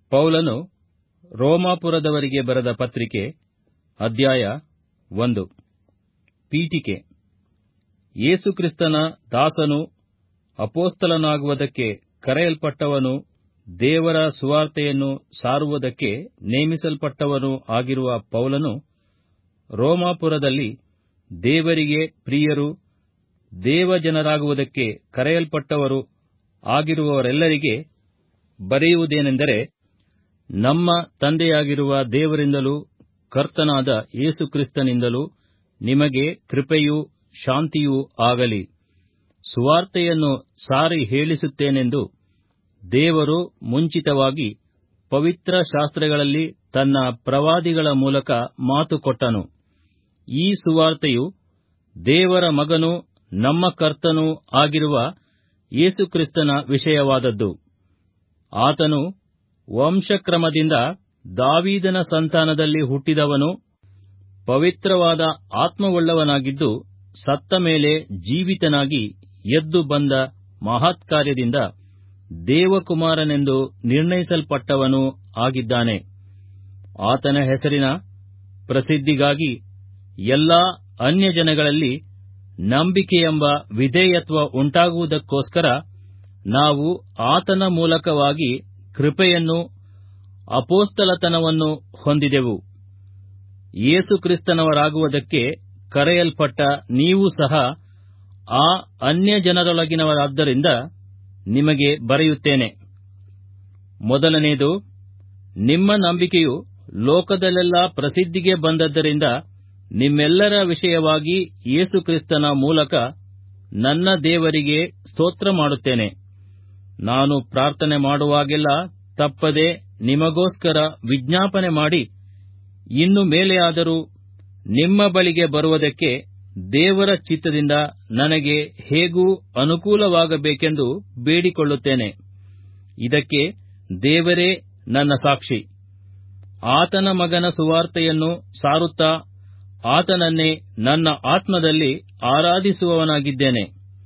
ಪೌಲನು ರೋಮಾಪುರದವರಿಗೆ ಬರೆದ ಪತ್ರಿಕೆ ಅಧ್ಯಾಯ 1. ಪೀಠಿಕೆ. ಯೇಸುಕ್ರಿಸ್ತನ ದಾಸನೂ ಅಪೊಸ್ತಲನಾಗುವುದಕ್ಕೆ ಕರೆಯಲ್ಪಟ್ಟವನೂ ದೇವರ ಸುವಾರ್ತೆಯನ್ನು ಸಾರುವುದಕ್ಕೆ ನೇಮಿಸಲ್ಪಟ್ಟವನೂ ಆಗಿರುವ ಪೌಲನು, ರೋಮಾಪುರದಲ್ಲಿ ದೇವರಿಗೆ ಪ್ರಿಯರೂ ದೇವಜನರಾಗುವುದಕ್ಕೆ ಕರೆಯಲ್ಪಟ್ಟವರೂ ಆಗಿರುವವರೆಲ್ಲರಿಗೆ ಬರೆಯುವುದೇನೆಂದರೆ, ನಮ್ಮ ತಂದೆಯಾಗಿರುವ ದೇವರಿಂದಲೂ ಕರ್ತನಾದ ಯೇಸುಕ್ರಿಸ್ತನಿಂದಲೂ ನಿಮಗೆ ಕೃಪೆಯೂ ಶಾಂತಿಯೂ ಆಗಲಿ. ಸುವಾರ್ತೆಯನ್ನು ಸಾರಿ ಹೇಳಿಸುತ್ತೇನೆಂದು ದೇವರು ಮುಂಚಿತವಾಗಿ ಪವಿತ್ರ ಶಾಸ್ತ್ರಗಳಲ್ಲಿ ತನ್ನ ಪ್ರವಾದಿಗಳ ಮೂಲಕ ಮಾತು ಕೊಟ್ಟನು. ಈ ಸುವಾರ್ತೆಯು ದೇವರ ಮಗನೂ ನಮ್ಮ ಕರ್ತನೂ ಆಗಿರುವ ಯೇಸುಕ್ರಿಸ್ತನ ವಿಷಯವಾದದ್ದು. ಆತನು ವಂಶಕ್ರಮದಿಂದ ದಾವೀದನ ಸಂತಾನದಲ್ಲಿ ಹುಟ್ಟಿದವನು, ಪವಿತ್ರವಾದ ಆತ್ಮವುಳ್ಳವನಾಗಿದ್ದು, ಸತ್ತ ಮೇಲೆ ಜೀವಿತನಾಗಿ ಎದ್ದು ಬಂದ ಮಹತ್ಕಾರ್ಯದಿಂದ ದೇವಕುಮಾರನೆಂದು ನಿರ್ಣಯಿಸಲ್ಪಟ್ಟವನೂ ಆಗಿದ್ದಾನೆ. ಆತನ ಹೆಸರಿನ ಪ್ರಸಿದ್ಧಿಗಾಗಿ ಎಲ್ಲಾ ಅನ್ಯಜನಗಳಲ್ಲಿ ನಂಬಿಕೆಯೆಂಬ ವಿಧೇಯತ್ವ ಉಂಟಾಗುವುದಕ್ಕೋಸ್ಕರ ನಾವು ಆತನ ಮೂಲಕವಾಗಿ ಕೃಪೆಯನ್ನೂ ಅಪೊಸ್ತಲತನವನ್ನೂ ಹೊಂದಿದೆವು. ಯೇಸುಕ್ರಿಸ್ತನವರಾಗುವುದಕ್ಕೆ ಕರೆಯಲ್ಪಟ್ಟ ನೀವು ಸಹ ಆ ಅನ್ಯಜನರೊಳಗಿನವರಾದ್ದರಿಂದ ನಿಮಗೆ ಬರೆಯುತ್ತೇನೆ. ಮೊದಲನೆಯದು, ನಿಮ್ಮ ನಂಬಿಕೆಯು ಲೋಕದಲ್ಲೆಲ್ಲ ಪ್ರಸಿದ್ಧಿಗೆ ಬಂದದ್ದರಿಂದ ನಿಮ್ಮೆಲ್ಲರ ವಿಷಯವಾಗಿ ಯೇಸುಕ್ರಿಸ್ತನ ಮೂಲಕ ನನ್ನ ದೇವರಿಗೆ ಸ್ತೋತ್ರ ಮಾಡುತ್ತೇನೆ. ನಾನು ಪ್ರಾರ್ಥನೆ ಮಾಡುವಾಗೆಲ್ಲ ತಪ್ಪದೆ ನಿಮಗೋಸ್ಕರ ವಿಜ್ಞಾಪನೆ ಮಾಡಿ, ಇನ್ನು ಮೇಲೆಯಾದರೂ ನಿಮ್ಮ ಬಳಿಗೆ ಬರುವುದಕ್ಕೆ ದೇವರ ಚಿತ್ತದಿಂದ ನನಗೆ ಹೇಗೂ ಅನುಕೂಲವಾಗಬೇಕೆಂದು ಬೇಡಿಕೊಳ್ಳುತ್ತೇನೆ. ಇದಕ್ಕೆ ದೇವರೇ ನನ್ನ ಸಾಕ್ಷಿ. ಆತನ ಮಗನ ಸುವಾರ್ತೆಯನ್ನು ಸಾರುತ್ತಾ ಆತನನ್ನೇ ನನ್ನ ಆತ್ಮದಲ್ಲಿ ಆರಾಧಿಸುವವನಾಗಿದ್ದೇನೆ.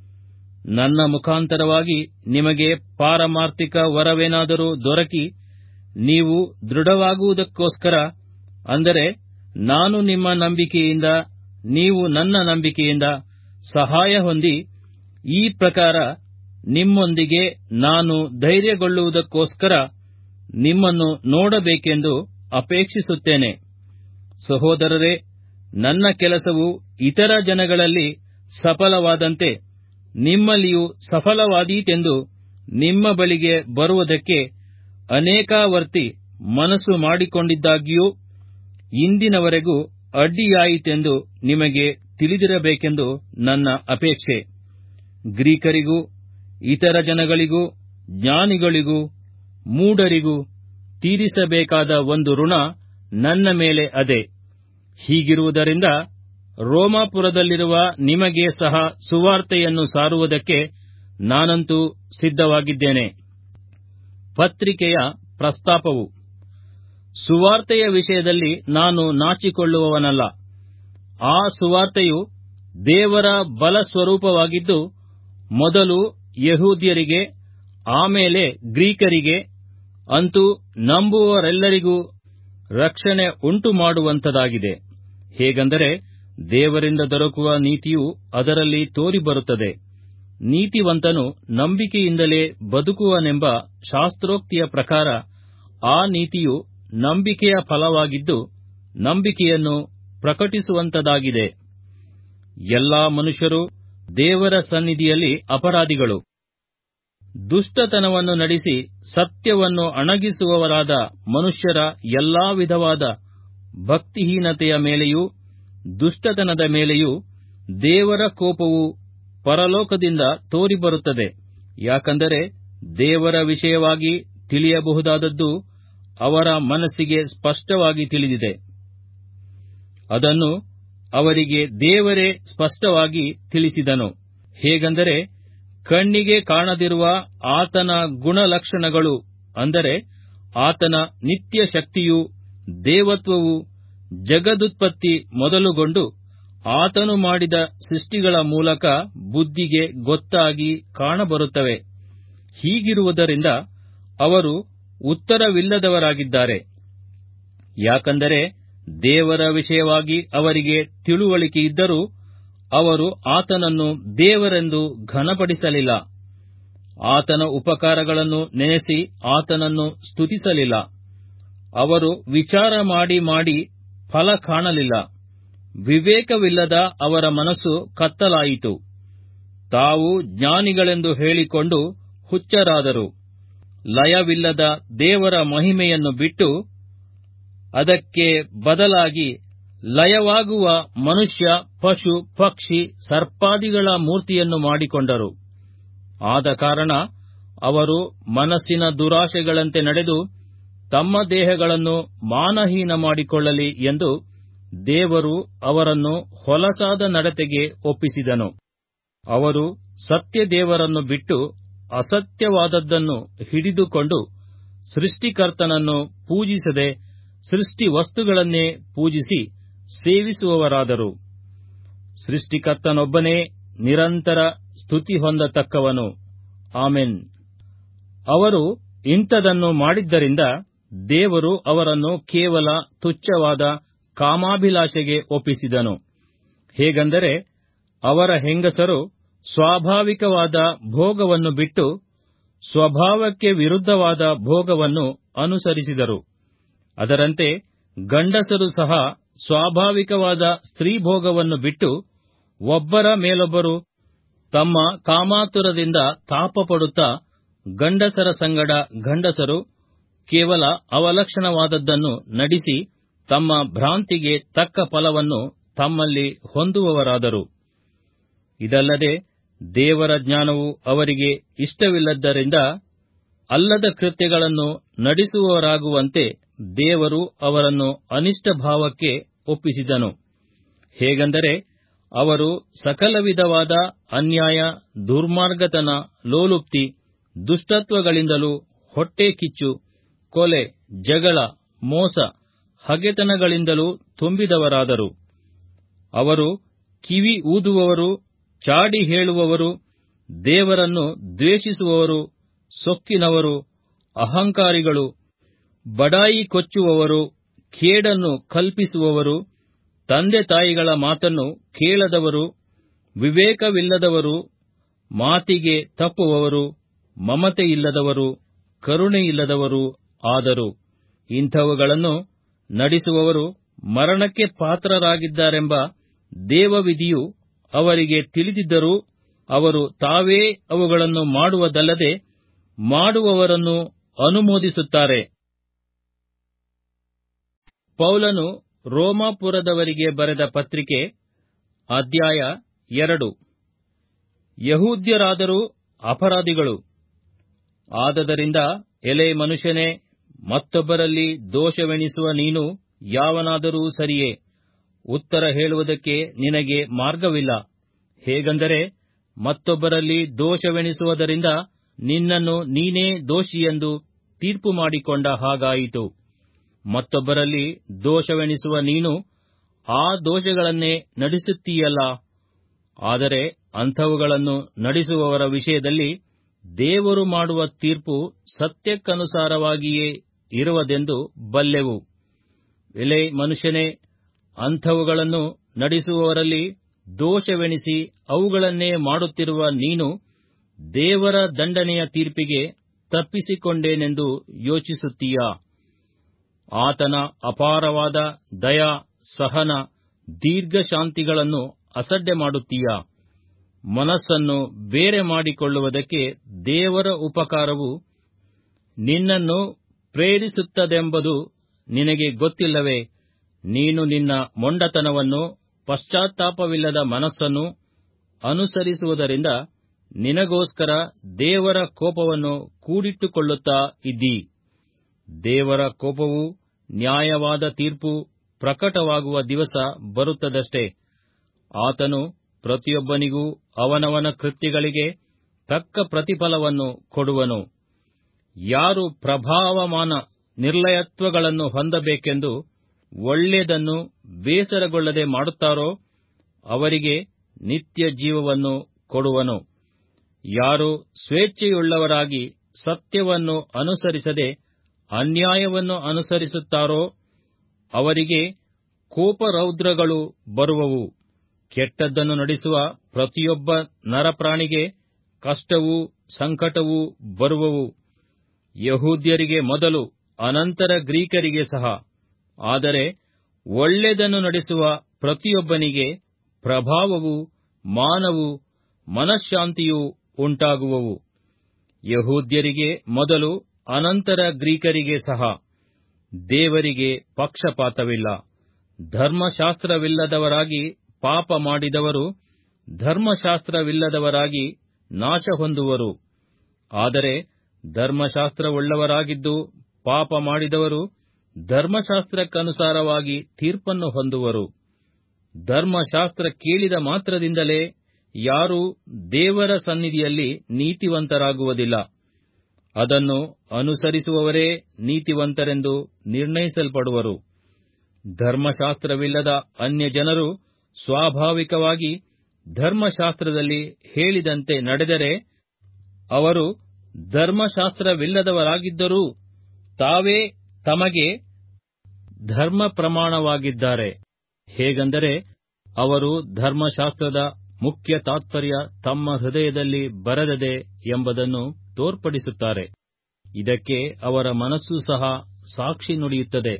ನನ್ನ ಮುಖಾಂತರವಾಗಿ ನಿಮಗೆ ಪಾರಮಾರ್ಥಿಕ ವರವೇನಾದರೂ ದೊರಕಿ ನೀವು ದೃಢವಾಗುವುದಕ್ಕೋಸ್ಕರ, ಅಂದರೆ ನಾನು ನಿಮ್ಮ ನಂಬಿಕೆಯಿಂದ ನೀವು ನನ್ನ ನಂಬಿಕೆಯಿಂದ ಸಹಾಯ ಹೊಂದಿ ಈ ಪ್ರಕಾರ ನಿಮ್ಮೊಂದಿಗೆ ನಾನು ಧೈರ್ಯಗೊಳ್ಳುವುದಕ್ಕೋಸ್ಕರ ನಿಮ್ಮನ್ನು ನೋಡಬೇಕೆಂದು ಅಪೇಕ್ಷಿಸುತ್ತೇನೆ. ಸಹೋದರರೇ, ನನ್ನ ಕೆಲಸವು ಇತರ ಜನಗಳಲ್ಲಿ ಸಫಲವಾದಂತೆ ನಿಮ್ಮಲ್ಲಿಯೂ ಸಫಲವಾದೀತೆಂದು ನಿಮ್ಮ ಬಳಿಗೆ ಬರುವುದಕ್ಕೆ ಅನೇಕಾವರ್ತಿ ಮನಸ್ಸು ಮಾಡಿಕೊಂಡಿದ್ದಾಗ್ಯೂ ಇಂದಿನವರೆಗೂ ಅಡ್ಡಿಯಾಯಿತೆಂದು ನಿಮಗೆ ತಿಳಿದಿರಬೇಕೆಂದು ನನ್ನ ಅಪೇಕ್ಷೆ. ಗ್ರೀಕರಿಗೂ ಇತರ ಜನಗಳಿಗೂ ಜ್ಞಾನಿಗಳಿಗೂ ಮೂಢರಿಗೂ ತೀರಿಸಬೇಕಾದ ಒಂದು ಋಣ ನನ್ನ ಮೇಲೆ ಅದೆ. ಹೀಗಿರುವುದರಿಂದ ರೋಮಾಪುರದಲ್ಲಿರುವ ನಿಮಗೆ ಸಹ ಸುವಾರ್ತೆಯನ್ನು ಸಾರುವುದಕ್ಕೆ ನಾನಂತೂ ಸಿದ್ಧವಾಗಿದ್ದೇನೆ. ಪತ್ರಿಕೆಯ ಪ್ರಸ್ತಾಪವು. ಸುವಾರ್ತೆಯ ವಿಷಯದಲ್ಲಿ ನಾನು ನಾಚಿಕೊಳ್ಳುವವನಲ್ಲ. ಆ ಸುವಾರ್ತೆಯು ದೇವರ ಬಲ ಸ್ವರೂಪವಾಗಿದ್ದು, ಮೊದಲು ಯಹೂದ್ಯರಿಗೆ ಆಮೇಲೆ ಗ್ರೀಕರಿಗೆ, ಅಂತೂ ನಂಬುವವರೆಲ್ಲರಿಗೂ ರಕ್ಷಣೆ ಉಂಟು ಮಾಡುವಂಥದ್ದಾಗಿದೆ. ಹೇಗೆಂದರೆ, ದೇವರಿಂದ ದೊರಕುವ ನೀತಿಯು ಅದರಲ್ಲಿ ತೋರಿಬರುತ್ತದೆ. ನೀತಿವಂತನು ನಂಬಿಕೆಯಿಂದಲೇ ಬದುಕುವನೆಂಬ ಶಾಸ್ತ್ರೋಕ್ತಿಯ ಪ್ರಕಾರ ಆ ನೀತಿಯು ನಂಬಿಕೆಯ ಫಲವಾಗಿದ್ದು, ನಂಬಿಕೆಯನ್ನು ಪ್ರಕಟಿಸುವಂಥದ್ದಾಗಿದೆ. ಎಲ್ಲಾ ಮನುಷ್ಯರು ದೇವರ ಸನ್ನಿಧಿಯಲ್ಲಿ ಅಪರಾಧಿಗಳು. ದುಷ್ಟತನವನ್ನು ನಡೆಸಿ ಸತ್ಯವನ್ನು ಅಣಗಿಸುವವರಾದ ಮನುಷ್ಯರ ಎಲ್ಲಾ ವಿಧವಾದ ಭಕ್ತಿಹೀನತೆಯ ಮೇಲೆಯೂ ದುಷ್ಟತನದ ಮೇಲೆಯೂ ದೇವರ ಕೋಪವು ಪರಲೋಕದಿಂದ ತೋರಿಬರುತ್ತದೆ. ಯಾಕಂದರೆ ದೇವರ ವಿಷಯವಾಗಿ ತಿಳಿಯಬಹುದಾದದ್ದು ಅವರ ಮನಸ್ಸಿಗೆ ಸ್ಪಷ್ಟವಾಗಿ ತಿಳಿದಿದೆ. ಅದನ್ನು ಅವರಿಗೆ ದೇವರೇ ಸ್ಪಷ್ಟವಾಗಿ ತಿಳಿಸಿದನು. ಹೇಗೆಂದರೆ, ಕಣ್ಣಿಗೆ ಕಾಣದಿರುವ ಆತನ ಗುಣಲಕ್ಷಣಗಳು, ಅಂದರೆ ಆತನ ನಿತ್ಯ ಶಕ್ತಿಯೂ ದೇವತ್ವವೂ ಜಗದುತ್ಪತ್ತಿ ಮೊದಲುಗೊಂಡು ಆತನು ಮಾಡಿದ ಸೃಷ್ಟಿಗಳ ಮೂಲಕ ಬುದ್ಧಿಗೆ ಗೊತ್ತಾಗಿ ಕಾಣಬರುತ್ತವೆ. ಹೀಗಿರುವುದರಿಂದ ಅವರು ಉತ್ತರವಿಲ್ಲದವರಾಗಿದ್ದಾರೆ. ಯಾಕಂದರೆ ದೇವರ ವಿಷಯವಾಗಿ ಅವರಿಗೆ ತಿಳುವಳಿಕೆ ಇದ್ದರೂ ಅವರು ಆತನನ್ನು ದೇವರೆಂದು ಘನಪಡಿಸಲಿಲ್ಲ. ಆತನ ಉಪಕಾರಗಳನ್ನು ನೆನೆಸಿ ಆತನನ್ನು ಸ್ತುತಿಸಲಿಲ್ಲ. ಅವರು ವಿಚಾರ ಮಾಡಿ ಮಾಡಿ ಫಲ ಕಾಣಲಿಲ್ಲ. ವಿವೇಕವಿಲ್ಲದ ಅವರ ಮನಸ್ಸು ಕತ್ತಲಾಯಿತು. ತಾವು ಜ್ಞಾನಿಗಳೆಂದು ಹೇಳಿಕೊಂಡು ಹುಚ್ಚರಾದರು. ಲಯವಿಲ್ಲದ ದೇವರ ಮಹಿಮೆಯನ್ನು ಬಿಟ್ಟು ಅದಕ್ಕೆ ಬದಲಾಗಿ ಲಯವಾಗುವ ಮನುಷ್ಯ, ಪಶು, ಪಕ್ಷಿ, ಸರ್ಪಾದಿಗಳ ಮೂರ್ತಿಯನ್ನು ಮಾಡಿಕೊಂಡರು. ಆದ ಕಾರಣ ಅವರು ಮನಸ್ಸಿನ ದುರಾಶೆಗಳಂತೆ ನಡೆದು ತಮ್ಮ ದೇಹಗಳನ್ನು ಮಾನಹೀನ ಮಾಡಿಕೊಳ್ಳಲಿ ಎಂದು ದೇವರು ಅವರನ್ನು ಹೊಲಸಾದ ನಡತೆಗೆ ಒಪ್ಪಿಸಿದನು. ಅವರು ಸತ್ಯದೇವರನ್ನು ಬಿಟ್ಟು ಅಸತ್ಯವಾದದ್ದನ್ನು ಹಿಡಿದುಕೊಂಡು ಸೃಷ್ಟಿಕರ್ತನನ್ನು ಪೂಜಿಸದೆ ಸೃಷ್ಟಿ ವಸ್ತುಗಳನ್ನೇ ಪೂಜಿಸಿ ಸೇವಿಸುವವರಾದರು. ಸೃಷ್ಟಿಕರ್ತನೊಬ್ಬನೇ ನಿರಂತರ ಸ್ತುತಿ ಹೊಂದತಕ್ಕವನು. ಆಮೆನ್. ಅವರು ಇಂಥದನ್ನು ಮಾಡಿದ್ದರಿಂದ ದೇವರು ಅವರನ್ನು ಕೇವಲ ತುಚ್ಛವಾದ ಕಾಮಾಭಿಲಾಷೆಗೆ ಒಪ್ಪಿಸಿದನು. ಹೇಗೆಂದರೆ ಅವರ ಹೆಂಗಸರು ಸ್ವಾಭಾವಿಕವಾದ ಭೋಗವನ್ನು ಬಿಟ್ಟು ಸ್ವಭಾವಕ್ಕೆ ವಿರುದ್ಧವಾದ ಭೋಗವನ್ನು ಅನುಸರಿಸಿದರು. ಅದರಂತೆ ಗಂಡಸರು ಸಹ ಸ್ವಾಭಾವಿಕವಾದ ಸ್ತ್ರೀಭೋಗವನ್ನು ಬಿಟ್ಟು ಒಬ್ಬರ ಮೇಲೊಬ್ಬರು ತಮ್ಮ ಕಾಮಾತುರದಿಂದ ತಾಪಪಡುತ್ತಾ ಗಂಡಸರ ಸಂಗಡ ಗಂಡಸರು ಕೇವಲ ಅವಲಕ್ಷಣವಾದದ್ದನ್ನು ನಡಿಸಿ ತಮ್ಮ ಭ್ರಾಂತಿಗೆ ತಕ್ಕ ಫಲವನ್ನು ತಮ್ಮಲ್ಲಿ ಹೊಂದುವವರಾದರು. ಇದಲ್ಲದೆ ದೇವರ ಜ್ಞಾನವು ಅವರಿಗೆ ಇಷ್ಟವಿಲ್ಲದ್ದರಿಂದ ಅಲ್ಲದ ಕೃತ್ಯಗಳನ್ನು ನಡೆಸುವವರಾಗುವಂತೆ ದೇವರು ಅವರನ್ನು ಅನಿಷ್ಟ ಭಾವಕ್ಕೆ ಒಪ್ಪಿಸಿದನು. ಹೇಗೆಂದರೆ ಅವರು ಸಕಲ ವಿಧವಾದ ಅನ್ಯಾಯ, ದುರ್ಮಾರ್ಗತನ, ಲೋಲುಪ್ತಿ, ದುಷ್ಟತ್ವಗಳಿಂದಲೂ ಹೊಟ್ಟೆ ಕಿಚ್ಚು, ಕೊಲೆ, ಜಗಳ, ಮೋಸ, ಹಗೆತನಗಳಿಂದಲೂ ತುಂಬಿದವರಾದರು. ಅವರು ಕಿವಿ ಊದುವವರು, ಚಾಡಿ ಹೇಳುವವರು, ದೇವರನ್ನು ದ್ವೇಷಿಸುವವರು, ಸೊಕ್ಕಿನವರು, ಅಹಂಕಾರಿಗಳು, ಬಡಾಯಿ ಕೊಚ್ಚುವವರು, ಕೇಡನ್ನು ಕಲ್ಪಿಸುವವರು, ತಂದೆ ತಾಯಿಗಳ ಮಾತನ್ನು ಕೇಳದವರು, ವಿವೇಕವಿಲ್ಲದವರು, ಮಾತಿಗೆ ತಪ್ಪುವವರು, ಮಮತೆಯಿಲ್ಲದವರು, ಕರುಣೆಯಿಲ್ಲದವರು ಆದರು. ಇಂಥವುಗಳನ್ನು ನಡೆಸುವವರು ಮರಣಕ್ಕೆ ಪಾತ್ರರಾಗಿದ್ದಾರೆಂಬ ದೇವವಿಧಿಯು ಅವರಿಗೆ ತಿಳಿದಿದ್ದರೂ ಅವರು ತಾವೇ ಅವುಗಳನ್ನು ಮಾಡುವುದಲ್ಲದೆ ಮಾಡುವವರನ್ನು ಅನುಮೋದಿಸುತ್ತಾರೆ. ಪೌಲನು ರೋಮಾಪುರದವರಿಗೆ ಬರೆದ ಪತ್ರಿಕೆ, ಅಧ್ಯಾಯ 2. ಯಹೂದ್ಯರಾದರೂ ಅಪರಾಧಿಗಳು. ಆದದರಿಂದ ಎಲೆ ಮನುಷ್ಯನೇ, ಮತ್ತೊಬ್ಬರಲ್ಲಿ ದೋಷವೆಣಿಸುವ ನೀನು ಯಾವನಾದರೂ ಸರಿಯೇ, ಉತ್ತರ ಹೇಳುವುದಕ್ಕೆ ನಿನಗೆ ಮಾರ್ಗವಿಲ್ಲ. ಹೇಗೆಂದರೆ ಮತ್ತೊಬ್ಬರಲ್ಲಿ ದೋಷವೆಣಿಸುವುದರಿಂದ ನಿನ್ನನ್ನು ನೀನೇ ದೋಷಿಯೆಂದು ತೀರ್ಪು ಮಾಡಿಕೊಂಡ ಹಾಗಾಯಿತು. ಮತ್ತೊಬ್ಬರಲ್ಲಿ ದೋಷವೆಣಿಸುವ ನೀನು ಆ ದೋಷಗಳನ್ನೇ ನಡೆಸುತ್ತೀಯಲ್ಲ. ಆದರೆ ಅಂಥವುಗಳನ್ನು ನಡೆಸುವವರ ವಿಷಯದಲ್ಲಿ ದೇವರು ಮಾಡುವ ತೀರ್ಪು ಸತ್ಯಕ್ಕನುಸಾರವಾಗಿಯೇ ಇರುವುದೆಂದು ಬಲ್ಲೆವು. ಎಲೆ ಮನುಷ್ಯನೇ, ಅಂಥವುಗಳನ್ನು ನಡೆಸುವವರಲ್ಲಿ ದೋಷವೆಣಿಸಿ ಅವುಗಳನ್ನೇ ಮಾಡುತ್ತಿರುವ ನೀನು ದೇವರ ದಂಡನೆಯ ತೀರ್ಪಿಗೆ ತಪ್ಪಿಸಿಕೊಂಡೇನೆಂದು ಯೋಚಿಸುತ್ತೀಯಾ? ಆತನ ಅಪಾರವಾದ ದಯಾ, ಸಹನ, ದೀರ್ಘಶಾಂತಿಗಳನ್ನು ಅಸಡ್ಡೆ ಮಾಡುತ್ತೀಯಾ? ಮನಸ್ಸನ್ನು ಬೇರೆ ಮಾಡಿಕೊಳ್ಳುವುದಕ್ಕೆ ದೇವರ ಉಪಕಾರವು ನಿನ್ನನ್ನು ಪ್ರೇರಿಸುತ್ತದೆಂಬುದು ನಿನಗೆ ಗೊತ್ತಿಲ್ಲವೇ? ನೀನು ನಿನ್ನ ಮೊಂಡತನವನ್ನು, ಪಶ್ಚಾತ್ತಾಪವಿಲ್ಲದ ಮನಸ್ಸನ್ನು ಅನುಸರಿಸುವುದರಿಂದ ನಿನಗೋಸ್ಕರ ದೇವರ ಕೋಪವನ್ನು ಕೂಡಿಟ್ಟುಕೊಳ್ಳುತ್ತಾ ಇದ್ದೀ. ದೇವರ ಕೋಪವು, ನ್ಯಾಯವಾದ ತೀರ್ಪು ಪ್ರಕಟವಾಗುವ ದಿವಸ ಬರುತ್ತದಷ್ಟೇ. ಆತನು ಪ್ರತಿಯೊಬ್ಬನಿಗೂ ಅವನವನ ಕೃತ್ಯಗಳಿಗೆ ತಕ್ಕ ಪ್ರತಿಫಲವನ್ನು ಕೊಡುವನು. ಯಾರು ಪ್ರಭಾವಮಾನ ನಿರ್ಲಯತ್ವಗಳನ್ನು ಹೊಂದಬೇಕೆಂದು ಒಳ್ಳೆಯದನ್ನು ಬೇಸರಗೊಳ್ಳದೆ ಮಾಡುತ್ತಾರೋ ಅವರಿಗೆ ನಿತ್ಯ ಜೀವವನ್ನು ಕೊಡುವನು. ಯಾರು ಸ್ವೇಚ್ಛೆಯುಳ್ಳವರಾಗಿ ಸತ್ಯವನ್ನು ಅನುಸರಿಸದೆ ಅನ್ಯಾಯವನ್ನು ಅನುಸರಿಸುತ್ತಾರೋ ಅವರಿಗೆ ಕೋಪರೌದ್ರಗಳು ಬರುವವು. ಕೆಟ್ಟದ್ದನ್ನು ನಡೆಸುವ ಪ್ರತಿಯೊಬ್ಬ ನರಪ್ರಾಣಿಗೆ ಕಷ್ಟವೂ ಸಂಕಟವೂ ಬರುವವು. ಯಹೂದ್ಯರಿಗೆ ಮೊದಲು, ಅನಂತರ ಗ್ರೀಕರಿಗೆ ಸಹ. ಆದರೆ ಒಳ್ಳೆಯದನ್ನು ನಡೆಸುವ ಪ್ರತಿಯೊಬ್ಬನಿಗೆ ಪ್ರಭಾವವೂ ಮಾನವೂ ಮನಃಶಾಂತಿಯೂ ಉಂಟಾಗುವವು. ಯಹೂದ್ಯರಿಗೆ ಮೊದಲು, ಅನಂತರ ಗ್ರೀಕರಿಗೆ ಸಹ. ದೇವರಿಗೆ ಪಕ್ಷಪಾತವಿಲ್ಲ. ಧರ್ಮಶಾಸ್ತ್ರವಿಲ್ಲದವರಾಗಿ ಪಾಪ ಮಾಡಿದವರು ಧರ್ಮಶಾಸ್ತ್ರವಿಲ್ಲದವರಾಗಿ ನಾಶ ಹೊಂದುವರು. ಆದರೆ ಧರ್ಮಶಾಸ್ತ್ರವುಳ್ಳವರಾಗಿದ್ದು ಪಾಪ ಮಾಡಿದವರು ಧರ್ಮಶಾಸ್ತ್ರಕ್ಕನುಸಾರವಾಗಿ ತೀರ್ಪನ್ನು ಹೊಂದುವರು. ಧರ್ಮಶಾಸ್ತ್ರ ಕೇಳಿದ ಮಾತ್ರದಿಂದಲೇ ಯಾರೂ ದೇವರ ಸನ್ನಿಧಿಯಲ್ಲಿ ನೀತಿವಂತರಾಗುವುದಿಲ್ಲ. ಅದನ್ನು ಅನುಸರಿಸುವವರೇ ನೀತಿವಂತರೆಂದು ನಿರ್ಣಯಿಸಲ್ಪಡುವರು. ಧರ್ಮಶಾಸ್ತ್ರವಿಲ್ಲದ ಅನ್ಯಜನರು ಸ್ವಾಭಾವಿಕವಾಗಿ ಧರ್ಮಶಾಸ್ತ್ರದಲ್ಲಿ ಹೇಳಿದಂತೆ ನಡೆದರೆ ಅವರು ಧರ್ಮಶಾಸ್ತ್ರವಿಲ್ಲದವರಾಗಿದ್ದರೂ ತಾವೇ ತಮಗೆ ಧರ್ಮ ಪ್ರಮಾಣವಾಗಿದ್ದಾರೆ. ಹೇಗೆಂದರೆ ಅವರು ಧರ್ಮಶಾಸ್ತ್ರದ ಮುಖ್ಯ ತಾತ್ಪರ್ಯ ತಮ್ಮ ಹೃದಯದಲ್ಲಿ ಬರೆದದೆ ಎಂಬುದನ್ನು ತೋರ್ಪಡಿಸುತ್ತಾರೆ. ಇದಕ್ಕೆ ಅವರ ಮನಸ್ಸು ಸಹ ಸಾಕ್ಷಿ ನುಡಿಯುತ್ತದೆ.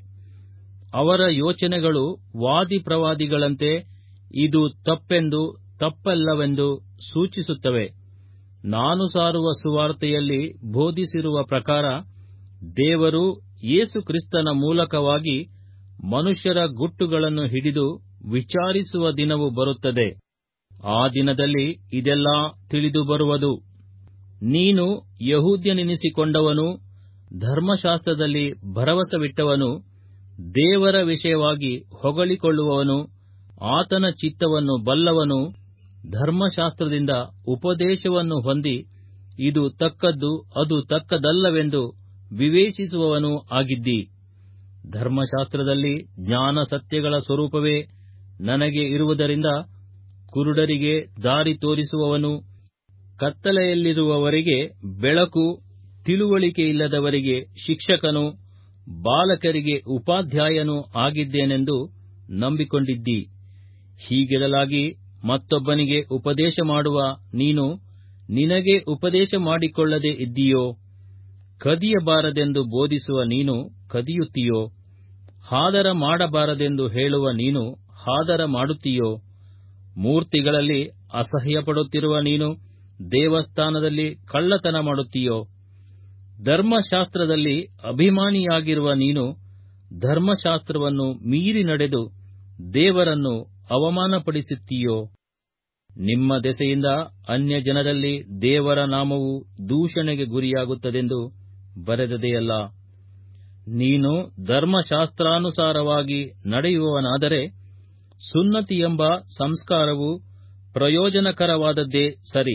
ಅವರ ಯೋಚನೆಗಳು ವಾದಿ ಪ್ರವಾದಿಗಳಂತೆ ಇದು ತಪ್ಪೆಂದು ತಪ್ಪಲ್ಲವೆಂದು ಸೂಚಿಸುತ್ತವೆ. ನಾನು ಸಾರುವ ಸುವಾರ್ತೆಯಲ್ಲಿ ಬೋಧಿಸಿರುವ ಪ್ರಕಾರ ದೇವರು ಯೇಸು ಕ್ರಿಸ್ತನ ಮೂಲಕವಾಗಿ ಮನುಷ್ಯರ ಗುಟ್ಟುಗಳನ್ನು ಹಿಡಿದು ವಿಚಾರಿಸುವ ದಿನವು ಬರುತ್ತದೆ. ಆ ದಿನದಲ್ಲಿ ಇದೆಲ್ಲಾ ತಿಳಿದು ಬರುವುದು. ನೀನು ಯಹೂದ್ಯನೆನಿಸಿಕೊಂಡವನು, ಧರ್ಮಶಾಸ್ತ್ರದಲ್ಲಿ ಭರವಸವಿಟ್ಟವನು, ದೇವರ ವಿಷಯವಾಗಿ ಹೊಗಳಿಕೊಳ್ಳುವವನು, ಆತನ ಚಿತ್ತವನ್ನು ಬಲ್ಲವನು, ಧರ್ಮಶಾಸ್ತ್ರದಿಂದ ಉಪದೇಶವನ್ನು ಹೊಂದಿ ಇದು ತಕ್ಕದ್ದು ಅದು ತಕ್ಕದಲ್ಲವೆಂದು ವಿವೇಚಿಸುವವನೂ ಆಗಿದ್ದಿ. ಧರ್ಮಶಾಸ್ತ್ರದಲ್ಲಿ ಜ್ಞಾನ ಸತ್ಯಗಳ ಸ್ವರೂಪವೇ ನನಗೆ ಇರುವುದರಿಂದ ಕುರುಡರಿಗೆ ದಾರಿ ತೋರಿಸುವವನು, ಕತ್ತಲೆಯಲ್ಲಿರುವವರಿಗೆ ಬೆಳಕು, ತಿಳುವಳಿಕೆಯಿಲ್ಲದವರಿಗೆ ಶಿಕ್ಷಕನು, ಬಾಲಕರಿಗೆ ಉಪಾಧ್ಯಾಯನೂ ಆಗಿದ್ದೇನೆಂದು ನಂಬಿಕೊಂಡಿದ್ದಿ. ಹೀಗಿರಲಾಗಿ ಮತ್ತೊಬ್ಬನಿಗೆ ಉಪದೇಶ ಮಾಡುವ ನೀನು ನಿನಗೆ ಉಪದೇಶ ಮಾಡಿಕೊಳ್ಳದೆ ಇದ್ದೀಯೋ? ಕದಿಯಬಾರದೆಂದು ಬೋಧಿಸುವ ನೀನು ಕದಿಯುತ್ತೀಯೋ? ಹಾದರ ಮಾಡಬಾರದೆಂದು ಹೇಳುವ ನೀನು ಹಾದರ ಮಾಡುತ್ತೀಯೋ? ಮೂರ್ತಿಗಳಲ್ಲಿ ಅಸಹ್ಯಪಡುತ್ತಿರುವ ನೀನು ದೇವಸ್ಥಾನದಲ್ಲಿ ಕಳ್ಳತನ ಮಾಡುತ್ತೀಯೋ? ಧರ್ಮಶಾಸ್ತ್ರದಲ್ಲಿ ಅಭಿಮಾನಿಯಾಗಿರುವ ನೀನು ಧರ್ಮಶಾಸ್ತ್ರವನ್ನು ಮೀರಿ ನಡೆದು ದೇವರನ್ನು ಅವಮಾನಪಡಿಸುತ್ತೀಯೋ? ನಿಮ್ಮ ದೆಸೆಯಿಂದ ಅನ್ಯಜನರಲ್ಲಿ ದೇವರ ನಾಮವು ದೂಷಣೆಗೆ ಗುರಿಯಾಗುತ್ತದೆಂದು ಬರೆದದೆಯಲ್ಲ. ನೀನು ಧರ್ಮಶಾಸ್ತ್ರಾನುಸಾರವಾಗಿ ನಡೆಯುವವನಾದರೆ ಸುನ್ನತಿ ಎಂಬ ಸಂಸ್ಕಾರವು ಪ್ರಯೋಜನಕರವಾದದ್ದೇ ಸರಿ.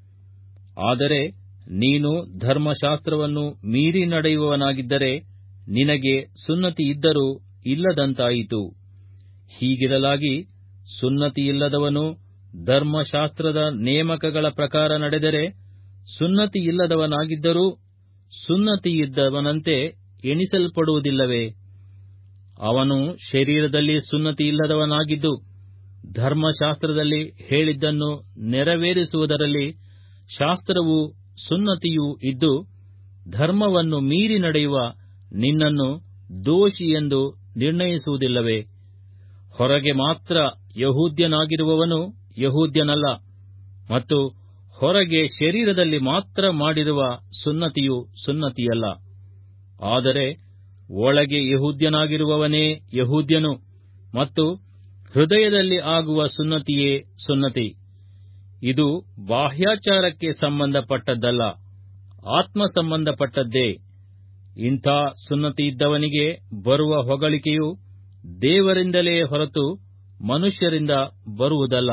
ಆದರೆ ನೀನು ಧರ್ಮಶಾಸ್ತ್ರವನ್ನು ಮೀರಿ ನಡೆಯುವವನಾಗಿದ್ದರೆ ನಿನಗೆ ಸುನ್ನತಿ ಇದ್ದರೂ ಇಲ್ಲದಂತಾಯಿತು. ಹೀಗಿರಲಾಗಿ ಸುನ್ನತಿಯಿಲ್ಲದವನು ಧರ್ಮಶಾಸ್ತ್ರದ ನೇಮಕಗಳ ಪ್ರಕಾರ ನಡೆದರೆ ಸುನ್ನತಿಯಿಲ್ಲದವನಾಗಿದ್ದರೂ ಸುನ್ನತಿಯಿದ್ದವನಂತೆ ಎಣಿಸಲ್ಪಡುವುದಿಲ್ಲವೇ? ಅವನು ಶರೀರದಲ್ಲಿ ಸುನ್ನತಿಯಿಲ್ಲದವನಾಗಿದ್ದು ಧರ್ಮಶಾಸ್ತ್ರದಲ್ಲಿ ಹೇಳಿದ್ದನ್ನು ನೆರವೇರಿಸುವುದರಲ್ಲಿ ಶಾಸ್ತ್ರವೂ ಸುನ್ನತಿಯೂ ಇದ್ದು ಧರ್ಮವನ್ನು ಮೀರಿ ನಡೆಯುವ ನಿನ್ನನ್ನು ದೋಷಿ ಎಂದು ನಿರ್ಣಯಿಸುವುದಿಲ್ಲವೇ? ಹೊರಗೆ ಮಾತ್ರ ಯಹೂದ್ಯನಾಗಿರುವವನು ಯಹೂದ್ಯನಲ್ಲ, ಮತ್ತು ಹೊರಗೆ ಶರೀರದಲ್ಲಿ ಮಾತ್ರ ಮಾಡಿರುವ ಸುನ್ನತಿಯು ಸುನ್ನತಿಯಲ್ಲ. ಆದರೆ ಒಳಗೆ ಯಹೂದ್ಯನಾಗಿರುವವನೇ ಯಹೂದ್ಯನು, ಮತ್ತು ಹೃದಯದಲ್ಲಿ ಆಗುವ ಸುನ್ನತಿಯೇ ಸುನ್ನತಿ. ಇದು ಬಾಹ್ಯಾಚಾರಕ್ಕೆ ಸಂಬಂಧಪಟ್ಟದ್ದಲ್ಲ, ಆತ್ಮ ಸಂಬಂಧಪಟ್ಟದ್ದೇ. ಇಂಥ ಸುನ್ನತಿಯಿದ್ದವನಿಗೆ ಬರುವ ಹೊಗಳಿಕೆಯು ದೇವರಿಂದಲೇ ಹೊರತು ಮನುಷ್ಯರಿಂದ ಬರುವುದಲ್ಲ.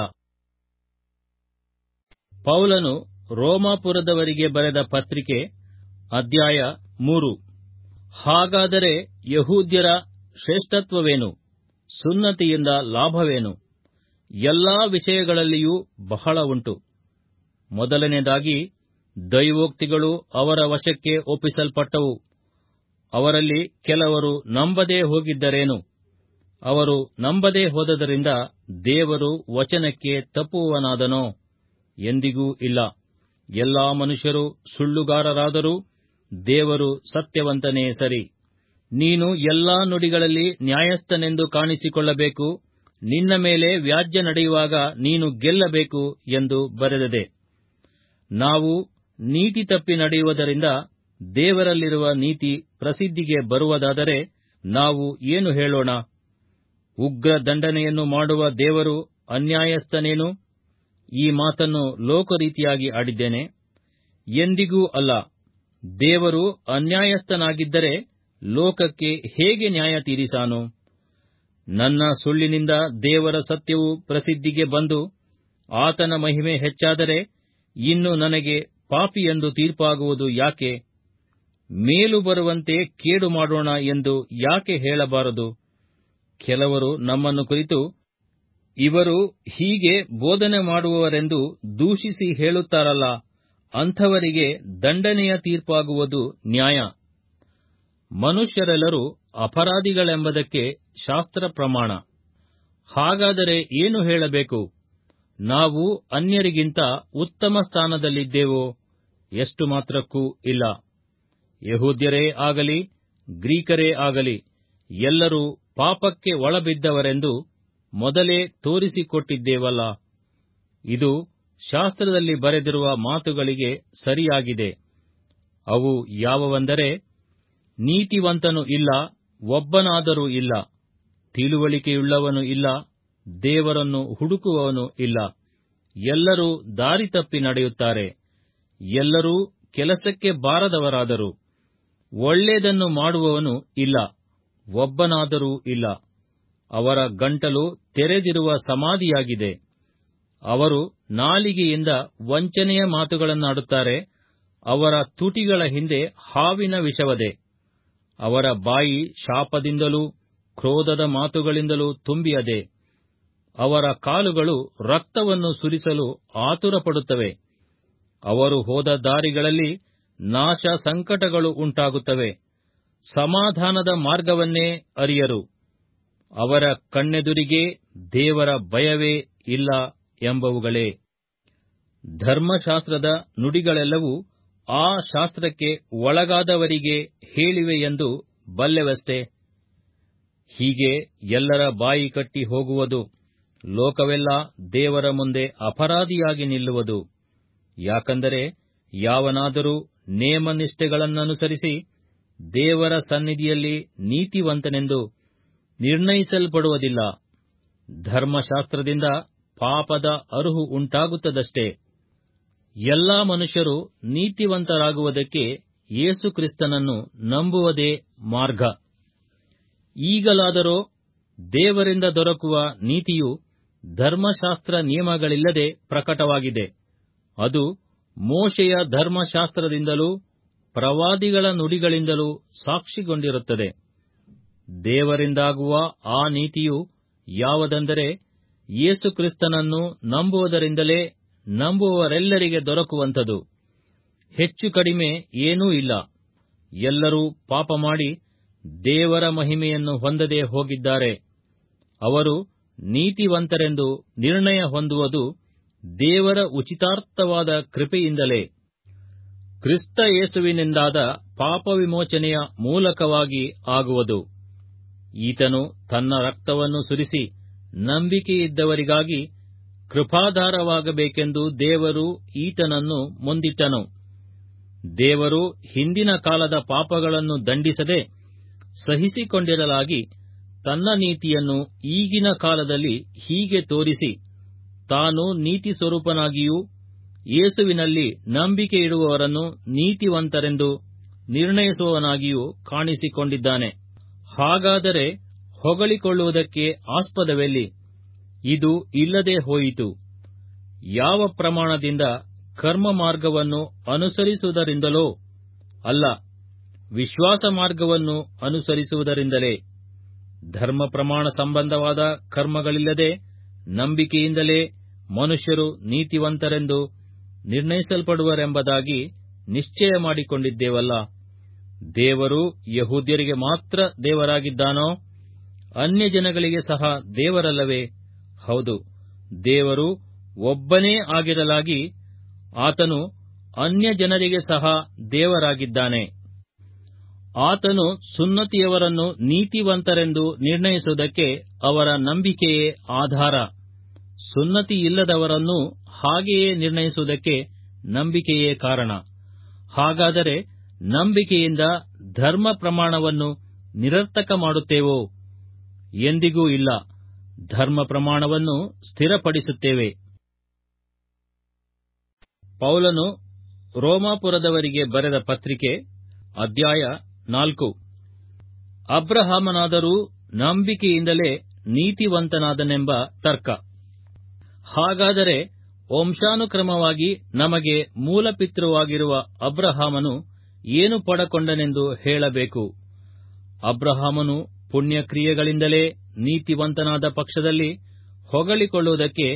ಪೌಲನು ರೋಮಾಪುರದವರಿಗೆ ಬರೆದ ಪತ್ರಿಕೆ, ಅಧ್ಯಾಯ 3. ಹಾಗಾದರೆ ಯಹೂದ್ಯರ ಶ್ರೇಷ್ಠತ್ವವೇನು? ಸುನ್ನತಿಯಿಂದ ಲಾಭವೇನು? ಎಲ್ಲಾ ವಿಷಯಗಳಲ್ಲಿಯೂ ಬಹಳ ಉಂಟು. ಮೊದಲನೇದಾಗಿ ದೈವೋಕ್ತಿಗಳು ಅವರ ವಶಕ್ಕೆ ಒಪ್ಪಿಸಲ್ಪಟ್ಟವು. ಅವರಲ್ಲಿ ಕೆಲವರು ನಂಬದೇ ಹೋಗಿದ್ದರೇನು? ಅವರು ನಂಬದೇ ಹೋದದರಿಂದ ದೇವರು ವಚನಕ್ಕೆ ತಪ್ಪುವವನಾದನೋ? ಎಂದಿಗೂ ಇಲ್ಲ. ಎಲ್ಲಾ ಮನುಷ್ಯರು ಸುಳ್ಳುಗಾರರಾದರೂ ದೇವರು ಸತ್ಯವಂತನೇ ಸರಿ. ನೀನು ಎಲ್ಲಾ ನುಡಿಗಳಲ್ಲಿ ನ್ಯಾಯಸ್ಥನೆಂದು ಕಾಣಿಸಿಕೊಳ್ಳಬೇಕು, ನಿನ್ನ ಮೇಲೆ ವ್ಯಾಜ್ಯ ನಡೆಯುವಾಗ ನೀನು ಗೆಲ್ಲಬೇಕು ಎಂದು ಬರೆದಿದೆ. ನಾವು ನೀತಿ ತಪ್ಪಿ ನಡೆಯುವುದರಿಂದ ದೇವರಲ್ಲಿರುವ ನೀತಿ ಪ್ರಸಿದ್ಧಿಗೆ ಬರುವುದಾದರೆ ನಾವು ಏನು ಹೇಳೋಣ? ಉಗ್ರ ದಂಡನೆಯನ್ನು ಮಾಡುವ ದೇವರು ಅನ್ಯಾಯಸ್ಥನೇನು? ಈ ಮಾತನ್ನು ಲೋಕರೀತಿಯಾಗಿ ಆಡಿದ್ದೇನೆ? ಎಂದಿಗೂ ಅಲ್ಲ. ದೇವರು ಅನ್ಯಾಯಸ್ಥನಾಗಿದ್ದರೆ ಲೋಕಕ್ಕೆ ಹೇಗೆ ನ್ಯಾಯ ತೀರಿಸಾನು? ನನ್ನ ಸುಳ್ಳಿನಿಂದ ದೇವರ ಸತ್ಯವು ಪ್ರಸಿದ್ಧಿಗೆ ಬಂದು ಆತನ ಮಹಿಮೆ ಹೆಚ್ಚಾದರೆ ಇನ್ನು ನನಗೆ ಪಾಪಿಯೆಂದು ತೀರ್ಪಾಗುವುದು ಯಾಕೆ? ಮೇಲು ಬರುವಂತೆ ಕೇಡು ಮಾಡೋಣ ಎಂದು ಯಾಕೆ ಹೇಳಬಾರದು? ಕೆಲವರು ನಮ್ಮನ್ನು ಕುರಿತು, ಇವರು ಹೀಗೆ ಬೋಧನೆ ಮಾಡುವವರೆಂದು ದೂಷಿಸಿ ಹೇಳುತ್ತಾರಲ್ಲ, ಅಂಥವರಿಗೆ ದಂಡನೆಯ ತೀರ್ಪಾಗುವುದು ನ್ಯಾಯ. ಮನುಷ್ಯರೆಲ್ಲರೂ ಅಪರಾಧಿಗಳೆಂಬುದಕ್ಕೆ ಶಾಸ್ತ್ರ ಪ್ರಮಾಣ. ಹಾಗಾದರೆ ಏನು ಹೇಳಬೇಕು? ನಾವು ಅನ್ಯರಿಗಿಂತ ಉತ್ತಮ ಸ್ಥಾನದಲ್ಲಿದ್ದೇವೋ? ಎಷ್ಟು ಮಾತ್ರಕ್ಕೂ ಇಲ್ಲ. ಯೆಹೂದ್ಯರೇ ಆಗಲಿ ಗ್ರೀಕರೇ ಆಗಲಿ ಎಲ್ಲರೂ ಪಾಪಕ್ಕೆ ಒಳಬಿದ್ದವರೆಂದು ಮೊದಲೇ ತೋರಿಸಿಕೊಟ್ಟಿದ್ದೇವಲ್ಲ. ಇದು ಶಾಸ್ತ್ರದಲ್ಲಿ ಬರೆದಿರುವ ಮಾತುಗಳಿಗೆ ಸರಿಯಾಗಿದೆ. ಅವು ಯಾವುವೆಂದರೆ, ನೀತಿವಂತನು ಇಲ್ಲ, ಒಬ್ಬನಾದರೂ ಇಲ್ಲ, ತಿಳುವಳಿಕೆಯುಳ್ಳವನು ಇಲ್ಲ, ದೇವರನ್ನು ಹುಡುಕುವವನು ಇಲ್ಲ. ಎಲ್ಲರೂ ದಾರಿ ತಪ್ಪಿ ನಡೆಯುತ್ತಾರೆ, ಎಲ್ಲರೂ ಕೆಲಸಕ್ಕೆ ಬಾರದವರಾದರು. ಒಳ್ಳೆಯದನ್ನು ಮಾಡುವವನು ಇಲ್ಲ, ಒಬ್ಬನಾದರೂ ಇಲ್ಲ. ಅವರ ಗಂಟಲು ತೆರೆದಿರುವ ಸಮಾಧಿಯಾಗಿದೆ. ಅವರು ನಾಲಿಗೆಯಿಂದ ವಂಚನೆಯ ಮಾತುಗಳನ್ನಾಡುತ್ತಾರೆ. ಅವರ ತುಟಿಗಳ ಹಿಂದೆ ಹಾವಿನ ವಿಷವದೆ. ಅವರ ಬಾಯಿ ಶಾಪದಿಂದಲೂ ಕ್ರೋಧದ ಮಾತುಗಳಿಂದಲೂ ತುಂಬಿಯದೆ. ಅವರ ಕಾಲುಗಳು ರಕ್ತವನ್ನು ಸುರಿಸಲು ಆತುರಪಡುತ್ತವೆ. ಅವರು ಹೋದ ದಾರಿಗಳಲ್ಲಿ ನಾಶ ಸಂಕಟಗಳು ಉಂಟಾಗುತ್ತವೆ. ಸಮಾಧಾನದ ಮಾರ್ಗವನ್ನೇ ಅರಿಯರು. ಅವರ ಕಣ್ಣೆದುರಿಗೆ ದೇವರ ಭಯವೇ ಇಲ್ಲ ಎಂಬವುಗಳೇ. ಧರ್ಮಶಾಸ್ತ್ರದ ನುಡಿಗಳೆಲ್ಲವೂ ಆ ಶಾಸ್ತ್ರಕ್ಕೆ ಒಳಗಾದವರಿಗೆ ಹೇಳಿವೆಯೆಂದು ಬಲ್ಲೆವಷ್ಟೇ. ಹೀಗೆ ಎಲ್ಲರ ಬಾಯಿ ಕಟ್ಟಿ ಹೋಗುವುದು. ಲೋಕವೆಲ್ಲ ದೇವರ ಮುಂದೆ ಅಪರಾಧಿಯಾಗಿ ನಿಲ್ಲುವುದು. ಯಾಕಂದರೆ ಯಾವನಾದರೂ ನೇಮನಿಷ್ಠೆಗಳನ್ನನುಸರಿಸಿ ದೇವರ ಸನ್ನಿಧಿಯಲ್ಲಿ ನೀತಿವಂತನೆಂದು ನಿರ್ಣಯಿಸಲ್ಪಡುವುದಿಲ್ಲ. ಧರ್ಮಶಾಸ್ತ್ರದಿಂದ ಪಾಪದ ಅರುಹು ಉಂಟಾಗುತ್ತದಷ್ಟೇ. ಎಲ್ಲಾ ಮನುಷ್ಯರು ನೀತಿವಂತರಾಗುವುದಕ್ಕೆ ಯೇಸು ಕ್ರಿಸ್ತನನ್ನು ನಂಬುವುದೇ ಮಾರ್ಗ. ಈಗಲಾದರೋ ದೇವರಿಂದ ದೊರಕುವ ನೀತಿಯು ಧರ್ಮಶಾಸ್ತ್ರ ನಿಯಮಗಳಿಲ್ಲದೆ ಪ್ರಕಟವಾಗಿದೆ. ಅದು ಮೋಶೆಯ ಧರ್ಮಶಾಸ್ತ್ರದಿಂದಲೂ ಪ್ರವಾದಿಗಳ ನುಡಿಗಳಿಂದಲೂ ಸಾಕ್ಷಿಗೊಂಡಿರುತ್ತದೆ. ದೇವರಿಂದಾಗುವ ಆ ನೀತಿಯು ಯಾವುದೆಂದರೆ, ಯೇಸು ಕ್ರಿಸ್ತನನ್ನು ನಂಬುವುದರಿಂದಲೇ ನಂಬುವವರೆಲ್ಲರಿಗೆ ದೊರಕುವಂಥದು. ಹೆಚ್ಚು ಕಡಿಮೆ ಏನೂ ಇಲ್ಲ. ಎಲ್ಲರೂ ಪಾಪ ಮಾಡಿ ದೇವರ ಮಹಿಮೆಯನ್ನು ಹೊಂದದೆ ಹೋಗಿದ್ದಾರೆ. ಅವರು ನೀತಿವಂತರೆಂದು ನಿರ್ಣಯ ಹೊಂದುವುದು ದೇವರ ಉಚಿತಾರ್ಥವಾದ ಕೃಪೆಯಿಂದಲೇ, ಕ್ರಿಸ್ತ ಯೇಸುವಿನಿಂದಾದ ಪಾಪವಿಮೋಚನೆಯ ಮೂಲಕವಾಗಿ ಆಗುವುದು. ಈತನು ತನ್ನ ರಕ್ತವನ್ನು ಸುರಿಸಿ ನಂಬಿಕೆಯಿದ್ದವರಿಗಾಗಿ ಕೃಪಾಧಾರವಾಗಬೇಕೆಂದು ದೇವರು ಈತನನ್ನು ಮುಂದಿಟ್ಟನು. ದೇವರು ಹಿಂದಿನ ಕಾಲದ ಪಾಪಗಳನ್ನು ದಂಡಿಸದೆ ಸಹಿಸಿಕೊಂಡಿರಲಾಗಿ ತನ್ನ ನೀತಿಯನ್ನು ಈಗಿನ ಕಾಲದಲ್ಲಿ ಹೀಗೆ ತೋರಿಸಿ, ತಾನು ನೀತಿ ಸ್ವರೂಪನಾಗಿಯೂ ಯೇಸುವಿನಲ್ಲಿ ನಂಬಿಕೆ ಇಡುವವರನ್ನು ನೀತಿವಂತರೆಂದು ನಿರ್ಣಯಿಸುವವನಾಗಿಯೂ ಕಾಣಿಸಿಕೊಂಡಿದ್ದಾನೆ. ಹಾಗಾದರೆ ಹೊಗಳಿಕೊಳ್ಳುವುದಕ್ಕೆ ಆಸ್ಪದವೆಲ್ಲಿ? ಇದು ಇಲ್ಲದೆ ಹೋಯಿತು. ಯಾವ ಪ್ರಮಾಣದಿಂದ? ಕರ್ಮ ಮಾರ್ಗವನ್ನು ಅನುಸರಿಸುವುದರಿಂದಲೋ? ಅಲ್ಲ, ವಿಶ್ವಾಸ ಮಾರ್ಗವನ್ನು ಅನುಸರಿಸುವುದರಿಂದಲೇ. ಧರ್ಮ ಪ್ರಮಾಣ ಸಂಬಂಧವಾದ ಕರ್ಮಗಳಿಲ್ಲದೆ ನಂಬಿಕೆಯಿಂದಲೇ ಮನುಷ್ಯರು ನೀತಿವಂತರೆಂದು ನಿರ್ಣಯಿಸಲ್ಪಡುವರೆಂಬುದಾಗಿ ನಿಶ್ಚಯ ಮಾಡಿಕೊಂಡಿದ್ದೇವಲ್ಲ. ದೇವರು ಯಹೂದ್ಯರಿಗೆ ಮಾತ್ರ ದೇವರಾಗಿದ್ದಾನೋ? ಅನ್ಯಜನಗಳಿಗೆ ಸಹ ದೇವರಲ್ಲವೇ? ಹೌದು, ದೇವರು ಒಬ್ಬನೇ ಆಗಿರಲಾಗಿ ಆತನು ಅನ್ಯಜನರಿಗೆ ಸಹ ದೇವರಾಗಿದ್ದಾನೆ. ಆತನು ಸುನ್ನತಿಯವರನ್ನು ನೀತಿವಂತರೆಂದು ನಿರ್ಣಯಿಸುವುದಕ್ಕೆ ಅವರ ನಂಬಿಕೆಯೇ ಆಧಾರ. ಸುನ್ನತಿಯಿಲ್ಲದವರನ್ನೂ ಹಾಗೆಯೇ ನಿರ್ಣಯಿಸುವುದಕ್ಕೆ ನಂಬಿಕೆಯೇ ಕಾರಣ. ಹಾಗಾದರೆ ನಂಬಿಕೆಯಿಂದ ಧರ್ಮ ಪ್ರಮಾಣವನ್ನು ನಿರರ್ಥಕ ಮಾಡುತ್ತೇವೋ? ಎಂದಿಗೂ ಇಲ್ಲ. ಧರ್ಮ ಪ್ರಮಾಣವನ್ನು ಸ್ಥಿರಪಡಿಸುತ್ತೇವೆ. ಪೌಲನು ರೋಮಾಪುರದವರಿಗೆ ಬರೆದ ಪತ್ರಿಕೆ, ಅಧ್ಯಾಯ 4. ಅಬ್ರಹಾಮನಾದರೂ ನಂಬಿಕೆಯಿಂದಲೇ ನೀತಿವಂತನಾದನೆಂಬ ತರ್ಕ. ಹಾಗಾದರೆ ವಂಶಾನುಕ್ರಮವಾಗಿ ನಮಗೆ ಮೂಲಪಿತೃವಾಗಿರುವ ಅಬ್ರಹಾಮನು ಏನು ಪಡಕೊಂಡನೆಂದು ಹೇಳಬೇಕು? ಅಬ್ರಹಾಮನು ಪುಣ್ಯಕ್ರಿಯೆಗಳಿಂದಲೇ ನೀತಿವಂತನಾದ ಪಕ್ಷದಲ್ಲಿ ಹೊಗಳಿಕೊಳ್ಳುವುದಕ್ಕೆ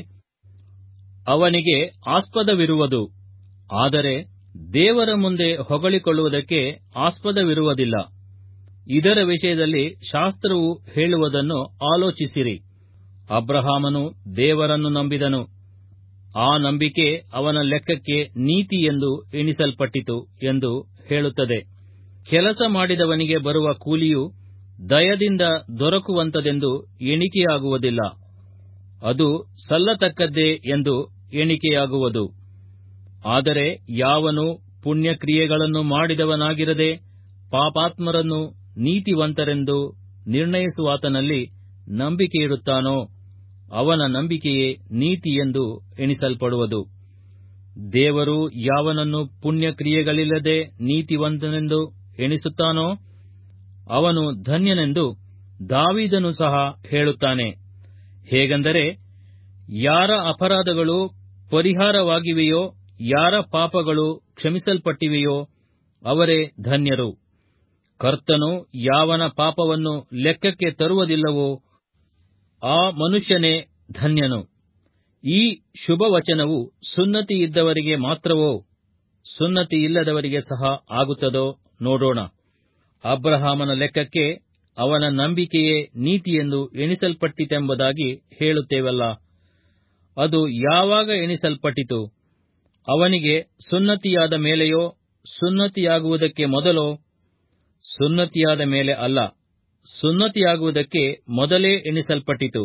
ಅವನಿಗೆ ಆಸ್ಪದವಿರುವುದು, ಆದರೆ ದೇವರ ಮುಂದೆ ಹೊಗಳಿಕೊಳ್ಳುವುದಕ್ಕೆ ಆಸ್ಪದವಿರುವುದಿಲ್ಲ. ಇದರ ವಿಷಯದಲ್ಲಿ ಶಾಸ್ತ್ರವು ಹೇಳುವುದನ್ನು ಆಲೋಚಿಸಿರಿ. ಅಬ್ರಹಾಮನು ದೇವರನ್ನು ನಂಬಿದನು, ಆ ನಂಬಿಕೆ ಅವನ ಲೆಕ್ಕಕ್ಕೆ ನೀತಿ ಎಂದು ಎಣಿಸಲ್ಪಟ್ಟಿತು ಎಂದು ಹೇಳುತ್ತದೆ. ಕೆಲಸ ಮಾಡಿದವನಿಗೆ ಬರುವ ಕೂಲಿಯು ದಯದಿಂದ ದೊರಕುವಂತದೆಂದು ಎಣಿಕೆಯಾಗುವುದಿಲ್ಲ, ಅದು ಸಲ್ಲತಕ್ಕದ್ದೇ ಎಂದು ಎಣಿಕೆಯಾಗುವುದು. ಆದರೆ ಯಾವನು ಪುಣ್ಯಕ್ರಿಯೆಗಳನ್ನು ಮಾಡಿದವನಾಗಿರದೆ ಪಾಪಾತ್ಮರನ್ನು ನೀತಿವಂತರೆಂದು ನಿರ್ಣಯಿಸುವಾತನಲ್ಲಿ ನಂಬಿಕೆಯಿಡುತ್ತಾನೋ, ಅವನ ನಂಬಿಕೆಯೇ ನೀತಿ ಎಂದು ಎಣಿಸಲ್ಪಡುವುದು. ದೇವರು ಯಾವನನ್ನು ಪುಣ್ಯಕ್ರಿಯೆಗಳಿಲ್ಲದೆ ನೀತಿವಂತನೆಂದು ಎಣಿಸುತ್ತಾನೋ ಅವನು ಧನ್ಯನೆಂದು ದಾವೀದನು ಸಹ ಹೇಳುತ್ತಾನೆ. ಹೇಗೆಂದರೆ, ಯಾರ ಅಪರಾಧಗಳು ಪರಿಹಾರವಾಗಿವೆಯೋ, ಯಾರ ಪಾಪಗಳು ಕ್ಷಮಿಸಲ್ಪಟ್ಟಿವೆಯೋ ಅವರೇ ಧನ್ಯರು. ಕರ್ತನು ಯಾವನ ಪಾಪವನ್ನು ಲೆಕ್ಕಕ್ಕೆ ತರುವುದಿಲ್ಲವೋ ಆ ಮನುಷ್ಯನೇ ಧನ್ಯನು. ಈ ಶುಭವಚನವು ಸುನ್ನತಿಯಿದ್ದವರಿಗೆ ಮಾತ್ರವೋ, ಸುನ್ನತಿಯಿಲ್ಲದವರಿಗೆ ಸಹ ಆಗುತ್ತದೋ? ನೋಡೋಣ. ಅಬ್ರಹಾಮನ ಲೆಕ್ಕಕ್ಕೆ ಅವನ ನಂಬಿಕೆಯೇ ನೀತಿಯೆಂದು ಎಣಿಸಲ್ಪಟ್ಟಿತೆಂಬುದಾಗಿ ಹೇಳುತ್ತೇವಲ್ಲ, ಅದು ಯಾವಾಗ ಎಣಿಸಲ್ಪಟ್ಟಿತು? ಅವನಿಗೆ ಸುನ್ನತಿಯಾದ ಮೇಲೆಯೋ, ಸುನ್ನತಿಯಾಗುವುದಕ್ಕೆ ಮೊದಲೋ? ಸುನ್ನತಿಯಾದ ಮೇಲೆ ಅಲ್ಲ, ಸುನ್ನತಿಯಾಗುವುದಕ್ಕೆ ಮೊದಲೇ ಎಣಿಸಲ್ಪಟ್ಟಿತು.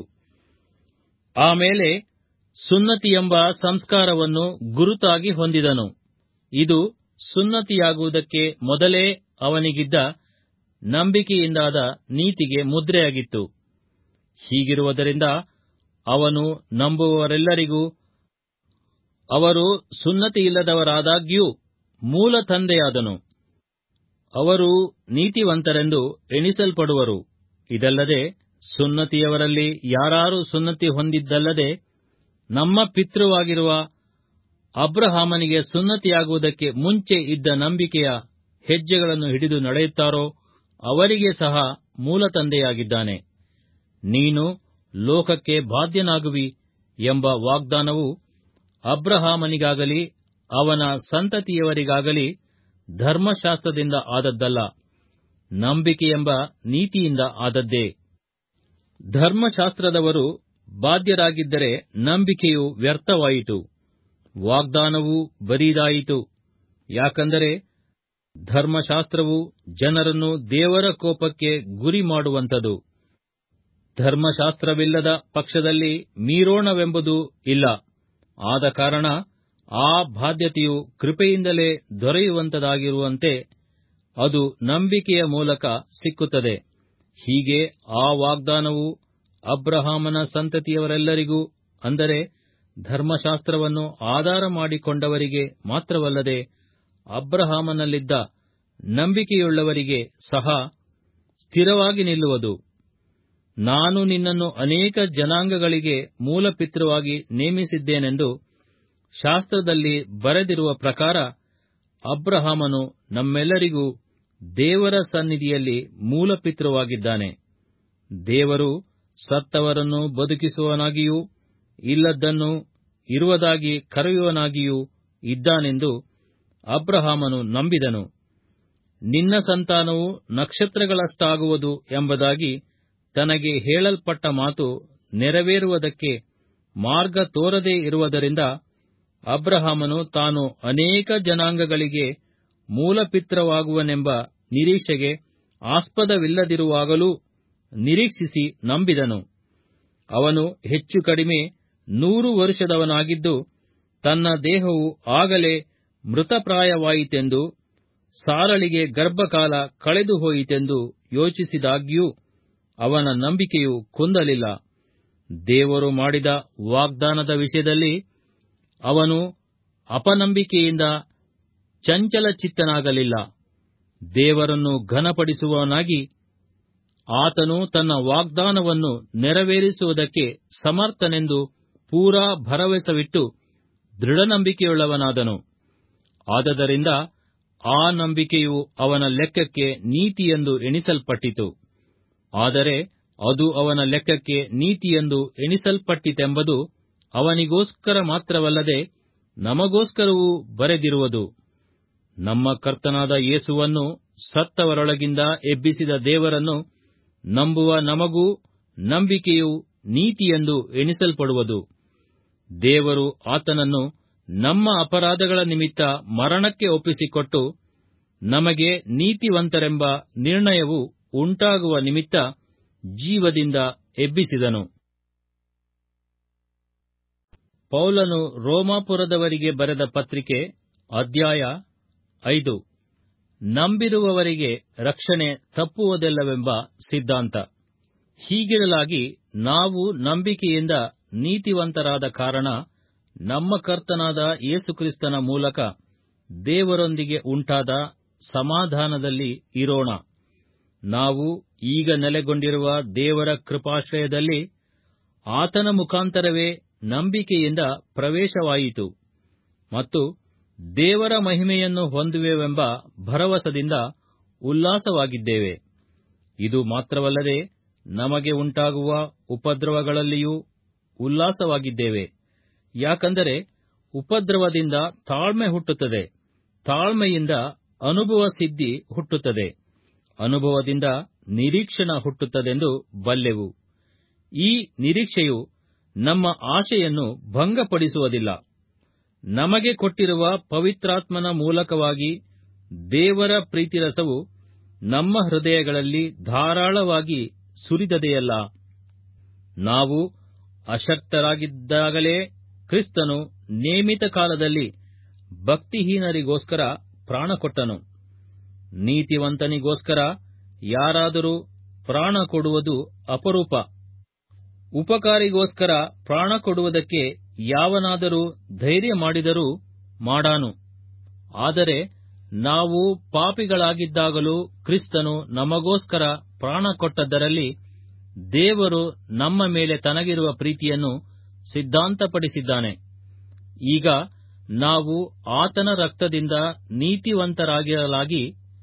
ಆಮೇಲೆ ಸುನ್ನತಿಯೆಂಬ ಸಂಸ್ಕಾರವನ್ನು ಗುರುತಾಗಿ ಹೊಂದಿದನು. ಇದು ಸುನ್ನತಿಯಾಗುವುದಕ್ಕೆ ಮೊದಲೇ ಅವನಿಗಿದ್ದ ನಂಬಿಕೆಯಿಂದಾದ ನೀತಿಗೆ ಮುದ್ರೆಯಾಗಿತ್ತು. ಹೀಗಿರುವುದರಿಂದ ಅವನು ನಂಬುವವರೆಲ್ಲರಿಗೂ, ಅವರು ಸುನ್ನತಿಯಿಲ್ಲದವರಾದಾಗ್ಯೂ ಮೂಲ ತಂದೆಯಾದನು. ಅವರು ನೀತಿವಂತರೆಂದು ಎಣಿಸಲ್ಪಡುವರು. ಇದಲ್ಲದೆ ಸುನ್ನತಿಯವರಲ್ಲಿ ಯಾರಾರು ಸುನ್ನತಿ ಹೊಂದಿದ್ದಲ್ಲದೆ ನಮ್ಮ ಪಿತೃವಾಗಿರುವ ಅಬ್ರಹಾಮನಿಗೆ ಸುನ್ನತಿಯಾಗುವುದಕ್ಕೆ ಮುಂಚೆ ಇದ್ದ ನಂಬಿಕೆಯ ಹೆಜ್ಜೆಗಳನ್ನು ಹಿಡಿದು ನಡೆಯುತ್ತಾರೋ ಅವರಿಗೆ ಸಹ ಮೂಲ ತಂದೆಯಾಗಿದ್ದಾನೆ. ನೀನು ಲೋಕಕ್ಕೆ ಬಾಧ್ಯನಾಗುವಿ ಎಂಬ ವಾಗ್ದಾನವು ಅಬ್ರಹಾಮನಿಗಾಗಲಿ ಅವನ ಸಂತತಿಯವರಿಗಾಗಲಿ ಧರ್ಮಶಾಸ್ತ್ರದಿಂದ ಆದದ್ದಲ್ಲ, ನಂಬಿಕೆಯೆಂಬ ನೀತಿಯಿಂದ ಆದದ್ದೇ. ಧರ್ಮಶಾಸ್ತ್ರದವರು ಬಾಧ್ಯರಾಗಿದ್ದರೆ ನಂಬಿಕೆಯು ವ್ಯರ್ಥವಾಯಿತು, ವಾಗ್ದಾನವೂ ಬರಿದಾಯಿತು. ಯಾಕಂದರೆ ಧರ್ಮಶಾಸ್ತ್ರವು ಜನರನ್ನು ದೇವರ ಕೋಪಕ್ಕೆ ಗುರಿ ಮಾಡುವಂಥದು. ಧರ್ಮಶಾಸ್ತ್ರವಿಲ್ಲದ ಪಕ್ಷದಲ್ಲಿ ಮೀರೋಣವೆಂಬುದು ಇಲ್ಲ. ಆದ ಕಾರಣ ಆ ಬಾಧ್ಯತೆಯು ಕೃಪೆಯಿಂದಲೇ ದೊರೆಯುವಂತದಾಗಿರುವಂತೆ ಅದು ನಂಬಿಕೆಯ ಮೂಲಕ ಸಿಕ್ಕುತ್ತದೆ. ಹೀಗೆ ಆ ವಾಗ್ದಾನವು ಅಬ್ರಹಾಮನ ಸಂತತಿಯವರೆಲ್ಲರಿಗೂ, ಅಂದರೆ ಧರ್ಮಶಾಸ್ತ್ರವನ್ನು ಆಧಾರ ಮಾಡಿಕೊಂಡವರಿಗೆ ಮಾತ್ರವಲ್ಲದೆ ಅಬ್ರಹಾಮನಲ್ಲಿದ್ದ ನಂಬಿಕೆಯುಳ್ಳವರಿಗೆ ಸಹ ಸ್ಥಿರವಾಗಿ ನಿಲ್ಲುವುದು. ನಾನು ನಿನ್ನನ್ನು ಅನೇಕ ಜನಾಂಗಗಳಿಗೆ ಮೂಲಪಿತೃವಾಗಿ ನೇಮಿಸಿದ್ದೇನೆಂದು ಶಾಸ್ತ್ರದಲ್ಲಿ ಬರೆದಿರುವ ಪ್ರಕಾರ ಅಬ್ರಹಾಮನು ನಮ್ಮೆಲ್ಲರಿಗೂ ದೇವರ ಸನ್ನಿಧಿಯಲ್ಲಿ ಮೂಲಪಿತೃವಾಗಿದ್ದಾನೆ. ದೇವರು ಸತ್ತವರನ್ನು ಬದುಕಿಸುವವನಾಗಿಯೂ ಇಲ್ಲದ್ದನ್ನು ಇರುವುದಾಗಿ ಕರೆಯುವವನಾಗಿಯೂ ಇದ್ದಾನೆಂದು ಅಬ್ರಹಾಮನು ನಂಬಿದನು. ನಿನ್ನ ಸಂತಾನವು ನಕ್ಷತ್ರಗಳಷ್ಟಾಗುವುದು ಎಂಬುದಾಗಿ ತನಗೆ ಹೇಳಲ್ಪಟ್ಟ ಮಾತು ನೆರವೇರುವುದಕ್ಕೆ ಮಾರ್ಗ ತೋರದೇ ಇರುವುದರಿಂದ ಅಬ್ರಹಾಮನು ತಾನು ಅನೇಕ ಜನಾಂಗಗಳಿಗೆ ಮೂಲಪಿತೃವಾಗುವನೆಂಬ ನಿರೀಕ್ಷೆಗೆ ಆಸ್ಪದವಿಲ್ಲದಿರುವಾಗಲೂ ನಿರೀಕ್ಷಿಸಿ ನಂಬಿದನು. ಅವನು ಹೆಚ್ಚು ಕಡಿಮೆ 100 ವರುಷದವನಾಗಿದ್ದು ತನ್ನ ದೇಹವು ಆಗಲೇ ಮೃತಪ್ರಾಯವಾಯಿತೆಂದು, ಸಾರಳಿಗೆ ಗರ್ಭಕಾಲ ಕಳೆದು ಹೋಯಿತೆಂದು ಯೋಚಿಸಿದಾಗ್ಯೂ ಅವನ ನಂಬಿಕೆಯು ಕುಂದಲಿಲ್ಲ. ದೇವರು ಮಾಡಿದ ವಾಗ್ದಾನದ ವಿಷಯದಲ್ಲಿ ಅವನು ಅಪನಂಬಿಕೆಯಿಂದ ಚಂಚಲಚಿತ್ತನಾಗಲಿಲ್ಲ. ದೇವರನ್ನು ಘನಪಡಿಸುವವನಾಗಿ ಆತನು ತನ್ನ ವಾಗ್ದಾನವನ್ನು ನೆರವೇರಿಸುವುದಕ್ಕೆ ಸಮರ್ಥನೆಂದು ಪೂರಾ ಭರವಸವಿಟ್ಟು ದೃಢನಂಬಿಕೆಯುಳ್ಳವನಾದನು. ಆದದರಿಂದ ಆ ನಂಬಿಕೆಯು ಅವನ ಲೆಕ್ಕಕ್ಕೆ ನೀತಿಯೆಂದು ಎಣಿಸಲ್ಪಟ್ಟಿತು. ಆದರೆ ಅದು ಅವನ ಲೆಕ್ಕಕ್ಕೆ ನೀತಿಯೆಂದು ಎಣಿಸಲ್ಪಟ್ಟಿತೆಂಬುದು ಅವನಿಗೋಸ್ಕರ ಮಾತ್ರವಲ್ಲದೆ ನಮಗೋಸ್ಕರವೂ ಬರೆದಿರುವುದು. ನಮ್ಮ ಕರ್ತನಾದ ಯೇಸುವನ್ನು ಸತ್ತವರೊಳಗಿಂದ ಎಬ್ಬಿಸಿದ ದೇವರನ್ನು ನಂಬುವ ನಮಗೂ ನಂಬಿಕೆಯು ನೀತಿಯೆಂದು ಎಣಿಸಲ್ಪಡುವುದು. ದೇವರು ಆತನನ್ನು ನಮ್ಮ ಅಪರಾಧಗಳ ನಿಮಿತ್ತ ಮರಣಕ್ಕೆ ಒಪ್ಪಿಸಿಕೊಟ್ಟು ನಮಗೆ ನೀತಿವಂತರೆಂಬ ನಿರ್ಣಯವು ಉಂಟಾಗುವ ನಿಮಿತ್ತ ಜೀವದಿಂದ ಎಬ್ಬಿಸಿದನು. ಪೌಲನು ರೋಮಾಪುರದವರಿಗೆ ಬರೆದ ಪತ್ರಿಕೆ ಅಧ್ಯಾಯ 5. ನಂಬಿರುವವರಿಗೆ ರಕ್ಷಣೆ ತಪ್ಪುವುದಿಲ್ಲವೆಂಬ ಸಿದ್ಧಾಂತ. ಹೀಗಿರಲಾಗಿ ನಾವು ನಂಬಿಕೆಯಿಂದ ನೀತಿವಂತರಾದ ಕಾರಣ ನಮ್ಮ ಕರ್ತನಾದ ಯೇಸುಕ್ರಿಸ್ತನ ಮೂಲಕ ದೇವರೊಂದಿಗೆ ಉಂಟಾದ ಸಮಾಧಾನದಲ್ಲಿ ಇರೋಣ. ನಾವು ಈಗ ನೆಲೆಗೊಂಡಿರುವ ದೇವರ ಕೃಪಾಶ್ರಯದಲ್ಲಿ ಆತನ ಮುಖಾಂತರವೇ ನಂಬಿಕೆಯಿಂದ ಪ್ರವೇಶವಾಯಿತು ಮತ್ತು ದೇವರ ಮಹಿಮೆಯನ್ನು ಹೊಂದುವೆವೆಂಬ ಭರವಸದಿಂದ ಉಲ್ಲಾಸವಾಗಿದ್ದೇವೆ. ಇದು ಮಾತ್ರವಲ್ಲದೆ ನಮಗೆ ಉಂಟಾಗುವ ಉಪದ್ರವಗಳಲ್ಲಿಯೂ ಉಲ್ಲಾಸವಾಗಿದ್ದೇವೆ. ಯಾಕಂದರೆ ಉಪದ್ರವದಿಂದ ತಾಳ್ಮೆ ಹುಟ್ಟುತ್ತದೆ, ತಾಳ್ಮೆಯಿಂದ ಅನುಭವ ಸಿದ್ಧಿ ಹುಟ್ಟುತ್ತದೆ, ಅನುಭವದಿಂದ ನಿರೀಕ್ಷಣ ಹುಟ್ಟುತ್ತದೆಂದು ಬಲ್ಲೆವು. ಈ ನಿರೀಕ್ಷೆಯು ನಮ್ಮ ಆಶೆಯನ್ನು ಭಂಗಪಡಿಸುವುದಿಲ್ಲ. ನಮಗೆ ಕೊಟ್ಟಿರುವ ಪವಿತ್ರಾತ್ಮನ ಮೂಲಕವಾಗಿ ದೇವರ ಪ್ರೀತಿರಸವು ನಮ್ಮ ಹೃದಯಗಳಲ್ಲಿ ಧಾರಾಳವಾಗಿ ಸುರಿದದೆಯಲ್ಲ. ನಾವು ಅಶಕ್ತರಾಗಿದ್ದಾಗಲೇ ಕ್ರಿಸ್ತನು ನೇಮಿತ ಕಾಲದಲ್ಲಿ ಭಕ್ತಿಹೀನರಿಗೋಸ್ಕರ ಪ್ರಾಣಕೊಟ್ಟನು. ನೀತಿವಂತನಿಗೋಸ್ಕರ ಯಾರಾದರೂ ಪ್ರಾಣ ಕೊಡುವುದು ಅಪರೂಪ. ಉಪಕಾರಿಗೋಸ್ಕರ ಪ್ರಾಣ ಕೊಡುವುದಕ್ಕೆ ಯಾವನಾದರೂ ಧೈರ್ಯ ಮಾಡಿದರೂ ಮಾಡಾನು. ಆದರೆ ನಾವು ಪಾಪಿಗಳಾಗಿದ್ದಾಗಲೂ ಕ್ರಿಸ್ತನು ನಮಗೋಸ್ಕರ ಪ್ರಾಣ ಕೊಟ್ಟದ್ದರಲ್ಲಿ ದೇವರು ನಮ್ಮ ಮೇಲೆ ತನಗಿರುವ ಪ್ರೀತಿಯನ್ನು ಸಿದ್ಧಾಂತಪಡಿಸಿದ್ದಾನೆ. ಈಗ ನಾವು ಆತನ ರಕ್ತದಿಂದ ನೀತಿವಂತರಾಗಿರಲಾಗಿ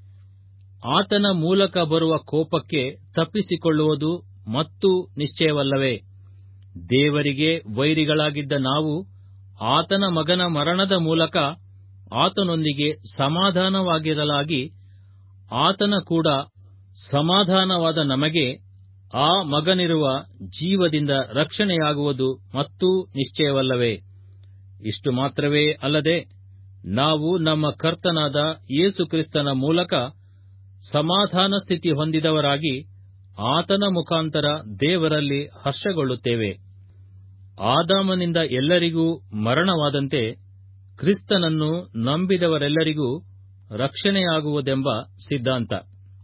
ಆತನ ಮೂಲಕ ಬರುವ ಕೋಪಕ್ಕೆ ತಪ್ಪಿಸಿಕೊಳ್ಳುವುದು ಮತ್ತೂ ನಿಶ್ಚಯವಲ್ಲವೇ? ದೇವರಿಗೆ ವೈರಿಗಳಾಗಿದ್ದ ನಾವು ಆತನ ಮಗನ ಮರಣದ ಮೂಲಕ ಆತನೊಂದಿಗೆ ಸಮಾಧಾನವಾಗಿರಲಾಗಿ ಆತನ ಕೂಡ ಸಮಾಧಾನವಾದ ನಮಗೆ ಆ ಮಗನಿರುವ ಜೀವದಿಂದ ರಕ್ಷಣೆಯಾಗುವುದು ಮತ್ತೂ ನಿಶ್ಚಯವಲ್ಲವೇ? ಇಷ್ಟು ಮಾತ್ರವೇ ಅಲ್ಲದೆ ನಾವು ನಮ್ಮ ಕರ್ತನಾದ ಯೇಸು ಕ್ರಿಸ್ತನ ಮೂಲಕ ಸಮಾಧಾನ ಸ್ಥಿತಿ ಹೊಂದಿದವರಾಗಿ ಆತನ ಮುಖಾಂತರ ದೇವರಲ್ಲಿ ಹರ್ಷಗೊಳ್ಳುತ್ತೇವೆ. ಆದಾಮನಿಂದ ಎಲ್ಲರಿಗೂ ಮರಣವಾದಂತೆ ಕ್ರಿಸ್ತನನ್ನು ನಂಬಿದವರೆಲ್ಲರಿಗೂ ರಕ್ಷಣೆಯಾಗುವುದೆಂಬ ಸಿದ್ಧಾಂತ.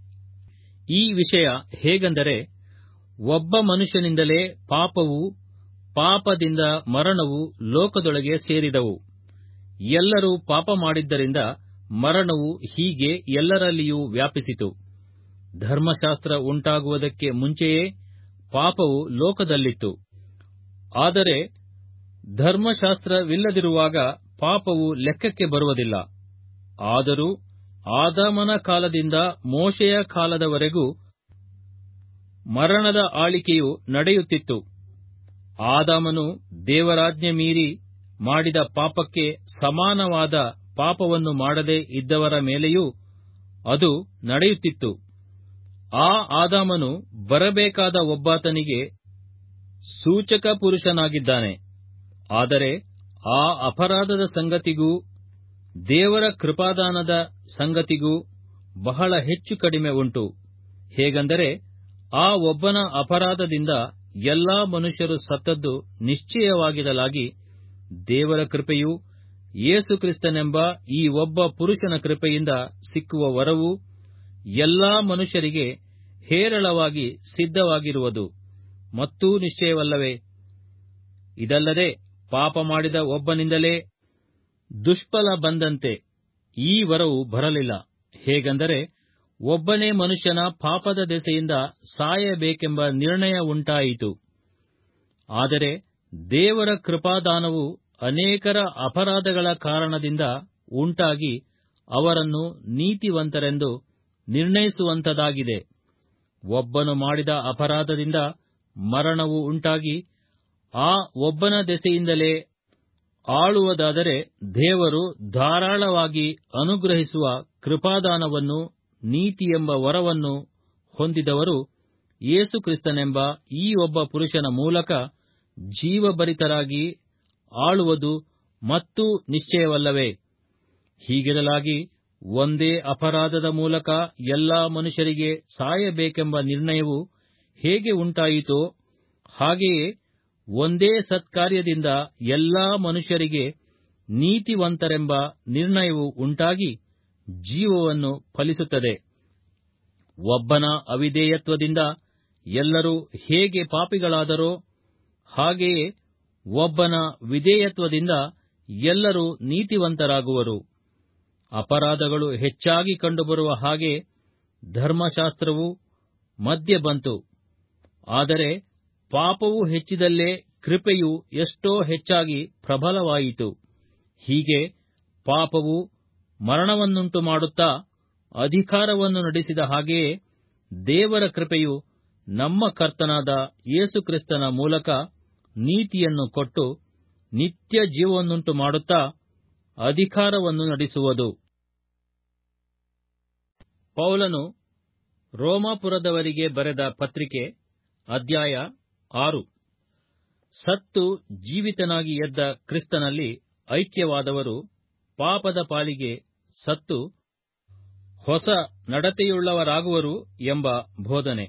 ಈ ವಿಷಯ ಹೇಗೆಂದರೆ, ಒಬ್ಬ ಮನುಷ್ಯನಿಂದಲೇ ಪಾಪವೂ ಪಾಪದಿಂದ ಮರಣವು ಲೋಕದೊಳಗೆ ಸೇರಿದವು. ಎಲ್ಲರೂ ಪಾಪ ಮಾಡಿದ್ದರಿಂದ ಮರಣವು ಹೀಗೆ ಎಲ್ಲರಲ್ಲಿಯೂ ವ್ಯಾಪಿಸಿತು. ಧರ್ಮಶಾಸ್ತ್ರ ಉಂಟಾಗುವುದಕ್ಕೆ ಮುಂಚೆಯೇ ಪಾಪವು ಲೋಕದಲ್ಲಿತ್ತು. ಆದರೆ ಧರ್ಮಶಾಸ್ತ್ರವಿಲ್ಲದಿರುವಾಗ ಪಾಪವು ಲೆಕ್ಕಕ್ಕೆ ಬರುವುದಿಲ್ಲ. ಆದರೂ ಆದಾಮನ ಕಾಲದಿಂದ ಮೋಶೆಯ ಕಾಲದವರೆಗೂ ಮರಣದ ಆಳಿಕೆಯು ನಡೆಯುತ್ತಿತ್ತು. ಆದಾಮನು ದೇವರಾಜ್ಞೆ ಮೀರಿ ಮಾಡಿದ ಪಾಪಕ್ಕೆ ಸಮಾನವಾದ ಪಾಪವನ್ನು ಮಾಡದೇ ಇದ್ದವರ ಮೇಲೆಯೂ ಅದು ನಡೆಯುತ್ತಿತ್ತು. ಆ ಆದಾಮನು ಬರಬೇಕಾದ ಒಬ್ಬಾತನಿಗೆ ಸೂಚಕ ಪುರುಷನಾಗಿದ್ದಾನೆ. ಆದರೆ ಆ ಅಪರಾಧದ ಸಂಗತಿಗೂ ದೇವರ ಕೃಪಾದಾನದ ಸಂಗತಿಗೂ ಬಹಳ ಹೆಚ್ಚು ಕಡಿಮೆ ಉಂಟು. ಹೇಗೆಂದರೆ, ಆ ಒಬ್ಬನ ಅಪರಾಧದಿಂದ ಎಲ್ಲಾ ಮನುಷ್ಯರು ಸತ್ತದ್ದು ನಿಶ್ಚಯವಾಗಿರಲಾಗಿ, ದೇವರ ಕೃಪೆಯು ಯೇಸುಕ್ರಿಸ್ತನೆಂಬ ಈ ಒಬ್ಬ ಪುರುಷನ ಕೃಪೆಯಿಂದ ಸಿಕ್ಕುವ ವರವು ಎಲ್ಲಾ ಮನುಷ್ಯರಿಗೆ ಹೇರಳವಾಗಿ ಸಿದ್ಧವಾಗಿರುವುದು ಮತ್ತೂ ನಿಶ್ಚಯವಲ್ಲವೇ? ಇದಲ್ಲದೆ ಪಾಪ ಮಾಡಿದ ಒಬ್ಬನಿಂದಲೇ ದುಷ್ಫಲ ಬಂದಂತೆ ಈ ವರವು ಬರಲಿಲ್ಲ. ಹೇಗೆಂದರೆ, ಒಬ್ಬನೇ ಮನುಷ್ಯನ ಪಾಪದ ದೆಸೆಯಿಂದ ಸಾಯಬೇಕೆಂಬ ನಿರ್ಣಯ ಉಂಟಾಯಿತು. ಆದರೆ ದೇವರ ಕೃಪಾದಾನವು ಅನೇಕರ ಅಪರಾಧಗಳ ಕಾರಣದಿಂದ ಉಂಟಾಗಿ ಅವರನ್ನು ನೀತಿವಂತರೆಂದು ನಿರ್ಣಯಿಸುವಂತದಾಗಿದೆ. ಒಬ್ಬನು ಮಾಡಿದ ಅಪರಾಧದಿಂದ ಮರಣವು ಉಂಟಾಗಿ ಆ ಒಬ್ಬನ ದೆಸೆಯಿಂದಲೇ ಆಳುವುದಾದರೆ, ದೇವರು ಧಾರಾಳವಾಗಿ ಅನುಗ್ರಹಿಸುವ ಕೃಪಾದಾನವನ್ನು, ನೀತಿಯೆಂಬ ವರವನ್ನು ಹೊಂದಿದವರು ಯೇಸುಕ್ರಿಸ್ತನೆಂಬ ಈ ಒಬ್ಬ ಪುರುಷನ ಮೂಲಕ ಜೀವಭರಿತರಾಗಿ ಆಳುವುದು ಮತ್ತೂ ನಿಶ್ಚಯವಲ್ಲವೇ? ಹೀಗಿರಲಾಗಿ ಒಂದೇ ಅಪರಾಧದ ಮೂಲಕ ಎಲ್ಲಾ ಮನುಷ್ಯರಿಗೆ ಸಾಯಬೇಕೆಂಬ ನಿರ್ಣಯವು ಹೇಗೆ ಉಂಟಾಯಿತೋ, ಹಾಗೆಯೇ ಒಂದೇ ಸತ್ಕಾರ್ಯದಿಂದ ಎಲ್ಲಾ ಮನುಷ್ಯರಿಗೆ ನೀತಿವಂತರೆಂಬ ನಿರ್ಣಯವು ಉಂಟಾಗಿ ಜೀವವನ್ನು ಫಲಿಸುತ್ತದೆ. ಒಬ್ಬನ ಅವಿಧೇಯತ್ವದಿಂದ ಎಲ್ಲರೂ ಹೇಗೆ ಪಾಪಿಗಳಾದರೋ, ಹಾಗೆಯೇ ಒಬ್ಬನ ವಿಧೇಯತ್ವದಿಂದ ಎಲ್ಲರೂ ನೀತಿವಂತರಾಗುವರು. ಅಪರಾಧಗಳು ಹೆಚ್ಚಾಗಿ ಕಂಡುಬರುವ ಹಾಗೆ ಧರ್ಮಶಾಸ್ತ್ರವು ಮಧ್ಯೆ ಬಂತು. ಆದರೆ ಪಾಪವು ಹೆಚ್ಚಿದಲ್ಲೇ ಕೃಪೆಯು ಎಷ್ಟೋ ಹೆಚ್ಚಾಗಿ ಪ್ರಬಲವಾಯಿತು. ಹೀಗೆ ಪಾಪವು ಮರಣವನ್ನುಂಟು ಮಾಡುತ್ತಾ ಅಧಿಕಾರವನ್ನು ನಡೆಸಿದ ಹಾಗೆಯೇ ದೇವರ ಕೃಪೆಯು ನಮ್ಮ ಕರ್ತನಾದ ಯೇಸುಕ್ರಿಸ್ತನ ಮೂಲಕ ನೀತಿಯನ್ನು ಕೊಟ್ಟು ನಿತ್ಯ ಜೀವವನ್ನುಂಟು ಮಾಡುತ್ತಾ ಅಧಿಕಾರವನ್ನು ನಡೆಸುವುದು. ಪೌಲನು ರೋಮಾಪುರದವರಿಗೆ ಬರೆದ ಪತ್ರಿಕೆ, ಅಧ್ಯಾಯ 6. ಸತ್ತು ಜೀವಿತನಾಗಿ ಎದ್ದ ಕ್ರಿಸ್ತನಲ್ಲಿ ಐಕ್ಯವಾದವರು ಪಾಪದ ಪಾಲಿಗೆ ಸತ್ತು ಹೊಸ ನಡತೆಯುಳ್ಳವರಾಗುವರು ಎಂಬ ಬೋಧನೆ.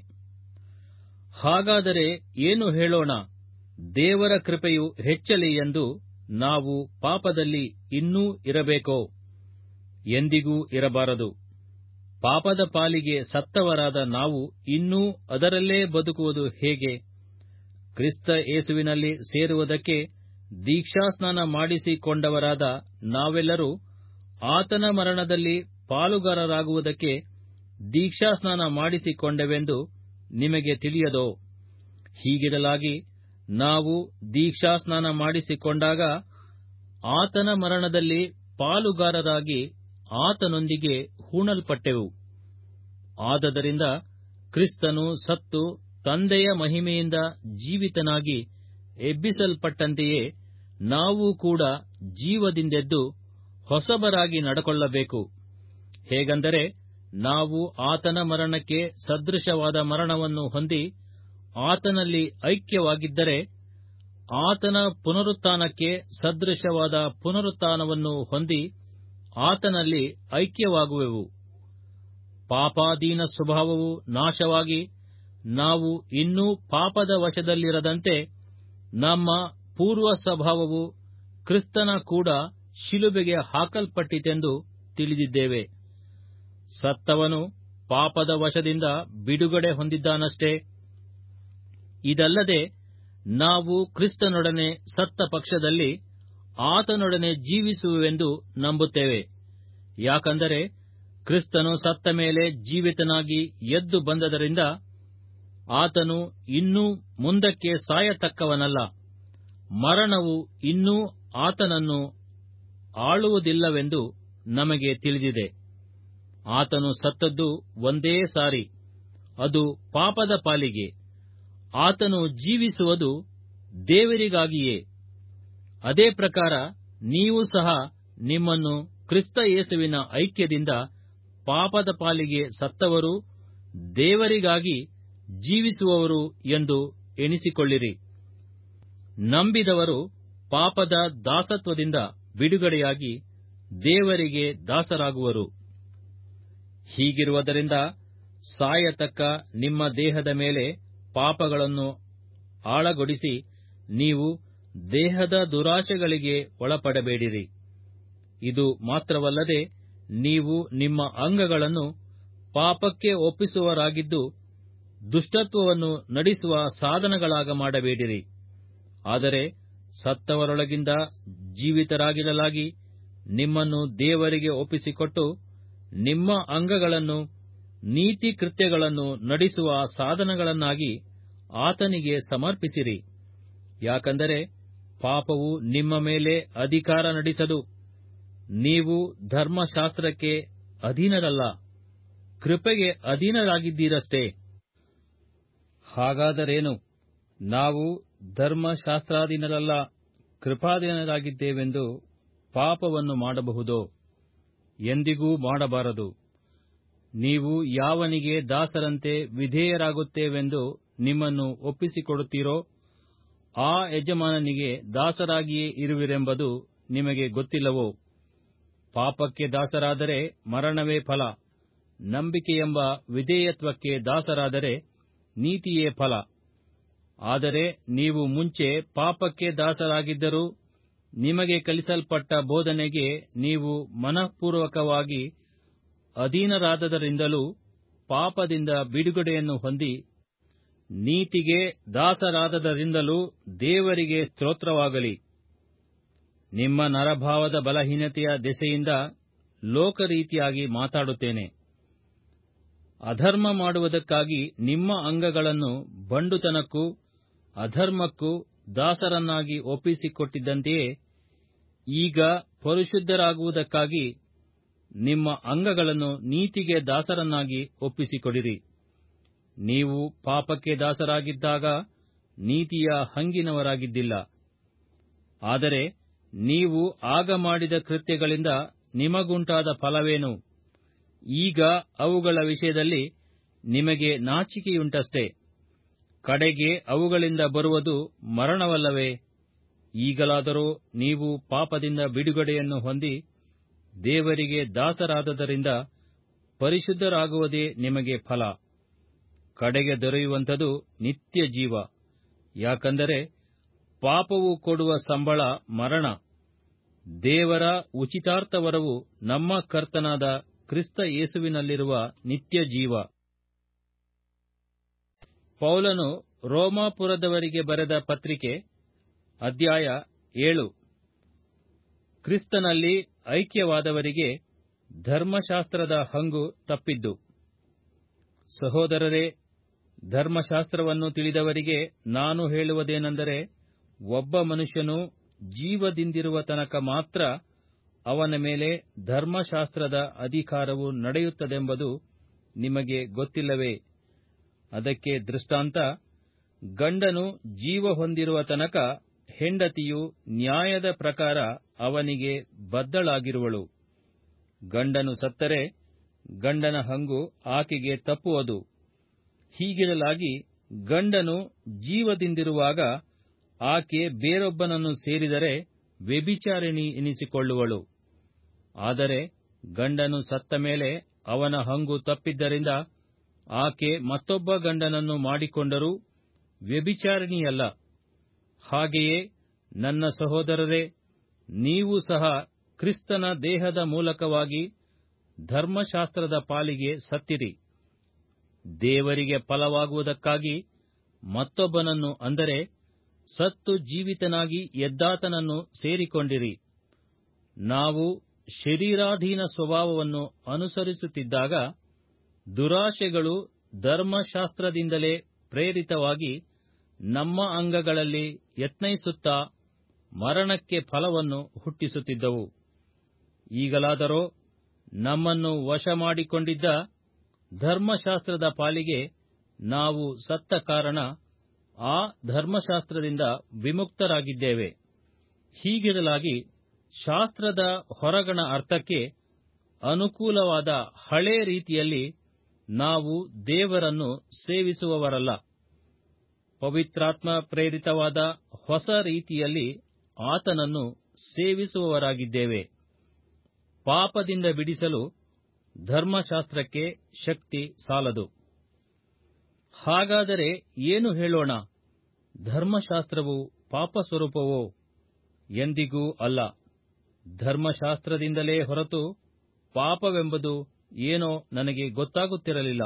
ಹಾಗಾದರೆ ಏನು ಹೇಳೋಣ? ದೇವರ ಕೃಪೆಯು ಹೆಚ್ಚಲಿ ಎಂದು ನಾವು ಪಾಪದಲ್ಲಿ ಇನ್ನೂ ಇರಬೇಕೋ? ಎಂದಿಗೂ ಇರಬಾರದು. ಪಾಪದ ಪಾಲಿಗೆ ಸತ್ತವರಾದ ನಾವು ಇನ್ನೂ ಅದರಲ್ಲೇ ಬದುಕುವುದು ಹೇಗೆ? ಕ್ರಿಸ್ತ ಯೇಸುವಿನಲ್ಲಿ ಸೇರುವುದಕ್ಕೆ ದೀಕ್ಷಾಸ್ನಾನ ಮಾಡಿಸಿಕೊಂಡವರಾದ ನಾವೆಲ್ಲರೂ ಆತನ ಮರಣದಲ್ಲಿ ಪಾಲುಗಾರರಾಗುವುದಕ್ಕೆ ದೀಕ್ಷಾಸ್ನಾನ ಮಾಡಿಸಿಕೊಂಡೆವೆಂದು ನಿಮಗೆ ತಿಳಿಯದೋ? ಹೀಗಿರಲಾಗಿ ನಾವು ದೀಕ್ಷಾಸ್ನಾನ ಮಾಡಿಸಿಕೊಂಡಾಗ ಆತನ ಮರಣದಲ್ಲಿ ಪಾಲುಗಾರರಾಗಿ ಆತನೊಂದಿಗೆ ಹೂಣಲ್ಪಟ್ಟೆವು. ಆದದರಿಂದ ಕ್ರಿಸ್ತನು ಸತ್ತು ತಂದೆಯ ಮಹಿಮೆಯಿಂದ ಜೀವಿತನಾಗಿ ಎಬ್ಬಿಸಲ್ಪಟ್ಟಂತೆಯೇ ನಾವು ಕೂಡ ಜೀವದಿಂದೆದ್ದು ಹೊಸಬರಾಗಿ ನಡಕೊಳ್ಳಬೇಕು. ಹೇಗೆಂದರೆ, ನಾವು ಆತನ ಮರಣಕ್ಕೆ ಸದೃಶವಾದ ಮರಣವನ್ನು ಹೊಂದಿ ಆತನಲ್ಲಿ ಐಕ್ಯವಾಗಿದ್ದರೆ, ಆತನ ಪುನರುತ್ಥಾನಕ್ಕೆ ಸದೃಶವಾದ ಪುನರುತ್ಥಾನವನ್ನು ಹೊಂದಿ ಆತನಲ್ಲಿ ಐಕ್ಯವಾಗುವೆವು. ಪಾಪಾಧೀನ ಸ್ವಭಾವವು ನಾಶವಾಗಿ ನಾವು ಇನ್ನೂ ಪಾಪದ ವಶದಲ್ಲಿರದಂತೆ ನಮ್ಮ ಪೂರ್ವ ಸ್ವಭಾವವು ಕ್ರಿಸ್ತನ ಕೂಡ ಶಿಲುಬೆಗೆ ಹಾಕಲ್ಪಟ್ಟಿತೆಂದು ತಿಳಿದಿದ್ದೇವೆ. ಸತ್ತವನು ಪಾಪದ ವಶದಿಂದ ಬಿಡುಗಡೆ ಹೊಂದಿದ್ದಾನಷ್ಟೇ. ಇದಲ್ಲದೆ ನಾವು ಕ್ರಿಸ್ತನೊಡನೆ ಸತ್ತ ಪಕ್ಷದಲ್ಲಿ ಆತನೊಡನೆ ಜೀವಿಸುವೆವೆಂದು ನಂಬುತ್ತೇವೆ. ಯಾಕಂದರೆ ಕ್ರಿಸ್ತನು ಸತ್ತ ಮೇಲೆ ಜೀವಿತನಾಗಿ ಎದ್ದು ಬಂದದರಿಂದ ಆತನು ಇನ್ನೂ ಮುಂದಕ್ಕೆ ಸಾಯತಕ್ಕವನಲ್ಲ. ಮರಣವು ಇನ್ನೂ ಆತನನ್ನು ಆಳುವುದಿಲ್ಲವೆಂದು ನಮಗೆ ತಿಳಿದಿದೆ. ಆತನು ಸತ್ತದ್ದು ಒಂದೇ ಸಾರಿ, ಅದು ಪಾಪದ ಪಾಲಿಗೆ. ಆತನು ಜೀವಿಸುವುದು ದೇವರಿಗಾಗಿಯೇ. ಅದೇ ಪ್ರಕಾರ ನೀವು ಸಹ ನಿಮ್ಮನ್ನು ಕ್ರಿಸ್ತ ಯೇಸುವಿನ ಐಕ್ಯದಿಂದ ಪಾಪದ ಪಾಲಿಗೆ ಸತ್ತವರು, ದೇವರಿಗಾಗಿ ಜೀವಿಸುವವರು ಎಂದು ಎಣಿಸಿಕೊಳ್ಳಿರಿ. ನಂಬಿದವರು ಪಾಪದ ದಾಸತ್ವದಿಂದ ಬಿಡುಗಡೆಯಾಗಿ ದೇವರಿಗೆ ದಾಸರಾಗುವರು. ಹೀಗಿರುವುದರಿಂದ ಸಾಯತಕ್ಕ ನಿಮ್ಮ ದೇಹದ ಮೇಲೆ ಪಾಪಗಳನ್ನು ಆಳಗೊಡಿಸಿ ನೀವು ದೇಹದ ದುರಾಶೆಗಳಿಗೆ ಒಳಪಡಬೇಡಿರಿ. ಇದು ಮಾತ್ರವಲ್ಲದೆ ನೀವು ನಿಮ್ಮ ಅಂಗಗಳನ್ನು ಪಾಪಕ್ಕೆ ಒಪ್ಪಿಸುವವರಾಗಿದ್ದು ದುಷ್ಟತ್ವವನ್ನು ನಡೆಸುವ ಸಾಧನಗಳಾಗ ಮಾಡಬೇಡಿರಿ. ಆದರೆ ಸತ್ತವರೊಳಗಿಂದ ಜೀವಿತರಾಗಿರಲಾಗಿ ನಿಮ್ಮನ್ನು ದೇವರಿಗೆ ಒಪ್ಪಿಸಿಕೊಟ್ಟು ನಿಮ್ಮ ಅಂಗಗಳನ್ನು ನೀತಿ ಕೃತ್ಯಗಳನ್ನು ನಡೆಸುವ ಸಾಧನಗಳನ್ನಾಗಿ ಆತನಿಗೆ ಸಮರ್ಪಿಸಿರಿ. ಯಾಕಂದರೆ ಪಾಪವು ನಿಮ್ಮ ಮೇಲೆ ಅಧಿಕಾರ ನಡೆಸದು. ನೀವು ಧರ್ಮಶಾಸ್ತ್ರಕ್ಕೆ ಅಧೀನರಲ್ಲ, ಕೃಪೆಗೆ ಅಧೀನರಾಗಿದ್ದೀರಷ್ಟೇ. ಹಾಗಾದರೇನು, ನಾವು ಧರ್ಮಶಾಸ್ತ್ರಾಧೀನರಲ್ಲ, ಕೃಪಾಧೀನರಾಗಿದ್ದೇವೆಂದು ಪಾಪವನ್ನು ಮಾಡಬಹುದೋ? ಎಂದಿಗೂ ಮಾಡಬಾರದು. ನೀವು ಯಾವನಿಗೆ ದಾಸರಂತೆ ವಿಧೇಯರಾಗುತ್ತೇವೆಂದು ನಿಮ್ಮನ್ನು ಒಪ್ಪಿಸಿಕೊಡುತ್ತೀರೋ ಆ ಯಜಮಾನನಿಗೆ ದಾಸರಾಗಿಯೇ ಇರುವಿರೆಂಬುದು ನಿಮಗೆ ಗೊತ್ತಿಲ್ಲವೋ? ಪಾಪಕ್ಕೆ ದಾಸರಾದರೆ ಮರಣವೇ ಫಲ, ನಂಬಿಕೆಯೆಂಬ ವಿಧೇಯತ್ವಕ್ಕೆ ದಾಸರಾದರೆ ನೀತಿಯೇ ಫಲ. ಆದರೆ ನೀವು ಮುಂಚೆ ಪಾಪಕ್ಕೆ ದಾಸರಾಗಿದ್ದರೂ ನಿಮಗೆ ಕಲಿಸಲ್ಪಟ್ಟ ಬೋಧನೆಗೆ ನೀವು ಮನಃಪೂರ್ವಕವಾಗಿ ಅಧೀನರಾದದರಿಂದಲೂ ಪಾಪದಿಂದ ಬಿಡುಗಡೆಯನ್ನು ಹೊಂದಿ ನೀತಿಗೆ ದಾಸರಾದದರಿಂದಲೂ ದೇವರಿಗೆ ಸ್ತೋತ್ರವಾಗಲಿ. ನಿಮ್ಮ ನರಭಾವದ ಬಲಹೀನತೆಯ ದೆಸೆಯಿಂದ ಲೋಕರೀತಿಯಾಗಿ ಮಾತಾಡುತ್ತೇನೆ. ಅಧರ್ಮ ಮಾಡುವುದಕ್ಕಾಗಿ ನಿಮ್ಮ ಅಂಗಗಳನ್ನು ಬಂಡುತನಕ್ಕೂ ಅಧರ್ಮಕ್ಕೂ ದಾಸರನ್ನಾಗಿ ಒಪ್ಪಿಸಿಕೊಟ್ಟಿದ್ದಂತೆಯೇ ಈಗ ಪರಿಶುದ್ಧರಾಗುವುದಕ್ಕಾಗಿ ನಿಮ್ಮ ಅಂಗಗಳನ್ನು ನೀತಿಗೆ ದಾಸರನ್ನಾಗಿ ಒಪ್ಪಿಸಿಕೊಡಿರಿ. ನೀವು ಪಾಪಕ್ಕೆ ದಾಸರಾಗಿದ್ದಾಗ ನೀತಿಯ ಹಂಗಿನವರಾಗಿದ್ದಿಲ್ಲ. ಆದರೆ ನೀವು ಆಗ ಮಾಡಿದ ಕೃತ್ಯಗಳಿಂದ ನಿಮಗುಂಟಾದ ಫಲವೇನು? ಈಗ ಅವುಗಳ ವಿಷಯದಲ್ಲಿ ನಿಮಗೆ ನಾಚಿಕೆಯುಂಟಷ್ಟೇ. ಕಡೆಗೆ ಅವುಗಳಿಂದ ಬರುವುದು ಮರಣವಲ್ಲವೇ? ಈಗಲಾದರೋ ನೀವು ಪಾಪದಿಂದ ಬಿಡುಗಡೆಯನ್ನು ಹೊಂದಿ ದೇವರಿಗೆ ದಾಸರಾದದರಿಂದ ಪರಿಶುದ್ಧರಾಗುವುದೇ ನಿಮಗೆ ಫಲ. ಕಡೆಗೆ ದೊರೆಯುವಂಥದು ನಿತ್ಯ ಜೀವ. ಯಾಕಂದರೆ ಪಾಪವು ಕೊಡುವ ಸಂಬಳ ಮರಣ, ದೇವರ ಉಚಿತಾರ್ಥವರವು ನಮ್ಮ ಕರ್ತನಾದ ಕ್ರಿಸ್ತ ಯೇಸುವಿನಲ್ಲಿರುವ ನಿತ್ಯ ಜೀವ. ಪೌಲನು ರೋಮಾಪುರದವರಿಗೆ ಬರೆದ ಪತ್ರಿಕೆ, ಅಧ್ಯಾಯ 7. ಕ್ರಿಸ್ತನಲ್ಲಿ ಐಕ್ಯವಾದವರಿಗೆ ಧರ್ಮಶಾಸ್ತ್ರದ ಹಂಗು ತಪ್ಪಿದ್ದು. ಸಹೋದರರೇ, ಧರ್ಮಶಾಸ್ತ್ರವನ್ನು ತಿಳಿದವರಿಗೆ ನಾನು ಹೇಳುವುದೇನೆಂದರೆ, ಒಬ್ಬ ಮನುಷ್ಯನು ಜೀವದಿಂದಿರುವ ತನಕ ಮಾತ್ರ ಅವನ ಮೇಲೆ ಧರ್ಮಶಾಸ್ತ್ರದ ಅಧಿಕಾರವು ನಡೆಯುತ್ತದೆಂಬುದು ನಿಮಗೆ ಗೊತ್ತಿಲ್ಲವೇ? ಅದಕ್ಕೆ ದೃಷ್ಟಾಂತ, ಗಂಡನು ಜೀವ ಹೊಂದಿರುವ ತನಕ ಹೆಂಡತಿಯು ನ್ಯಾಯದ ಪ್ರಕಾರ ಅವನಿಗೆ ಬದ್ಧಳಾಗಿರುವಳು. ಗಂಡನು ಸತ್ತರೆ ಗಂಡನ ಹಂಗು ಆಕೆಗೆ ತಪ್ಪುವುದು. ಹೀಗಿರಲಾಗಿ ಗಂಡನು ಜೀವದಿಂದಿರುವಾಗ ಆಕೆ ಬೇರೊಬ್ಬನನ್ನು ಸೇರಿದರೆ ವ್ಯಭಿಚಾರಿಣಿ ಎನಿಸಿಕೊಳ್ಳುವಳು. ಆದರೆ ಗಂಡನು ಸತ್ತ ಮೇಲೆ ಅವನ ಹಂಗು ತಪ್ಪಿದ್ದರಿಂದ ಆಕೆ ಮತ್ತೊಬ್ಬ ಗಂಡನನ್ನು ಮಾಡಿಕೊಂಡರೂ ವ್ಯಭಿಚಾರಿಣಿಯಲ್ಲ. ಹಾಗೆಯೇ ನನ್ನ ಸಹೋದರರೇ, ನೀವು ಸಹ ಕ್ರಿಸ್ತನ ದೇಹದ ಮೂಲಕವಾಗಿ ಧರ್ಮಶಾಸ್ತ್ರದ ಪಾಲಿಗೆ ಸತ್ತಿರಿ. ದೇವರಿಗೆ ಫಲವಾಗುವುದಕ್ಕಾಗಿ ಮತ್ತೊಬ್ಬನನ್ನು, ಅಂದರೆ ಸತ್ತು ಜೀವಿತನಾಗಿ ಎದ್ದಾತನನ್ನು ಸೇರಿಕೊಂಡಿರಿ. ನಾವು ಶರೀರಾಧೀನ ಸ್ವಭಾವವನ್ನು ಅನುಸರಿಸುತ್ತಿದ್ದಾಗ ದುರಾಶೆಗಳು ಧರ್ಮಶಾಸ್ತ್ರದಿಂದಲೇ ಪ್ರೇರಿತವಾಗಿ ನಮ್ಮ ಅಂಗಗಳಲ್ಲಿ ಯತ್ನಿಸುತ್ತಾ ಮರಣಕ್ಕೆ ಫಲವನ್ನು ಹುಟ್ಟಿಸುತ್ತಿದ್ದವು. ಈಗಲಾದರೋ ನಮ್ಮನ್ನು ವಶ ಮಾಡಿಕೊಂಡಿದ್ದ ಧರ್ಮಶಾಸ್ತ್ರದ ಪಾಲಿಗೆ ನಾವು ಸತ್ತ ಕಾರಣ ಆ ಧರ್ಮಶಾಸ್ತ್ರದಿಂದ ವಿಮುಕ್ತರಾಗಿದ್ದೇವೆ. ಹೀಗಿರಲಾಗಿ ಶಾಸ್ತ್ರದ ಹೊರಗಣ ಅರ್ಥಕ್ಕೆ ಅನುಕೂಲವಾದ ಹಳೇ ರೀತಿಯಲ್ಲಿ ನಾವು ದೇವರನ್ನು ಸೇವಿಸುವವರಲ್ಲ. ಪವಿತ್ರಾತ್ಮ ಪ್ರೇರಿತವಾದ ಹೊಸ ರೀತಿಯಲ್ಲಿ ಆತನನ್ನು ಸೇವಿಸುವವರಾಗಿದ್ದೇವೆ. ಪಾಪದಿಂದ ಬಿಡಿಸಲು ಧರ್ಮಶಾಸ್ತ್ರಕ್ಕೆ ಶಕ್ತಿ ಸಾಲದು. ಹಾಗಾದರೆ ಏನು ಹೇಳೋಣ? ಧರ್ಮಶಾಸ್ತ್ರವು ಪಾಪಸ್ವರೂಪವೋ? ಎಂದಿಗೂ ಅಲ್ಲ. ಧರ್ಮಶಾಸ್ತ್ರದಿಂದಲೇ ಹೊರತು ಪಾಪವೆಂಬುದು ಏನೋ ನನಗೆ ಗೊತ್ತಾಗುತ್ತಿರಲಿಲ್ಲ.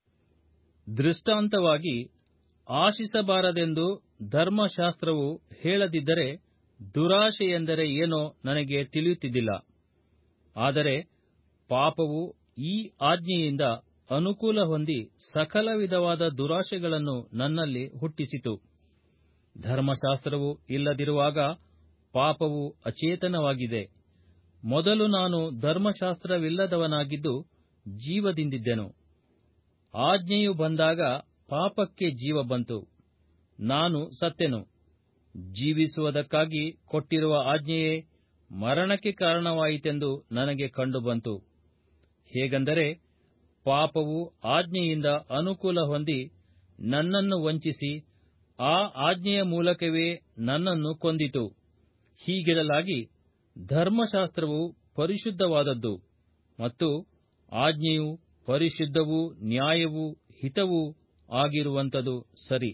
ದೃಷ್ಟಾಂತವಾಗಿ ಆಶಿಸಬಾರದೆಂದು ಧರ್ಮಶಾಸ್ತ್ರವು ಹೇಳದಿದ್ದರೆ ದುರಾಶೆಯೆಂದರೆ ಏನೋ ನನಗೆ ತಿಳಿಯುತ್ತಿದ್ದಿಲ್ಲ. ಆದರೆ ಪಾಪವು ಈ ಆಜ್ಞೆಯಿಂದ ಅನುಕೂಲ ಹೊಂದಿ ಸಕಲ ವಿಧವಾದ ದುರಾಶೆಗಳನ್ನು ನನ್ನಲ್ಲಿ ಹುಟ್ಟಿಸಿತು. ಧರ್ಮಶಾಸ್ತ್ರವು ಇಲ್ಲದಿರುವಾಗ ಪಾಪವು ಅಚೇತನವಾಗಿದೆ. ಮೊದಲು ನಾನು ಧರ್ಮಶಾಸ್ತ್ರವಿಲ್ಲದವನಾಗಿದ್ದು ಜೀವದಿಂದಿದ್ದೆನು. ಆಜ್ಞೆಯು ಬಂದಾಗ ಪಾಪಕ್ಕೆ ಜೀವ ಬಂತು, ನಾನು ಸತ್ತೆನು. ಜೀವಿಸುವುದಕ್ಕಾಗಿ ಕೊಟ್ಟಿರುವ ಆಜ್ಞೆಯೇ ಮರಣಕ್ಕೆ ಕಾರಣವಾಯಿತೆಂದು ನನಗೆ ಕಂಡುಬಂತು. ಹೇಗೆಂದರೆ ಪಾಪವು ಆಜ್ಞೆಯಿಂದ ಅನುಕೂಲ ಹೊಂದಿ ನನ್ನನ್ನು ವಂಚಿಸಿ ಆ ಆಜ್ಞೆಯ ಮೂಲಕವೇ ನನ್ನನ್ನು ಕೊಂದಿತು. ಹೀಗಿರಲಾಗಿ ಧರ್ಮಶಾಸ್ತ್ರವು ಪರಿಶುದ್ಧವಾದದ್ದು ಮತ್ತು ಆಜ್ಞೆಯು ಪರಿಶುದ್ಧವೂ ನ್ಯಾಯವೂ ಹಿತವೂ ಆಗಿರುವಂಥದು ಸರಿ.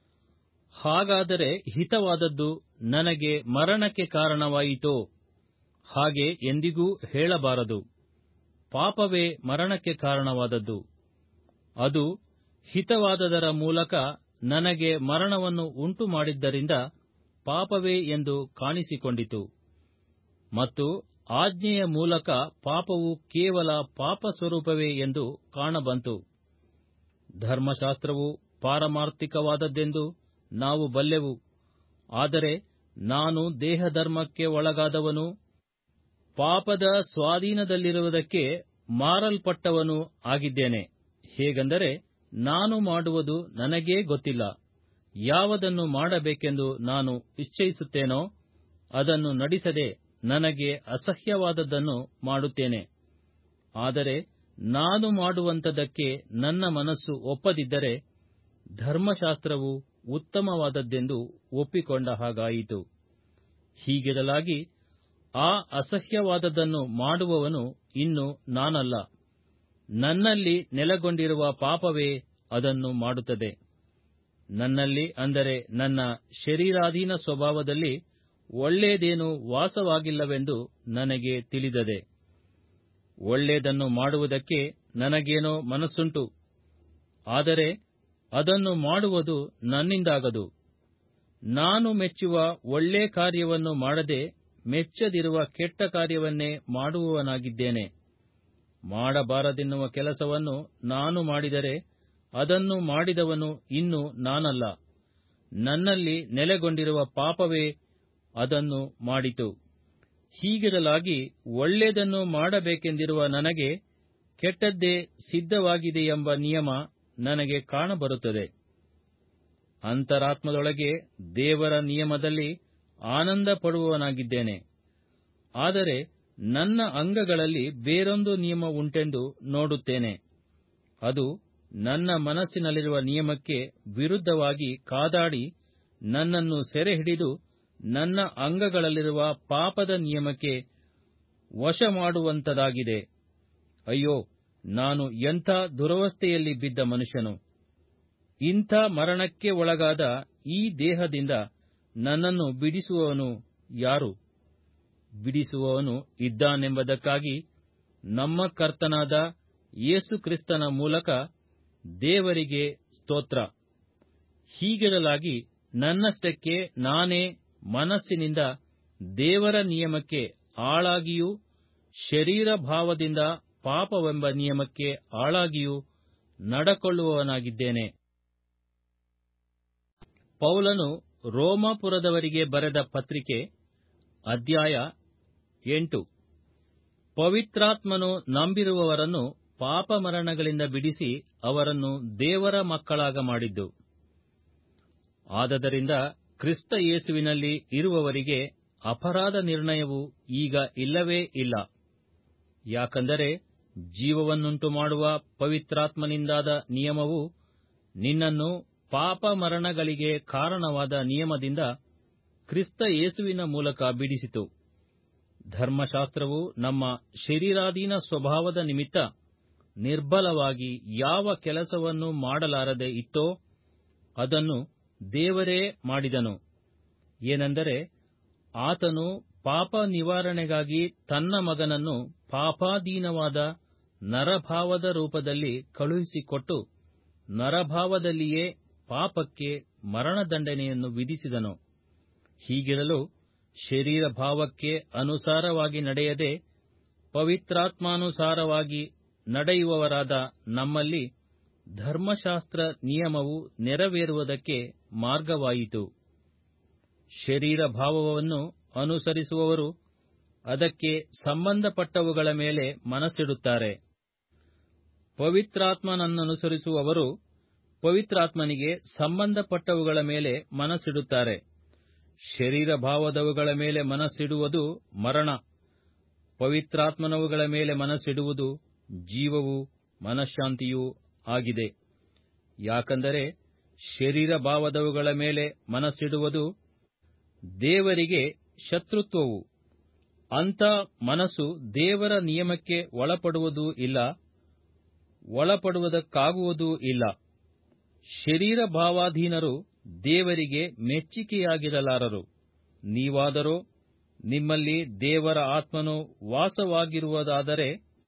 ಹಾಗಾದರೆ ಹಿತವಾದದ್ದು ನನಗೆ ಮರಣಕ್ಕೆ ಕಾರಣವಾಯಿತೋ? ಹಾಗೆ ಎಂದಿಗೂ ಹೇಳಬಾರದು. ಪಾಪವೇ ಮರಣಕ್ಕೆ ಕಾರಣವಾದದ್ದು. ಅದು ಹಿತವಾದದರ ಮೂಲಕ ನನಗೆ ಮರಣವನ್ನು ಉಂಟು ಮಾಡಿದ್ದರಿಂದ ಪಾಪವೇ ಎಂದು ಕಾಣಿಸಿಕೊಂಡಿತು. ಮತ್ತು ಆಜ್ಞೆಯ ಮೂಲಕ ಪಾಪವು ಕೇವಲ ಪಾಪಸ್ವರೂಪವೇ ಎಂದು ಕಾಣಬಂತು. ಧರ್ಮಶಾಸ್ತ್ರವು ಪಾರಮಾರ್ಥಿಕವಾದದ್ದೆಂದು ನಾವು ಬಲ್ಲೆವು. ಆದರೆ ನಾನು ದೇಹಧರ್ಮಕ್ಕೆ ಒಳಗಾದವನು, ಪಾಪದ ಸ್ವಾಧೀನದಲ್ಲಿರುವುದಕ್ಕೆ ಮಾರಲ್ಪಟ್ಟವನೂ ಆಗಿದ್ದೇನೆ. ಹೇಗೆಂದರೆ ನಾನು ಮಾಡುವುದು ನನಗೇ ಗೊತ್ತಿಲ್ಲ. ಯಾವುದನ್ನು ಮಾಡಬೇಕೆಂದು ನಾನು ಇಚ್ಛಿಸುತ್ತೇನೋ ಅದನ್ನು ನಡಿಸದೆ ನನಗೆ ಅಸಹ್ಯವಾದದ್ದನ್ನು ಮಾಡುತ್ತೇನೆ. ಆದರೆ ನಾನು ಮಾಡುವಂಥದಕ್ಕೆ ನನ್ನ ಮನಸ್ಸು ಒಪ್ಪದಿದ್ದರೆ ಧರ್ಮಶಾಸ್ತ್ರವು ಉತ್ತಮವಾದದ್ದೆಂದು ಒಪ್ಪಿಕೊಂಡ ಹಾಗಾಯಿತು. ಹೀಗಿರಲಾಗಿ ಆ ಅಸಹ್ಯವಾದದ್ದನ್ನು ಮಾಡುವವನು ಇನ್ನು ನಾನಲ್ಲ, ನನ್ನಲ್ಲಿ ನೆಲೆಗೊಂಡಿರುವ ಪಾಪವೇ ಅದನ್ನು ಮಾಡುತ್ತದೆ. ನನ್ನಲ್ಲಿ, ಅಂದರೆ ನನ್ನ ಶರೀರಾಧೀನ ಸ್ವಭಾವದಲ್ಲಿ ಒಳ್ಳೆಯದೇನೂ ವಾಸವಾಗಿಲ್ಲವೆಂದು ನನಗೆ ತಿಳಿದದೆ. ಒಳ್ಳೆಯದನ್ನು ಮಾಡುವುದಕ್ಕೆ ನನಗೇನೋ ಮನಸ್ಸುಂಟು, ಆದರೆ ಅದನ್ನು ಮಾಡುವುದು ನನ್ನಿಂದಾಗದು. ನಾನು ಮೆಚ್ಚುವ ಒಳ್ಳೆ ಕಾರ್ಯವನ್ನು ಮಾಡದೆ ಮೆಚ್ಚದಿರುವ ಕೆಟ್ಟ ಕಾರ್ಯವನ್ನೇ ಮಾಡುವವನಾಗಿದ್ದೇನೆ. ಮಾಡಬಾರದೆನ್ನುವ ಕೆಲಸವನ್ನು ನಾನು ಮಾಡಿದರೆ ಅದನ್ನು ಮಾಡಿದವನು ಇನ್ನು ನಾನಲ್ಲ, ನನ್ನಲ್ಲಿ ನೆಲೆಗೊಂಡಿರುವ ಪಾಪವೇ ಅದನ್ನು ಮಾಡಿತು. ಹೀಗಿರಲಾಗಿ ಒಳ್ಳೆಯದನ್ನು ಮಾಡಬೇಕೆಂದಿರುವ ನನಗೆ ಕೆಟ್ಟದ್ದೇ ಸಿದ್ಧವಾಗಿದೆಯೆಂಬ ನಿಯಮ ನನಗೆ ಕಾಣಬರುತ್ತದೆ. ಅಂತರಾತ್ಮದೊಳಗೆ ದೇವರ ನಿಯಮದಲ್ಲಿ ಆನಂದ ಪಡುವವನಾಗಿದ್ದೇನೆ. ಆದರೆ ನನ್ನ ಅಂಗಗಳಲ್ಲಿ ಬೇರೊಂದು ನಿಯಮ ಉಂಟೆಂದು ನೋಡುತ್ತೇನೆ. ಅದು ನನ್ನ ಮನಸ್ಸಿನಲ್ಲಿರುವ ನಿಯಮಕ್ಕೆ ವಿರುದ್ಧವಾಗಿ ಕಾದಾಡಿ ನನ್ನನ್ನು ಸೆರೆಹಿಡಿದು ನನ್ನ ಅಂಗಗಳಲ್ಲಿರುವ ಪಾಪದ ನಿಯಮಕ್ಕೆ ವಶ ಮಾಡುವಂಥದ್ದಾಗಿದೆ. ಅಯ್ಯೋ, ನಾನು ಎಂಥ ದುರವಸ್ಥೆಯಲ್ಲಿ ಬಿದ್ದ ಮನುಷ್ಯನು! ಇಂಥ ಮರಣಕ್ಕೆ ಒಳಗಾದ ಈ ದೇಹದಿಂದ ನನ್ನನ್ನು ಬಿಡಿಸುವವನು ಯಾರು? ಬಿಡಿಸುವವನು ಇದ್ದಾನೆಂಬುದಕ್ಕಾಗಿ ನಮ್ಮ ಕರ್ತನಾದ ಯೇಸು ಕ್ರಿಸ್ತನ ಮೂಲಕ ದೇವರಿಗೆ ಸ್ತೋತ್ರ. ಹೀಗಿರಲಾಗಿ ನನ್ನಷ್ಟಕ್ಕೆ ನಾನೇ ಮನಸ್ಸಿನಿಂದ ದೇವರ ನಿಯಮಕ್ಕೆ ಆಳಾಗಿಯೂ ಶರೀರ ಭಾವದಿಂದ ಪಾಪವೆಂಬ ನಿಯಮಕ್ಕೆ ಆಳಾಗಿಯೂ ನಡಕೊಳ್ಳುವವನಾಗಿದ್ದೇನೆ. ಪೌಲನು ರೋಮಾಪುರದವರಿಗೆ ಬರೆದ ಪತ್ರಿಕೆ, ಅಧ್ಯಾಯ 8. ಪವಿತ್ರಾತ್ಮನು ನಂಬಿರುವವರನ್ನು ಪಾಪಮರಣಗಳಿಂದ ಬಿಡಿಸಿ ಅವರನ್ನು ದೇವರ ಮಕ್ಕಳಾಗ ಮಾಡಿದ್ದು. ಆದದರಿಂದ ಕ್ರಿಸ್ತ ಯೇಸುವಿನಲ್ಲಿ ಇರುವವರಿಗೆ ಅಪರಾಧ ನಿರ್ಣಯವು ಈಗ ಇಲ್ಲವೇ ಇಲ್ಲ. ಯಾಕಂದರೆ ಜೀವವನ್ನುಂಟು ಮಾಡುವ ಪವಿತ್ರಾತ್ಮನಿಂದಾದ ನಿಯಮವು ನಿನ್ನನ್ನು ಪಾಪ ಮರಣಗಳಿಗೆ ಕಾರಣವಾದ ನಿಯಮದಿಂದ ಕ್ರಿಸ್ತ ಯೇಸುವಿನ ಮೂಲಕ ಬಿಡಿಸಿತು. ಧರ್ಮಶಾಸ್ತ್ರವು ನಮ್ಮ ಶರೀರಾಧೀನ ಸ್ವಭಾವದ ನಿಮಿತ್ತ ನಿರ್ಬಲವಾಗಿ ಯಾವ ಕೆಲಸವನ್ನು ಮಾಡಲಾರದೆ ಇತ್ತೋ ಅದನ್ನು ದೇವರೇ ಮಾಡಿದನು. ಏನೆಂದರೆ, ಆತನು ಪಾಪ ನಿವಾರಣೆಗಾಗಿ ತನ್ನ ಮಗನನ್ನು ಪಾಪಾಧೀನವಾದ ನರಭಾವದ ರೂಪದಲ್ಲಿ ಕಳುಹಿಸಿಕೊಟ್ಟು ನರಭಾವದಲ್ಲಿಯೇ ಪಾಪಕ್ಕೆ ಮರಣದಂಡನೆಯನ್ನು ವಿಧಿಸಿದನು. ಹೀಗಿರಲು ಶರೀರ ಭಾವಕ್ಕೆ ಅನುಸಾರವಾಗಿ ನಡೆಯದೆ ಪವಿತ್ರಾತ್ಮಾನುಸಾರವಾಗಿ ನಡೆಯುವವರಾದ ನಮ್ಮಲ್ಲಿ ಧರ್ಮಶಾಸ್ತ್ರ ನಿಯಮವು ನೆರವೇರುವುದಕ್ಕೆ ಮಾರ್ಗವಾಯಿತು. ಶರೀರ ಭಾವವನ್ನು ಅನುಸರಿಸುವವರು ಅದಕ್ಕೆ ಸಂಬಂಧಪಟ್ಟವುಗಳ ಮೇಲೆ ಮನಸ್ಸಿಡುತ್ತಾರೆ. ಪವಿತ್ರಾತ್ಮನನ್ನನುಸರಿಸುವವರು ಪವಿತ್ರಾತ್ಮನಿಗೆ ಸಂಬಂಧಪಟ್ಟವುಗಳ ಮೇಲೆ ಮನಸ್ಸಿಡುತ್ತಾರೆ. ಶರೀರ ಭಾವದವುಗಳ ಮೇಲೆ ಮನಸ್ಸಿಡುವುದು ಮರಣ, ಪವಿತ್ರಾತ್ಮನವುಗಳ ಮೇಲೆ ಮನಸ್ಸಿಡುವುದು ಜೀವವೂ ಮನಃಶಾಂತಿಯೂ ಆಗಿದೆ. ಯಾಕಂದರೆ ಶರೀರ ಭಾವದವುಗಳ ಮೇಲೆ ಮನಸ್ಸಿಡುವುದು ದೇವರಿಗೆ ಶತ್ರುತ್ವವು. ಅಂಥ ಮನಸ್ಸು ದೇವರ ನಿಯಮಕ್ಕೆ ಒಳಪಡುವುದೂ ಇಲ್ಲ, ಒಳಪಡುವುದಕ್ಕಾಗುವುದೂ ಇಲ್ಲ. ಶರೀರ ಭಾವಾಧೀನರು ದೇವರಿಗೆ ಮೆಚ್ಚಿಕೆಯಾಗಿರಲಾರರು. ನೀವಾದರೋ ನಿಮ್ಮಲ್ಲಿ ದೇವರ ಆತ್ಮನು ವಾಸವಾಗಿರುವುದಾದರೆ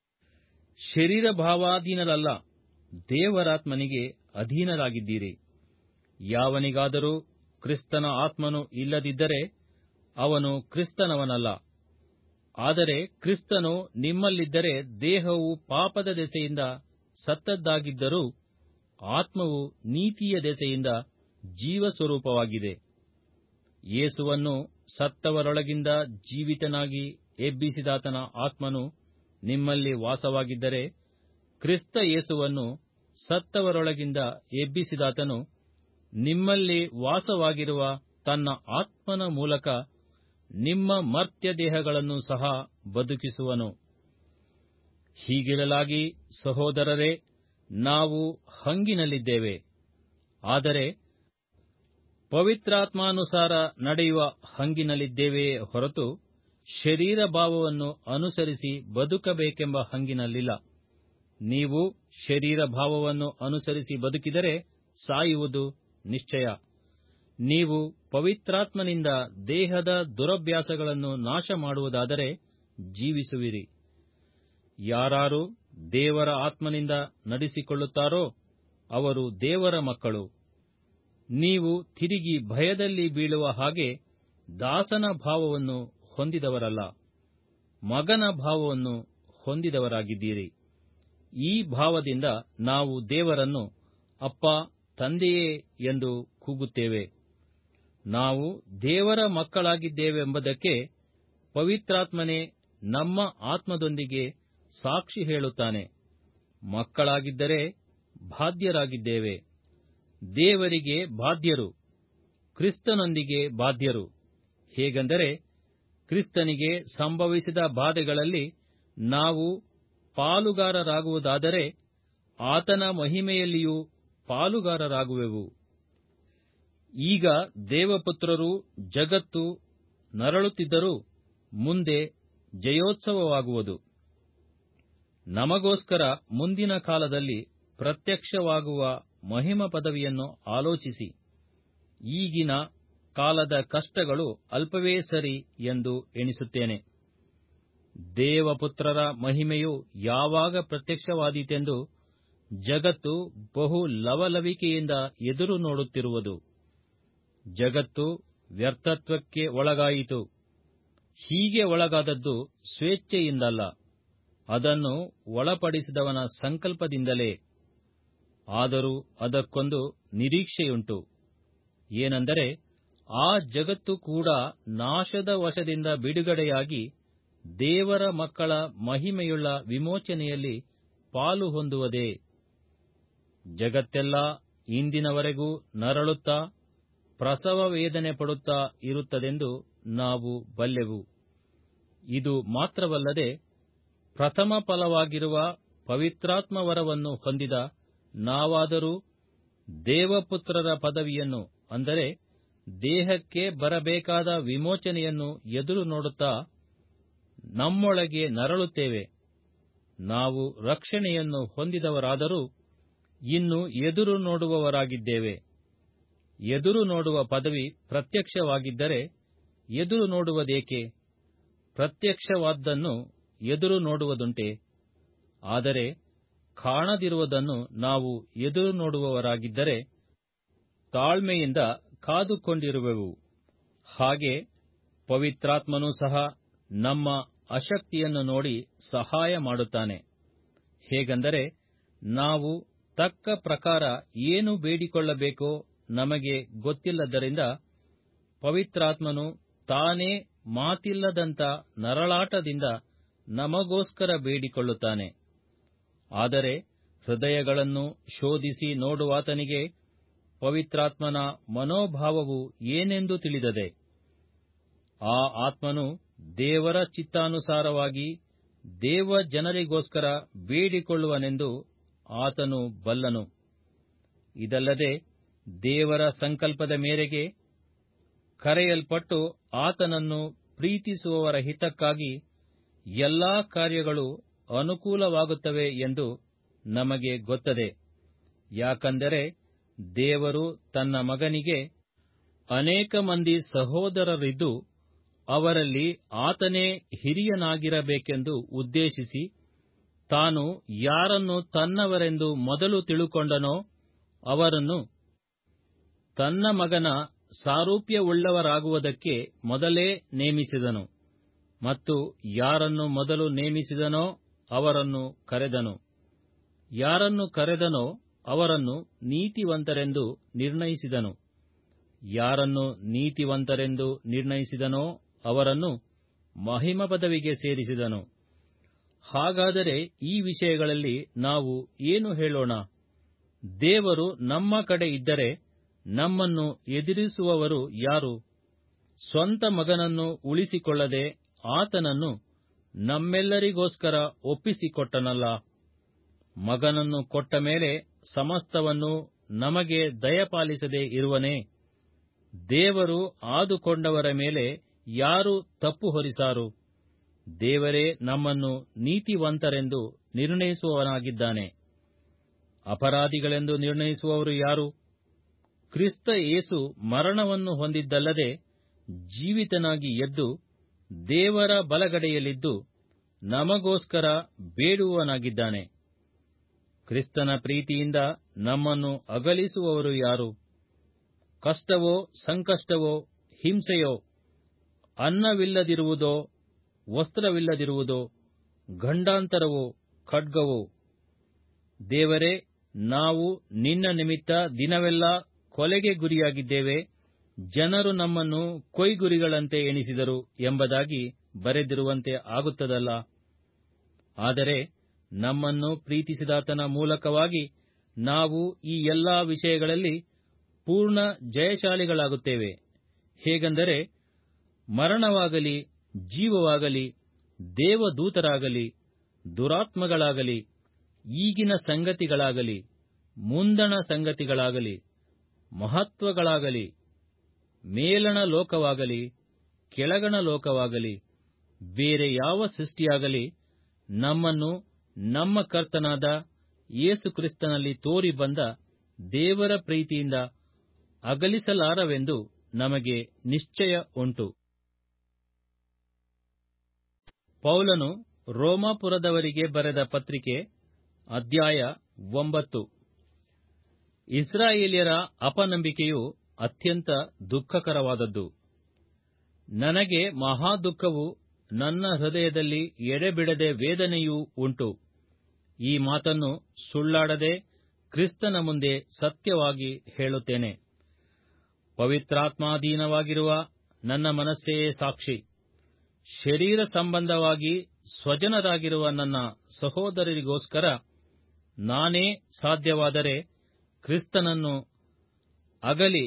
ಶರೀರ ಭಾವಾಧೀನರಲ್ಲ, ದೇವರಾತ್ಮನಿಗೆ ಅಧೀನರಾಗಿದ್ದೀರಿ. ಯಾವನಿಗಾದರೂ ಕ್ರಿಸ್ತನ ಆತ್ಮನು ಇಲ್ಲದಿದ್ದರೆ ಅವನು ಕ್ರಿಸ್ತನವನಲ್ಲ. ಆದರೆ ಕ್ರಿಸ್ತನು ನಿಮ್ಮಲ್ಲಿದ್ದರೆ ದೇಹವು ಪಾಪದ ದೆಸೆಯಿಂದ ಸತ್ತದ್ದಾಗಿದ್ದರೂ ಆತ್ಮವು ನೀತಿಯ ದೆಸೆಯಿಂದ ಜೀವಸ್ವರೂಪವಾಗಿದೆ. ಯೇಸುವನ್ನು ಸತ್ತವರೊಳಗಿಂದ ಜೀವಿತನಾಗಿ ಎಬ್ಬಿಸಿದಾತನ ಆತ್ಮನು ನಿಮ್ಮಲ್ಲಿ ವಾಸವಾಗಿದ್ದರೆ, ಕ್ರಿಸ್ತ ಯೇಸುವನ್ನು ಸತ್ತವರೊಳಗಿಂದ ಎಬ್ಬಿಸಿದಾತನು ನಿಮ್ಮಲ್ಲಿ ವಾಸವಾಗಿರುವ ತನ್ನ ಆತ್ಮನ ಮೂಲಕ ನಿಮ್ಮ ಮರ್ತ್ಯ ದೇಹಗಳನ್ನು ಸಹ ಬದುಕಿಸುವನು. ಹೀಗಿರಲಾಗಿ ಸಹೋದರರೇ, ನಾವು ಹಂಗಿನಲ್ಲಿದ್ದೇವೆ, ಆದರೆ ಪವಿತ್ರಾತ್ಮಾನುಸಾರ ನಡೆಯುವ ಹಂಗಿನಲ್ಲಿದ್ದೇವೆಯೇ ಹೊರತು ಶರೀರ ಭಾವವನ್ನು ಅನುಸರಿಸಿ ಬದುಕಬೇಕೆಂಬ ಹಂಗಿನಲ್ಲಿಲ್ಲ. ನೀವು ಶರೀರ ಭಾವವನ್ನು ಅನುಸರಿಸಿ ಬದುಕಿದರೆ ಸಾಯುವುದು ನಿಶ್ಚಯ. ನೀವು ಪವಿತ್ರಾತ್ಮನಿಂದ ದೇಹದ ದುರಭ್ಯಾಸಗಳನ್ನು ನಾಶ ಮಾಡುವುದಾದರೆ ಜೀವಿಸುವಿರಿ. ಯಾರಾರು ದೇವರ ಆತ್ಮನಿಂದ ನಡೆಸಿಕೊಳ್ಳುತ್ತಾರೋ ಅವರು ದೇವರ ಮಕ್ಕಳು. ನೀವು ತಿರುಗಿ ಭಯದಲ್ಲಿ ಬೀಳುವ ಹಾಗೆ ದಾಸನ ಭಾವವನ್ನು ಹೊಂದಿದವರಲ್ಲ, ಮಗನ ಭಾವವನ್ನು ಹೊಂದಿದವರಾಗಿದ್ದೀರಿ. ಈ ಭಾವದಿಂದ ನಾವು ದೇವರನ್ನು ಅಪ್ಪ, ತಂದೆಯೇ ಎಂದು ಕೂಗುತ್ತೇವೆ. ನಾವು ದೇವರ ಮಕ್ಕಳಾಗಿದ್ದೇವೆಂಬುದಕ್ಕೆ ಪವಿತ್ರಾತ್ಮನೇ ನಮ್ಮ ಆತ್ಮದೊಂದಿಗೆ ಸಾಕ್ಷಿ ಹೇಳುತ್ತಾನೆ. ಮಕ್ಕಳಾಗಿದ್ದರೆ ಬಾಧ್ಯರಾಗಿದ್ದೇವೆ. ದೇವರಿಗೆ ಬಾಧ್ಯರು, ಕ್ರಿಸ್ತನೊಂದಿಗೆ ಬಾಧ್ಯರು. ಹೇಗೆಂದರೆ, ಕ್ರಿಸ್ತನಿಗೆ ಸಂಭವಿಸಿದ ಬಾಧೆಗಳಲ್ಲಿ ನಾವು ಪಾಲುಗಾರರಾಗುವುದಾದರೆ ಆತನ ಮಹಿಮೆಯಲ್ಲಿಯೂ ಪಾಲುಗಾರರಾಗುವೆವು. ಈಗ ದೇವಪುತ್ರರು ಜಗತ್ತು ನರಳುತ್ತಿದ್ದರೂ ಮುಂದೆ ಜಯೋತ್ಸವವಾಗುವುದು. ನಮಗೋಸ್ಕರ ಮುಂದಿನ ಕಾಲದಲ್ಲಿ ಪ್ರತ್ಯಕ್ಷವಾಗುವ ಮಹಿಮ ಪದವಿಯನ್ನು ಆಲೋಚಿಸಿ, ಈಗಿನ ಕಾಲದ ಕಷ್ಟಗಳು ಅಲ್ಪವೇ ಸರಿ ಎಂದು ಎಣಿಸುತ್ತೇನೆ. ದೇವಪುತ್ರರ ಮಹಿಮೆಯು ಯಾವಾಗ ಪ್ರತ್ಯಕ್ಷವಾದೀತೆಂದು ಜಗತ್ತು ಬಹು ಲವಲವಿಕೆಯಿಂದ ಎದುರು ನೋಡುತ್ತಿರುವುದು. ಜಗತ್ತು ವ್ಯರ್ಥತ್ವಕ್ಕೆ ಒಳಗಾಯಿತು. ಹೀಗೆ ಒಳಗಾದದ್ದು ಸ್ವೇಚ್ಛೆಯಿಂದಲ್ಲ, ಅದನ್ನು ಒಳಪಡಿಸಿದವನ ಸಂಕಲ್ಪದಿಂದಲೇ. ಆದರೂ ಅದಕ್ಕೊಂದು ನಿರೀಕ್ಷೆಯುಂಟು. ಏನೆಂದರೆ, ಆ ಜಗತ್ತು ಕೂಡ ನಾಶದ ವಶದಿಂದ ಬಿಡುಗಡೆಯಾಗಿ ದೇವರ ಮಕ್ಕಳ ಮಹಿಮೆಯುಳ್ಳ ವಿಮೋಚನೆಯಲ್ಲಿ ಪಾಲು ಹೊಂದುವುದೇ. ಜಗತ್ತೆಲ್ಲ ಇಂದಿನವರೆಗೂ ನರಳುತ್ತಾ ಪ್ರಸವ ವೇದನೆ ಪಡುತ್ತಾ ಇರುತ್ತದೆಂದು ನಾವು ಬಲ್ಲೆವು. ಇದು ಮಾತ್ರವಲ್ಲದೆ ಪ್ರಥಮ ಫಲವಾಗಿರುವ ಪವಿತ್ರಾತ್ಮವರವನ್ನು ಹೊಂದಿದ ನಾವಾದರೂ ದೇವಪುತ್ರರ ಪದವಿಯನ್ನು, ಅಂದರೆ ದೇಹಕ್ಕೆ ಬರಬೇಕಾದ ವಿಮೋಚನೆಯನ್ನು ಎದುರು ನೋಡುತ್ತಾ ನಮ್ಮೊಳಗೆ ನರಳುತ್ತೇವೆ. ನಾವು ರಕ್ಷಣೆಯನ್ನು ಹೊಂದಿದವರಾದರೂ ಇನ್ನು ಎದುರು ನೋಡುವವರಾಗಿದ್ದೇವೆ. ಎದುರು ನೋಡುವ ಪದವಿ ಪ್ರತ್ಯಕ್ಷವಾಗಿದ್ದರೆ ಎದುರು ನೋಡುವುದೇಕೆ? ಪ್ರತ್ಯಕ್ಷವಾದ್ದನ್ನು ಎದುರು ನೋಡುವುದುಂಟೆ? ಆದರೆ ಕಾಣದಿರುವುದನ್ನು ನಾವು ಎದುರು ನೋಡುವವರಾಗಿದ್ದರೆ ತಾಳ್ಮೆಯಿಂದ ಕಾದುಕೊಂಡಿರುವೆವು. ಹಾಗೆ ಪವಿತ್ರಾತ್ಮನೂ ಸಹ ನಮ್ಮ ಅಶಕ್ತಿಯನ್ನು ನೋಡಿ ಸಹಾಯ ಮಾಡುತ್ತಾನೆ. ಹೇಗೆಂದರೆ, ನಾವು ತಕ್ಕ ಪ್ರಕಾರ ಏನು ಬೇಡಿಕೊಳ್ಳಬೇಕೋ ನಮಗೆ ಗೊತ್ತಿಲ್ಲದ್ದರಿಂದ ಪವಿತ್ರಾತ್ಮನು ತಾನೇ ಮಾತಿಲ್ಲದಂಥ ನರಳಾಟದಿಂದ ನಮಗೋಸ್ಕರ ಬೇಡಿಕೊಳ್ಳುತ್ತಾನೆ. ಆದರೆ ಹೃದಯಗಳನ್ನು ಶೋಧಿಸಿ ನೋಡುವಾತನಿಗೆ ಪವಿತ್ರಾತ್ಮನ ಮನೋಭಾವವು ಏನೆಂದು ತಿಳಿದದೆ. ಆ ಆತ್ಮನು ದೇವರ ಚಿತ್ತಾನುಸಾರವಾಗಿ ದೇವ ಜನರಿಗೋಸ್ಕರ ಬೇಡಿಕೊಳ್ಳುವನೆಂದು ಆತನು ಬಲ್ಲನು. ಇದಲ್ಲದೆ ದೇವರ ಸಂಕಲ್ಪದ ಮೇರೆಗೆ ಕರೆಯಲ್ಪಟ್ಟು ಆತನನ್ನು ಪ್ರೀತಿಸುವವರ ಹಿತಕ್ಕಾಗಿ ಎಲ್ಲಾ ಕಾರ್ಯಗಳು ಅನುಕೂಲವಾಗುತ್ತವೆ ಎಂದು ನಮಗೆ ಗೊತ್ತದೆ. ಯಾಕಂದರೆ ದೇವರು ತನ್ನ ಮಗನಿಗೆ ಅನೇಕ ಮಂದಿ ಸಹೋದರರಿದ್ದು ಅವರಲ್ಲಿ ಆತನೇ ಹಿರಿಯನಾಗಿರಬೇಕೆಂದು ಉದ್ದೇಶಿಸಿ ತಾನು ಯಾರನ್ನು ತನ್ನವರೆಂದು ಮೊದಲು ತಿಳುಕೊಂಡನೋ ಅವರನ್ನು ತನ್ನ ಮಗನ ಸಾರೂಪ್ಯವುಳ್ಳವರಾಗುವುದಕ್ಕೆ ಮೊದಲೇ ನೇಮಿಸಿದನು. ಮತ್ತು ಯಾರನ್ನು ಮೊದಲು ನೇಮಿಸಿದನೋ ಅವರನ್ನು ಕರೆದನು. ಯಾರನ್ನು ಕರೆದನೋ ಅವರನ್ನು ನೀತಿವಂತರೆಂದು ನಿರ್ಣಯಿಸಿದನು. ಯಾರನ್ನು ನೀತಿವಂತರೆಂದು ನಿರ್ಣಯಿಸಿದನೋ ಅವರನ್ನು ಮಹಿಮ ಪದವಿಗೆ ಸೇರಿಸಿದನು. ಹಾಗಾದರೆ ಈ ವಿಷಯಗಳಲ್ಲಿ ನಾವು ಏನು ಹೇಳೋಣ? ದೇವರು ನಮ್ಮ ಕಡೆ ಇದ್ದರೆ ನಮ್ಮನ್ನು ಎದುರಿಸುವವರು ಯಾರು? ಸ್ವಂತ ಮಗನನ್ನು ಉಳಿಸಿಕೊಳ್ಳದೆ ಆತನನ್ನು ನಮ್ಮೆಲ್ಲರಿಗೋಸ್ಕರ ಒಪ್ಪಿಸಿಕೊಟ್ಟನಲ್ಲ. ಮಗನನ್ನು ಕೊಟ್ಟ ಮೇಲೆ ಸಮಸ್ತವನ್ನು ನಮಗೆ ದಯಪಾಲಿಸದೆ ಇರುವನೇ? ದೇವರು ಆದುಕೊಂಡವರ ಮೇಲೆ ಯಾರು ತಪ್ಪು ಹೊರಿಸಾರು? ದೇವರೇ ನಮ್ಮನ್ನು ನೀತಿವಂತರೆಂದು ನಿರ್ಣಯಿಸುವವನಾಗಿದ್ದಾನೆ. ಅಪರಾಧಿಗಳೆಂದು ನಿರ್ಣಯಿಸುವವರು ಯಾರು? ಕ್ರಿಸ್ತ ಯೇಸು ಮರಣವನ್ನು ಹೊಂದಿದ್ದಲ್ಲದೆ ಜೀವಿತನಾಗಿ ಎದ್ದು ದೇವರ ಬಲಗಡೆಯಲ್ಲಿದ್ದು ನಮಗೋಸ್ಕರ ಬೇಡುವವನಾಗಿದ್ದಾನೆ. ಕ್ರಿಸ್ತನ ಪ್ರೀತಿಯಿಂದ ನಮ್ಮನ್ನು ಅಗಲಿಸುವವರು ಯಾರು? ಕಷ್ಟವೋ, ಸಂಕಷ್ಟವೋ, ಹಿಂಸೆಯೋ, ಅನ್ನವಿಲ್ಲದಿರುವುದೋ, ವಸ್ತ್ರವಿಲ್ಲದಿರುವುದೋ, ಗಂಡಾಂತರವೋ, ಖಡ್ಗವೋ? ದೇವರೇ, ನಾವು ನಿನ್ನ ನಿಮಿತ್ತ ದಿನವೆಲ್ಲ ಕೊಲೆಗೆ ಗುರಿಯಾಗಿದ್ದೇವೆ, ಜನರು ನಮ್ಮನ್ನು ಕೊಯ್ಗುರಿಗಳಂತೆ ಎಣಿಸಿದರು ಎಂಬುದಾಗಿ ಬರೆದಿರುವಂತೆ ಆಗುತ್ತದಲ್ಲ. ಆದರೆ ನಮ್ಮನ್ನು ಪ್ರೀತಿಸಿದಾತನ ಮೂಲಕವಾಗಿ ನಾವು ಈ ಎಲ್ಲಾ ವಿಷಯಗಳಲ್ಲಿ ಪೂರ್ಣ ಜಯಶಾಲಿಗಳಾಗುತ್ತೇವೆ. ಹೇಗೆಂದರೆ, ಮರಣವಾಗಲಿ, ಜೀವವಾಗಲಿ, ದೇವದೂತರಾಗಲಿ, ದುರಾತ್ಮಗಳಾಗಲಿ, ಈಗಿನ ಸಂಗತಿಗಳಾಗಲಿ, ಮುಂದಣ ಸಂಗತಿಗಳಾಗಲಿ, ಮಹತ್ವಗಳಾಗಲಿ, ಮೇಲಣ ಲೋಕವಾಗಲಿ, ಕೆಳಗಣ ಲೋಕವಾಗಲಿ, ಬೇರೆ ಯಾವ ಸೃಷ್ಟಿಯಾಗಲಿ ನಮ್ಮನ್ನು ನಮ್ಮ ಕರ್ತನಾದ ಯೇಸು ಕ್ರಿಸ್ತನಲ್ಲಿ ತೋರಿ ಬಂದ ದೇವರ ಪ್ರೀತಿಯಿಂದ ಅಗಲಿಸಲಾರವೆಂದು ನಮಗೆ ನಿಶ್ಚಯ ಉಂಟು. ಪೌಲನು ರೋಮಾಪುರದವರಿಗೆ ಬರೆದ ಪತ್ರಿಕೆ, ಅಧ್ಯಾಯ 9. ಇಸ್ರಾಯೇಲ್ಯರ ಅಪನಂಬಿಕೆಯು ಅತ್ಯಂತ ದುಃಖಕರವಾದದ್ದು. ನನಗೆ ಮಹಾದುಃಖವು ನನ್ನ ಹೃದಯದಲ್ಲಿ ಎಡೆಬಿಡದೆ ವೇದನೆಯೂ ಉಂಟು. ಈ ಮಾತನ್ನು ಸುಳ್ಳಾಡದೆ ಕ್ರಿಸ್ತನ ಮುಂದೆ ಸತ್ಯವಾಗಿ ಹೇಳುತ್ತೇನೆ. ಪವಿತ್ರಾತ್ಮಾಧೀನವಾಗಿರುವ ನನ್ನ ಮನಸ್ಸೇ ಸಾಕ್ಷಿ. ಶರೀರ ಸಂಬಂಧವಾಗಿ ಸ್ವಜನರಾಗಿರುವ ನನ್ನ ಸಹೋದರರಿಗೋಸ್ಕರ ನಾನೇ ಸಾಧ್ಯವಾದರೆ ಕ್ರಿಸ್ತನನ್ನು ಅಗಲಿ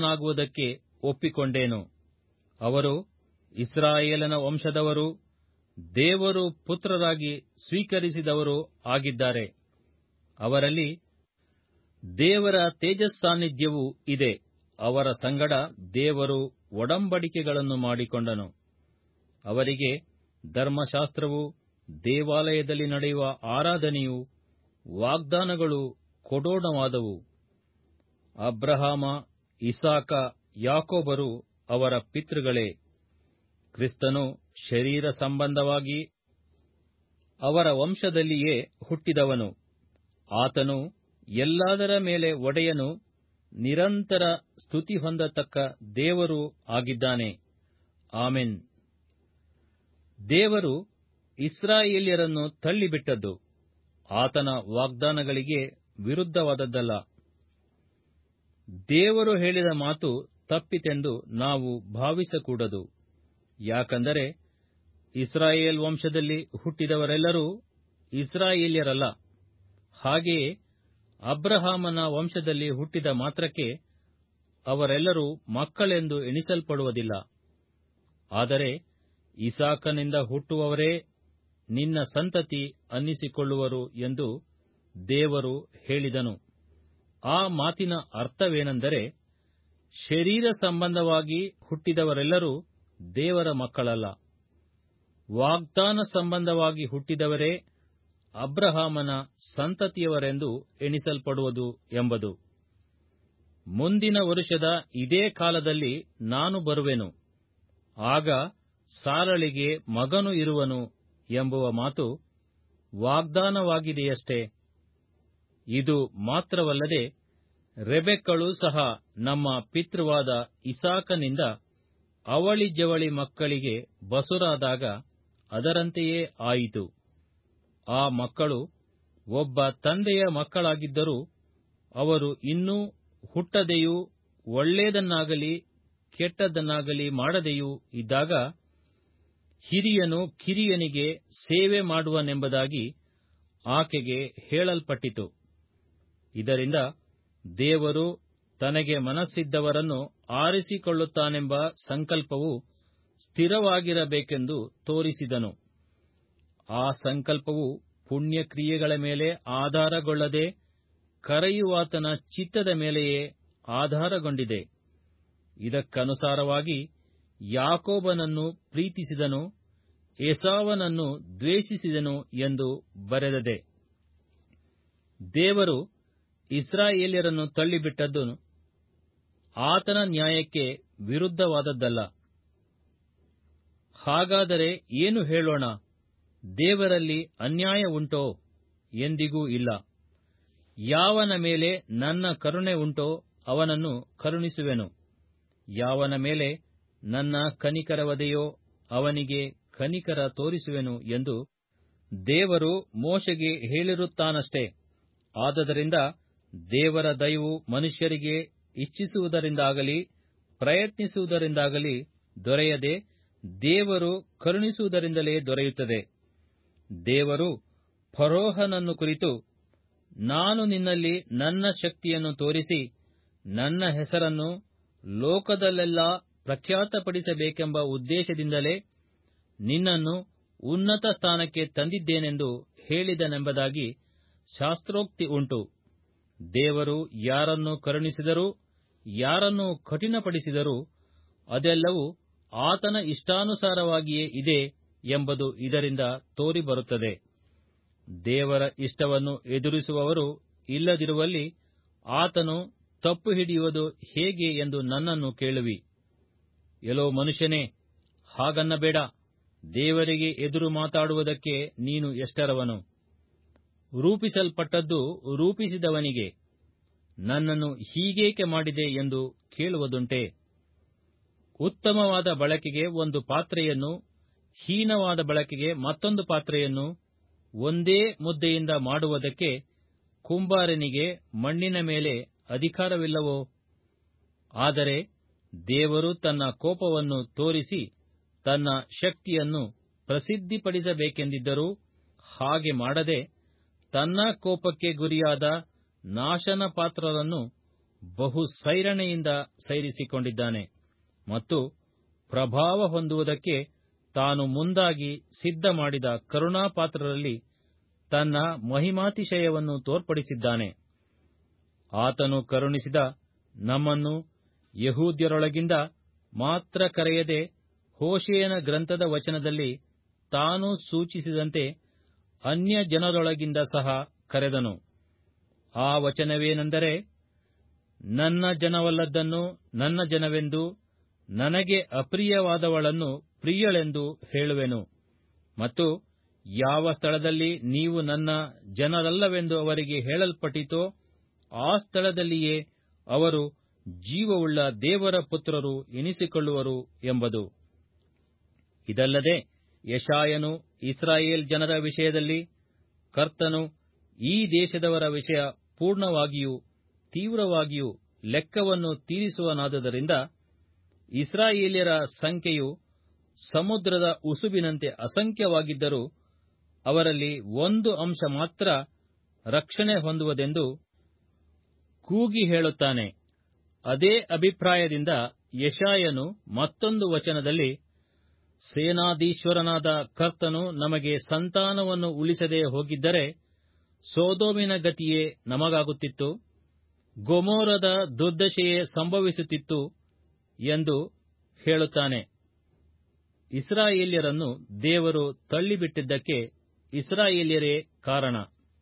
ಶಾಪಗ್ರಸ್ತನಾಗುವುದಕ್ಕೆ ಒಪ್ಪಿಕೊಂಡೇನು. ಅವರು ಇಸ್ರಾಯೇಲನ ವಂಶದವರು, ದೇವರು ಪುತ್ರರಾಗಿ ಸ್ವೀಕರಿಸಿದವರು ಆಗಿದ್ದಾರೆ. ಅವರಲ್ಲಿ ದೇವರ ತೇಜಸ್ಸಾನ್ನಿಧ್ಯವೂ ಇದೆ. ಅವರ ಸಂಗಡ ದೇವರು ಒಡಂಬಡಿಕೆಗಳನ್ನು ಮಾಡಿಕೊಂಡನು. ಅವರಿಗೆ ಧರ್ಮಶಾಸ್ತ್ರವು, ದೇವಾಲಯದಲ್ಲಿ ನಡೆಯುವ ಆರಾಧನೆಯು, ವಾಗ್ದಾನಗಳು ಕೊಡೋಣವಾದವು. ಅಬ್ರಹಾಮ, ಇಸಾಕ, ಯಾಕೋಬರು ಅವರ ಪಿತೃಗಳೇ. ಕ್ರಿಸ್ತನು ಶರೀರ ಸಂಬಂಧವಾಗಿ ಅವರ ವಂಶದಲ್ಲಿಯೇ ಹುಟ್ಟಿದವನು. ಆತನು ಎಲ್ಲದರ ಮೇಲೆ ಒಡೆಯನು, ನಿರಂತರ ಸ್ತುತಿ ಹೊಂದತಕ್ಕ ದೇವರೂ ಆಗಿದ್ದಾನೆ. ಆಮೆನ್. ದೇವರು ಇಸ್ರಾಯೇಲ್ಯರನ್ನು ತಳ್ಳಿಬಿಟ್ಟದ್ದು ಆತನ ವಾಗ್ದಾನಗಳಿಗೆ ವಿರುದ್ಧವಾದದ್ದಲ್ಲ. ದೇವರು ಹೇಳಿದ ಮಾತು ತಪ್ಪಿತೆಂದು ನಾವು ಭಾವಿಸಕೂಡದು. ಯಾಕಂದರೆ ಇಸ್ರಾಯೇಲ್ ವಂಶದಲ್ಲಿ ಹುಟ್ಟಿದವರೆಲ್ಲರೂ ಇಸ್ರಾಯೇಲ್ಯರಲ್ಲ. ಹಾಗೆಯೇ ಅಬ್ರಹಾಮನ ವಂಶದಲ್ಲಿ ಹುಟ್ಟಿದ ಮಾತ್ರಕ್ಕೆ ಅವರೆಲ್ಲರೂ ಮಕ್ಕಳೆಂದು ಎಣಿಸಲ್ಪಡುವುದಿಲ್ಲ. ಆದರೆ ಇಸಾಕನಿಂದ ಹುಟ್ಟುವವರೇ ನಿನ್ನ ಸಂತತಿ ಅನ್ನಿಸಿಕೊಳ್ಳುವರು ಎಂದು ದೇವರು ಹೇಳಿದನು. ಆ ಮಾತಿನ ಅರ್ಥವೇನೆಂದರೆ, ಶರೀರ ಸಂಬಂಧವಾಗಿ ಹುಟ್ಟಿದವರೆಲ್ಲರೂ ದೇವರ ಮಕ್ಕಳಲ್ಲ. ವಾಗ್ದಾನ ಸಂಬಂಧವಾಗಿ ಹುಟ್ಟಿದವರೇ ಅಬ್ರಹಾಮನ ಸಂತತಿಯವರೆಂದು ಎಣಿಸಲ್ಪಡುವುದು ಎಂಬುದು. ಮುಂದಿನ ವರುಷದ ಇದೇ ಕಾಲದಲ್ಲಿ ನಾನು ಬರುವೆನು, ಆಗ ಸಾರಳಿಗೆ ಮಗನು ಇರುವನು ಎಂಬುವ ಮಾತು ವಾಗ್ದಾನವಾಗಿದೆಯಷ್ಟೇ. ಇದು ಮಾತ್ರವಲ್ಲದೆ ರೆಬೆಕ್ಕಳು ಸಹ ನಮ್ಮ ಪಿತೃವಾದ ಇಸಾಕನಿಂದ ಅವಳಿ ಜವಳಿ ಮಕ್ಕಳಿಗೆ ಬಸುರಾದಾಗ ಅದರಂತೆಯೇ ಆಯಿತು. ಆ ಮಕ್ಕಳು ಒಬ್ಬ ತಂದೆಯ ಮಕ್ಕಳಾಗಿದ್ದರೂ ಅವರು ಇನ್ನೂ ಹುಟ್ಟದೆಯೂ ಒಳ್ಳೆಯದನ್ನಾಗಲಿ ಕೆಟ್ಟದ್ದನ್ನಾಗಲಿ ಮಾಡದೆಯೂ ಇದ್ದಾಗ ಹಿರಿಯನು ಕಿರಿಯನಿಗೆ ಸೇವೆ ಮಾಡುವನೆಂಬುದಾಗಿ ಆಕೆಗೆ ಹೇಳಲ್ಪಟ್ಟಿತು. ಇದರಿಂದ ದೇವರು ತನಗೆ ಮನಸ್ಸಿದ್ದವರನ್ನು ಆರಿಸಿಕೊಳ್ಳುತ್ತಾನೆಂಬ ಸಂಕಲ್ಪವು ಸ್ಥಿರವಾಗಿರಬೇಕೆಂದು ತೋರಿಸಿದನು. ಆ ಸಂಕಲ್ಪವು ಪುಣ್ಯಕ್ರಿಯೆಗಳ ಮೇಲೆ ಆಧಾರಗೊಳ್ಳದೆ ಕರೆಯುವಾತನ ಚಿತ್ತದ ಮೇಲೆಯೇ ಆಧಾರಗೊಂಡಿದೆ. ಇದಕ್ಕನುಸಾರವಾಗಿ ಯಾಕೋಬನನ್ನು ಪ್ರೀತಿಸಿದನು, ಏಸಾವನನ್ನು ದ್ವೇಷಿಸಿದನು ಎಂದು ಬರೆದದೆ. ದೇವರು ಇಸ್ರಾಯೇಲ್ಯರನ್ನು ತಳ್ಳಿಬಿಟ್ಟದ್ದು ಆತನ ನ್ಯಾಯಕ್ಕೆ ವಿರುದ್ಧವಾದದ್ದಲ್ಲ. ಹಾಗಾದರೆ ಏನು ಹೇಳೋಣ? ದೇವರಲ್ಲಿ ಅನ್ಯಾಯ ಉಂಟೋ? ಎಂದಿಗೂ ಇಲ್ಲ. ಯಾವನ ಮೇಲೆ ನನ್ನ ಕರುಣೆ ಉಂಟೋ ಅವನನ್ನು ಕರುಣಿಸುವೆನು, ಯಾವನ ಮೇಲೆ ನನ್ನ ಕನಿಕರವದೆಯೋ ಅವನಿಗೆ ಕನಿಕರ ತೋರಿಸುವೆನು ಎಂದು ದೇವರು ಮೋಶೆಗೆ ಹೇಳಿರುತ್ತಾನಷ್ಟೇ. ಆದದರಿಂದ ದೇವರ ದಯವು ಮನುಷ್ಯರಿಗೆ ಇಚ್ಛಿಸುವುದರಿಂದಾಗಲಿ ಪ್ರಯತ್ನಿಸುವುದರಿಂದಾಗಲಿ ದೊರೆಯದೆ ದೇವರು ಕರುಣಿಸುವುದರಿಂದಲೇ ದೊರೆಯುತ್ತದೆ. ದೇವರು ಫರೋಹನನ್ನು ಕುರಿತು, ನಾನು ನಿನ್ನಲ್ಲಿ ನನ್ನ ಶಕ್ತಿಯನ್ನು ತೋರಿಸಿ ನನ್ನ ಹೆಸರನ್ನು ಲೋಕದಲ್ಲೆಲ್ಲಾ ಪ್ರಖ್ಯಾತಪಡಿಸಬೇಕೆಂಬ ಉದ್ದೇಶದಿಂದಲೇ ನಿನ್ನನ್ನು ಉನ್ನತ ಸ್ಥಾನಕ್ಕೆ ತಂದಿದ್ದೇನೆಂದು ಹೇಳಿದನೆಂಬುದಾಗಿ ಶಾಸ್ತ್ರೋಕ್ತಿ ಉಂಟು. ದೇವರು ಯಾರನ್ನು ಕರುಣಿಸಿದರೂ ಯಾರನ್ನು ಕಠಿಣಪಡಿಸಿದರೂ ಅದೆಲ್ಲವೂ ಆತನ ಇಷ್ಟಾನುಸಾರವಾಗಿಯೇ ಇದೆ ಎಂಬುದು ಇದರಿಂದ ತೋರಿಬರುತ್ತದೆ. ದೇವರ ಇಷ್ಟವನ್ನು ಎದುರಿಸುವವರು ಇಲ್ಲದಿರುವಲ್ಲಿ ಆತನು ತಪ್ಪು ಹಿಡಿಯುವುದು ಹೇಗೆ ಎಂದು ನನ್ನನ್ನು ಕೇಳುವಿ. ಎಲೋ ಮನುಷ್ಯನೇ, ಹಾಗನ್ನಬೇಡ. ದೇವರಿಗೆ ಎದುರು ಮಾತಾಡುವುದಕ್ಕೆ ನೀನು ಎಷ್ಟರವನು? ರೂಪಿಸಲ್ಪಟ್ಟದ್ದು ರೂಪಿಸಿದವನಿಗೆ ನನ್ನನ್ನು ಹೀಗೇಕೆ ಮಾಡಿದೆ ಎಂದು ಕೇಳುವುದುಂಟೆ? ಉತ್ತಮವಾದ ಬಳಕೆಗೆ ಒಂದು ಪಾತ್ರೆಯನ್ನು, ಹೀನವಾದ ಬಳಕೆಗೆ ಮತ್ತೊಂದು ಪಾತ್ರೆಯನ್ನು ಒಂದೇ ಮುದ್ದೆಯಿಂದ ಮಾಡುವುದಕ್ಕೆ ಕುಂಬಾರನಿಗೆ ಮಣ್ಣಿನ ಮೇಲೆ ಅಧಿಕಾರವಿಲ್ಲವೋ? ಆದರೆ ದೇವರು ತನ್ನ ಕೋಪವನ್ನು ತೋರಿಸಿ ತನ್ನ ಶಕ್ತಿಯನ್ನು ಪ್ರಸಿದ್ಧಿಪಡಿಸಬೇಕೆಂದಿದ್ದರೂ ಹಾಗೆ ಮಾಡದೆ ತನ್ನ ಕೋಪಕ್ಕೆ ಗುರಿಯಾದ ನಾಶನ ಪಾತ್ರರನ್ನು ಬಹು ಸೈರಣೆಯಿಂದ ಸೈರಿಸಿಕೊಂಡಿದ್ದಾನೆ ಮತ್ತು ಪ್ರಭಾವ ಹೊಂದುವುದಕ್ಕೆ ತಾನು ಮುಂದಾಗಿ ಸಿದ್ಧ ಮಾಡಿದ ಕರುಣಾಪಾತ್ರರಲ್ಲಿ ತನ್ನ ಮಹಿಮಾತಿಶಯವನ್ನು ತೋರ್ಪಡಿಸಿದ್ದಾನೆ. ಆತನು ಕರುಣಿಸಿದ ನಮ್ಮನ್ನು ಯಹೂದ್ಯರೊಳಗಿಂದ ಮಾತ್ರ ಕರೆಯದೆ, ಹೋಶೇಯನ ಗ್ರಂಥದ ವಚನದಲ್ಲಿ ತಾನು ಸೂಚಿಸಿದಂತೆ ಅನ್ಯ ಜನರೊಳಗಿಂದ ಸಹ ಕರೆದನು. ಆ ವಚನವೇನೆಂದರೆ, ನನ್ನ ಜನವಲ್ಲದ್ದನ್ನು ನನ್ನ ಜನವೆಂದು, ನನಗೆ ಅಪ್ರಿಯವಾದವಳನ್ನು ಪ್ರಿಯಳೆಂದು ಹೇಳುವೆನು. ಮತ್ತು ಯಾವ ಸ್ಥಳದಲ್ಲಿ ನೀವು ನನ್ನ ಜನರಲ್ಲವೆಂದು ಅವರಿಗೆ ಹೇಳಲ್ಪಟ್ಟಿತೋ ಆ ಸ್ಥಳದಲ್ಲಿಯೇ ಅವರು ಜೀವವುಳ್ಳ ದೇವರ ಪುತ್ರರು ಎನಿಸಿಕೊಳ್ಳುವರು ಎಂಬುದು. ಇದಲ್ಲದೆ ಯೆಶಾಯನು ಇಸ್ರಾಯೇಲ್ ಜನರ ವಿಷಯದಲ್ಲಿ, ಕರ್ತನು ಈ ದೇಶದವರ ವಿಷಯ ಪೂರ್ಣವಾಗಿಯೂ ತೀವ್ರವಾಗಿಯೂ ಲೆಕ್ಕವನ್ನು ತೀರಿಸುವನಾದುದರಿಂದ ಇಸ್ರಾಯೇಲ್ಯರ ಸಂಖ್ಯೆಯು ಸಮುದ್ರದ ಉಸುಬಿನಂತೆ ಅಸಂಖ್ಯವಾಗಿದ್ದರೂ ಅವರಲ್ಲಿ ಒಂದು ಅಂಶ ಮಾತ್ರ ರಕ್ಷಣೆ ಹೊಂದುವುದೆಂದು ಕೂಗಿ ಹೇಳುತ್ತಾನೆ. ಅದೇ ಅಭಿಪ್ರಾಯದಿಂದ ಯೆಶಾಯನು ಮತ್ತೊಂದು ವಚನದಲ್ಲಿ, ಸೇನಾಧೀಶ್ವರನಾದ ಕರ್ತನು ನಮಗೆ ಸಂತಾನವನ್ನು ಉಳಿಸದೆ ಹೋಗಿದ್ದರೆ ಸೊದೋಮಿನ ಗತಿಯೇ ನಮಗಾಗುತ್ತಿತ್ತು, ಗೊಮೋರದ ದುರ್ದಶೆಯೇ ಸಂಭವಿಸುತ್ತಿತ್ತು ಎಂದು ಹೇಳುತ್ತಾನೆ. ಇಸ್ರಾಯೇಲ್ಯರನ್ನು ದೇವರು ತಳ್ಳಿಬಿಟ್ಟಿದ್ದಕ್ಕೆ ಇಸ್ರಾಯೇಲ್ಯರೇ ಕಾರಣ.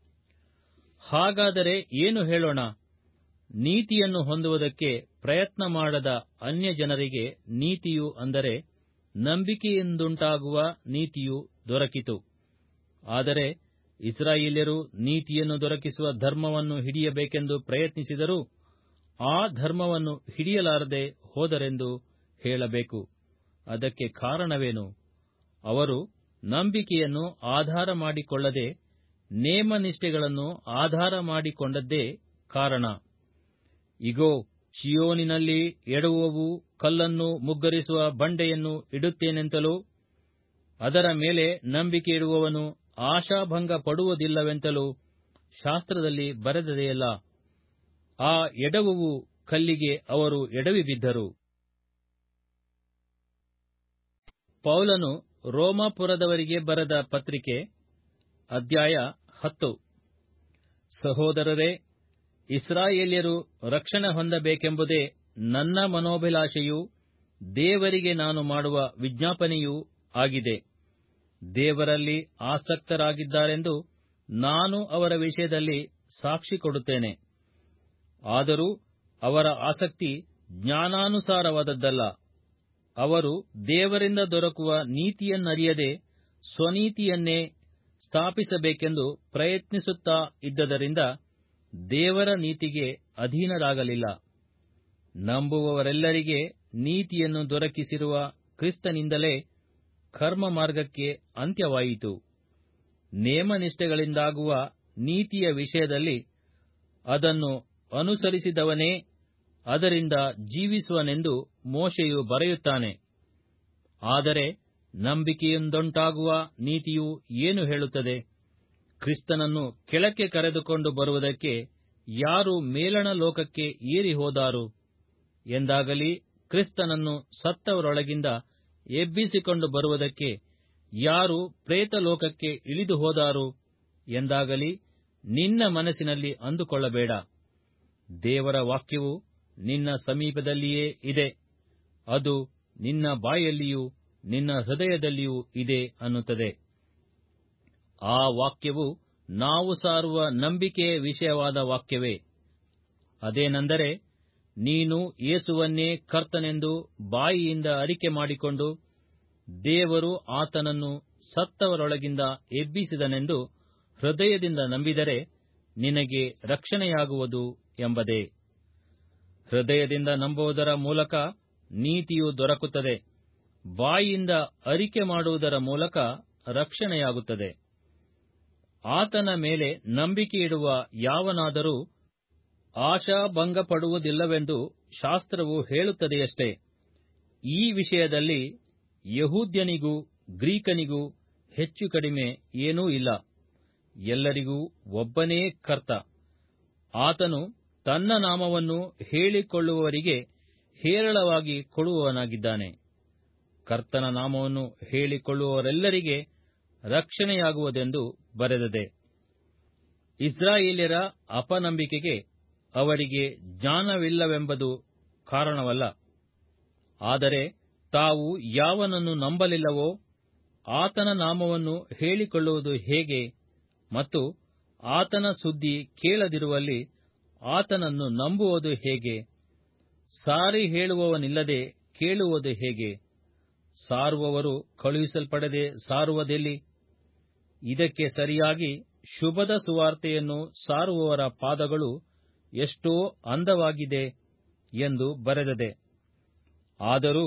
ಹಾಗಾದರೆ ಏನು ಹೇಳೋಣ? ನೀತಿಯನ್ನು ಹೊಂದುವುದಕ್ಕೆ ಪ್ರಯತ್ನ ಮಾಡದ ಅನ್ಯ ಜನರಿಗೆ ನೀತಿಯು, ಅಂದರೆ ನಂಬಿಕೆಯಿಂದುಂಟಾಗುವ ನೀತಿಯು ದೊರಕಿತು. ಆದರೆ ಇಸ್ರಾಯೇಲ್ಯರು ನೀತಿಯನ್ನು ದೊರಕಿಸುವ ಧರ್ಮವನ್ನು ಹಿಡಿಯಬೇಕೆಂದು ಪ್ರಯತ್ನಿಸಿದರೂ ಆ ಧರ್ಮವನ್ನು ಹಿಡಿಯಲಾರದೆ ಹೋದರೆಂದು ಹೇಳಬೇಕು. ಅದಕ್ಕೆ ಕಾರಣವೇನು? ಅವರು ನಂಬಿಕೆಯನ್ನು ಆಧಾರ ಮಾಡಿಕೊಳ್ಳದೆ ನೇಮನಿಷ್ಠೆಗಳನ್ನು ಆಧಾರ ಮಾಡಿಕೊಂಡದ್ದೇ ಕಾರಣ. ಇಗೋ, ಚೀಯೋನಿನಲ್ಲಿ ಎಡವುವ ಕಲ್ಲನ್ನು ಮುಗ್ಗರಿಸುವ ಬಂಡೆಯನ್ನು ಇಡುತ್ತೇನೆಂತಲೂ, ಅದರ ಮೇಲೆ ನಂಬಿಕೆ ಇಡುವವನು ಆಶಾಭಂಗ ಪಡುವುದಿಲ್ಲವೆಂತಲೂ ಶಾಸ್ತ್ರದಲ್ಲಿ ಬರೆದದೆಯಲ್ಲ. ಆ ಎಡವುವ ಕಲ್ಲಿಗೆ ಅವರು ಎಡವಿ ಬಿದ್ದರು. ಪೌಲನು ರೋಮಾಪುರದವರಿಗೆ ಬರೆದ ಪತ್ರಿಕೆ, ಅಧ್ಯಾಯ 10. ಸಹೋದರರೇ, ಇಸ್ರಾಯೇಲ್ಯರು ರಕ್ಷಣೆ ಹೊಂದಬೇಕೆಂಬುದೇ ನನ್ನ ಮನೋಭಿಲಾಷೆಯೂ ದೇವರಿಗೆ ನಾನು ಮಾಡುವ ವಿಜ್ಞಾಪನೆಯೂ ಆಗಿದೆ. ದೇವರಲ್ಲಿ ಆಸಕ್ತರಾಗಿದ್ದಾರೆಂದು ನಾನು ಅವರ ವಿಷಯದಲ್ಲಿ ಸಾಕ್ಷಿ ಕೊಡುತ್ತೇನೆ. ಆದರೂ ಅವರ ಆಸಕ್ತಿ ಜ್ಞಾನಾನುಸಾರವಾದದ್ದಲ್ಲ. ಅವರು ದೇವರಿಂದ ದೊರಕುವ ನೀತಿಯನ್ನರಿಯದೆ ಸ್ವನೀತಿಯನ್ನೇ ಸ್ಥಾಪಿಸಬೇಕೆಂದು ಪ್ರಯತ್ನಿಸುತ್ತಾ ಇದ್ದದರಿಂದ ದೇವರ ನೀತಿಗೆ ಅಧೀನರಾಗಲಿಲ್ಲ. ನಂಬುವವರೆಲ್ಲರಿಗೆ ನೀತಿಯನ್ನು ದೊರಕಿಸಿರುವ ಕ್ರಿಸ್ತನಿಂದಲೇ ಕರ್ಮ ಮಾರ್ಗಕ್ಕೆ ಅಂತ್ಯವಾಯಿತು. ನೇಮನಿಷ್ಠೆಗಳಿಂದಾಗುವ ನೀತಿಯ ವಿಷಯದಲ್ಲಿ ಅದನ್ನು ಅನುಸರಿಸಿದವನೇ ಅದರಿಂದ ಜೀವಿಸುವನೆಂದು ಮೋಶೆಯು ಬರೆಯುತ್ತಾನೆ. ಆದರೆ ನಂಬಿಕೆಯಿಂದುಂಟಾಗುವ ನೀತಿಯು ಏನು ಹೇಳುತ್ತದೆ? ಕ್ರಿಸ್ತನನ್ನು ಕೆಳಕ್ಕೆ ಕರೆದುಕೊಂಡು ಬರುವುದಕ್ಕೆ ಯಾರು ಮೇಲಣ ಲೋಕಕ್ಕೆ ಏರಿ ಹೋದಾರು ಎಂದಾಗಲಿ, ಕ್ರಿಸ್ತನನ್ನು ಸತ್ತವರೊಳಗಿಂದ ಎಬ್ಬಿಸಿಕೊಂಡು ಬರುವುದಕ್ಕೆ ಯಾರು ಪ್ರೇತಲೋಕಕ್ಕೆ ಇಳಿದು ಹೋದಾರು ಎಂದಾಗಲಿ ನಿನ್ನ ಮನಸ್ಸಿನಲ್ಲಿ ಅಂದುಕೊಳ್ಳಬೇಡ. ದೇವರ ವಾಕ್ಯವು ನಿನ್ನ ಸಮೀಪದಲ್ಲಿಯೇ ಇದೆ, ಅದು ನಿನ್ನ ಬಾಯಲ್ಲಿಯೂ ನಿನ್ನ ಹೃದಯದಲ್ಲಿಯೂ ಇದೆ ಅನ್ನುತ್ತದೆ. ಆ ವಾಕ್ಯವು ನಾವು ಸಾರುವ ನಂಬಿಕೆಯ ವಿಷಯವಾದ ವಾಕ್ಯವೇ. ಅದೇನೆಂದರೆ, ನೀನು ಯೇಸುವನ್ನೇ ಕರ್ತನೆಂದು ಬಾಯಿಯಿಂದ ಅರಿಕೆ ಮಾಡಿಕೊಂಡು ದೇವರು ಆತನನ್ನು ಸತ್ತವರೊಳಗಿಂದ ಎಬ್ಬಿಸಿದನೆಂದು ಹೃದಯದಿಂದ ನಂಬಿದರೆ ನಿನಗೆ ರಕ್ಷಣೆಯಾಗುವುದು ಎಂಬುದೇ. ಹೃದಯದಿಂದ ನಂಬುವುದರ ಮೂಲಕ ನೀತಿಯು ದೊರಕುತ್ತದೆ, ಬಾಯಿಯಿಂದ ಅರಿಕೆ ಮಾಡುವುದರ ಮೂಲಕ ರಕ್ಷಣೆಯಾಗುತ್ತದೆ. ಆತನ ಮೇಲೆ ನಂಬಿಕೆಯಿಡುವ ಯಾವನಾದರೂ ಆಶಾಭಂಗಪಡುವುದಿಲ್ಲವೆಂದು ಶಾಸ್ತ್ರವು ಹೇಳುತ್ತದೆಯಷ್ಟೇ. ಈ ವಿಷಯದಲ್ಲಿ ಯಹೂದ್ಯನಿಗೂ ಗ್ರೀಕನಿಗೂ ಹೆಚ್ಚು ಕಡಿಮೆ ಏನೂ ಇಲ್ಲ. ಎಲ್ಲರಿಗೂ ಒಬ್ಬನೇ ಕರ್ತ. ಆತನು ತನ್ನ ನಾಮವನ್ನು ಹೇಳಿಕೊಳ್ಳುವವರಿಗೆ ಹೇರಳವಾಗಿ ಕೊಡುವವನಾಗಿದ್ದಾನೆ. ಕರ್ತನ ನಾಮವನ್ನು ಹೇಳಿಕೊಳ್ಳುವವರೆಲ್ಲರಿಗೆ ರಕ್ಷಣೆಯಾಗುವುದೆಂದು ಬರೆದದೆ. ಇಸ್ರಾಯೇಲ್ಯರ ಅಪನಂಬಿಕೆಗೆ ಅವರಿಗೆ ಜ್ಞಾನವಿಲ್ಲವೆಂಬುದು ಕಾರಣವಲ್ಲ, ಆದರೆ ತಾವು ಯಾವನನ್ನು ನಂಬಲಿಲ್ಲವೋ ಆತನ ನಾಮವನ್ನು ಹೇಳಿಕೊಳ್ಳುವುದು ಹೇಗೆ ಮತ್ತು ಆತನ ಸುದ್ದಿ ಕೇಳದಿರುವಲ್ಲಿ ಆತನನ್ನು ನಂಬುವುದು ಹೇಗೆ? ಸಾರಿ ಹೇಳುವವನಿಲ್ಲದೆ ಕೇಳುವುದು ಹೇಗೆ? ಸಾರುವವರು ಕಳುಹಿಸಲ್ಪಡದೆ ಸಾರುವುದೆಲ್ಲಿ? ಇದಕ್ಕೆ ಸರಿಯಾಗಿ ಶುಭದ ಸುವಾರ್ತೆಯನ್ನು ಸಾರುವವರ ಪಾದಗಳು ಎಷ್ಟೋ ಅಂದವಾಗಿದೆ ಎಂದು ಬರೆದದೆ. ಆದರೂ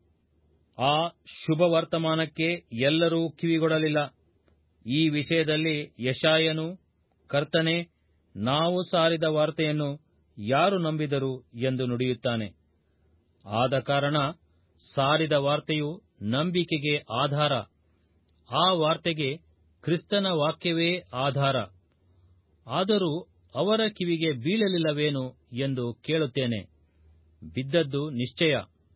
ಆ ಶುಭವರ್ತಮಾನಕ್ಕೆ ಎಲ್ಲರೂ ಕಿವಿಗೊಡಲಿಲ್ಲ. ಈ ವಿಷಯದಲ್ಲಿ ಯೆಶಾಯನು, ಕರ್ತನೇ, ನಾವು ಸಾರಿದ ವಾರ್ತೆಯನ್ನು ಯಾರು ನಂಬಿದರು ಎಂದು ನುಡಿಯುತ್ತಾನೆ. ಆದ ಕಾರಣ ಸಾರಿದ ವಾರ್ತೆಯು ನಂಬಿಕೆಗೆ ಆಧಾರ, ಆ ವಾರ್ತೆಗೆ ಕ್ರಿಸ್ತನ ವಾಕ್ಯವೇ ಆಧಾರ. ಆದರೂ ಅವರ ಕಿವಿಗೆ ಬೀಳಲಿಲ್ಲವೇನು ಎಂದು ಕೇಳುತ್ತೇನೆ. ಬಿದ್ದದ್ದು ನಿಶ್ಚಯ.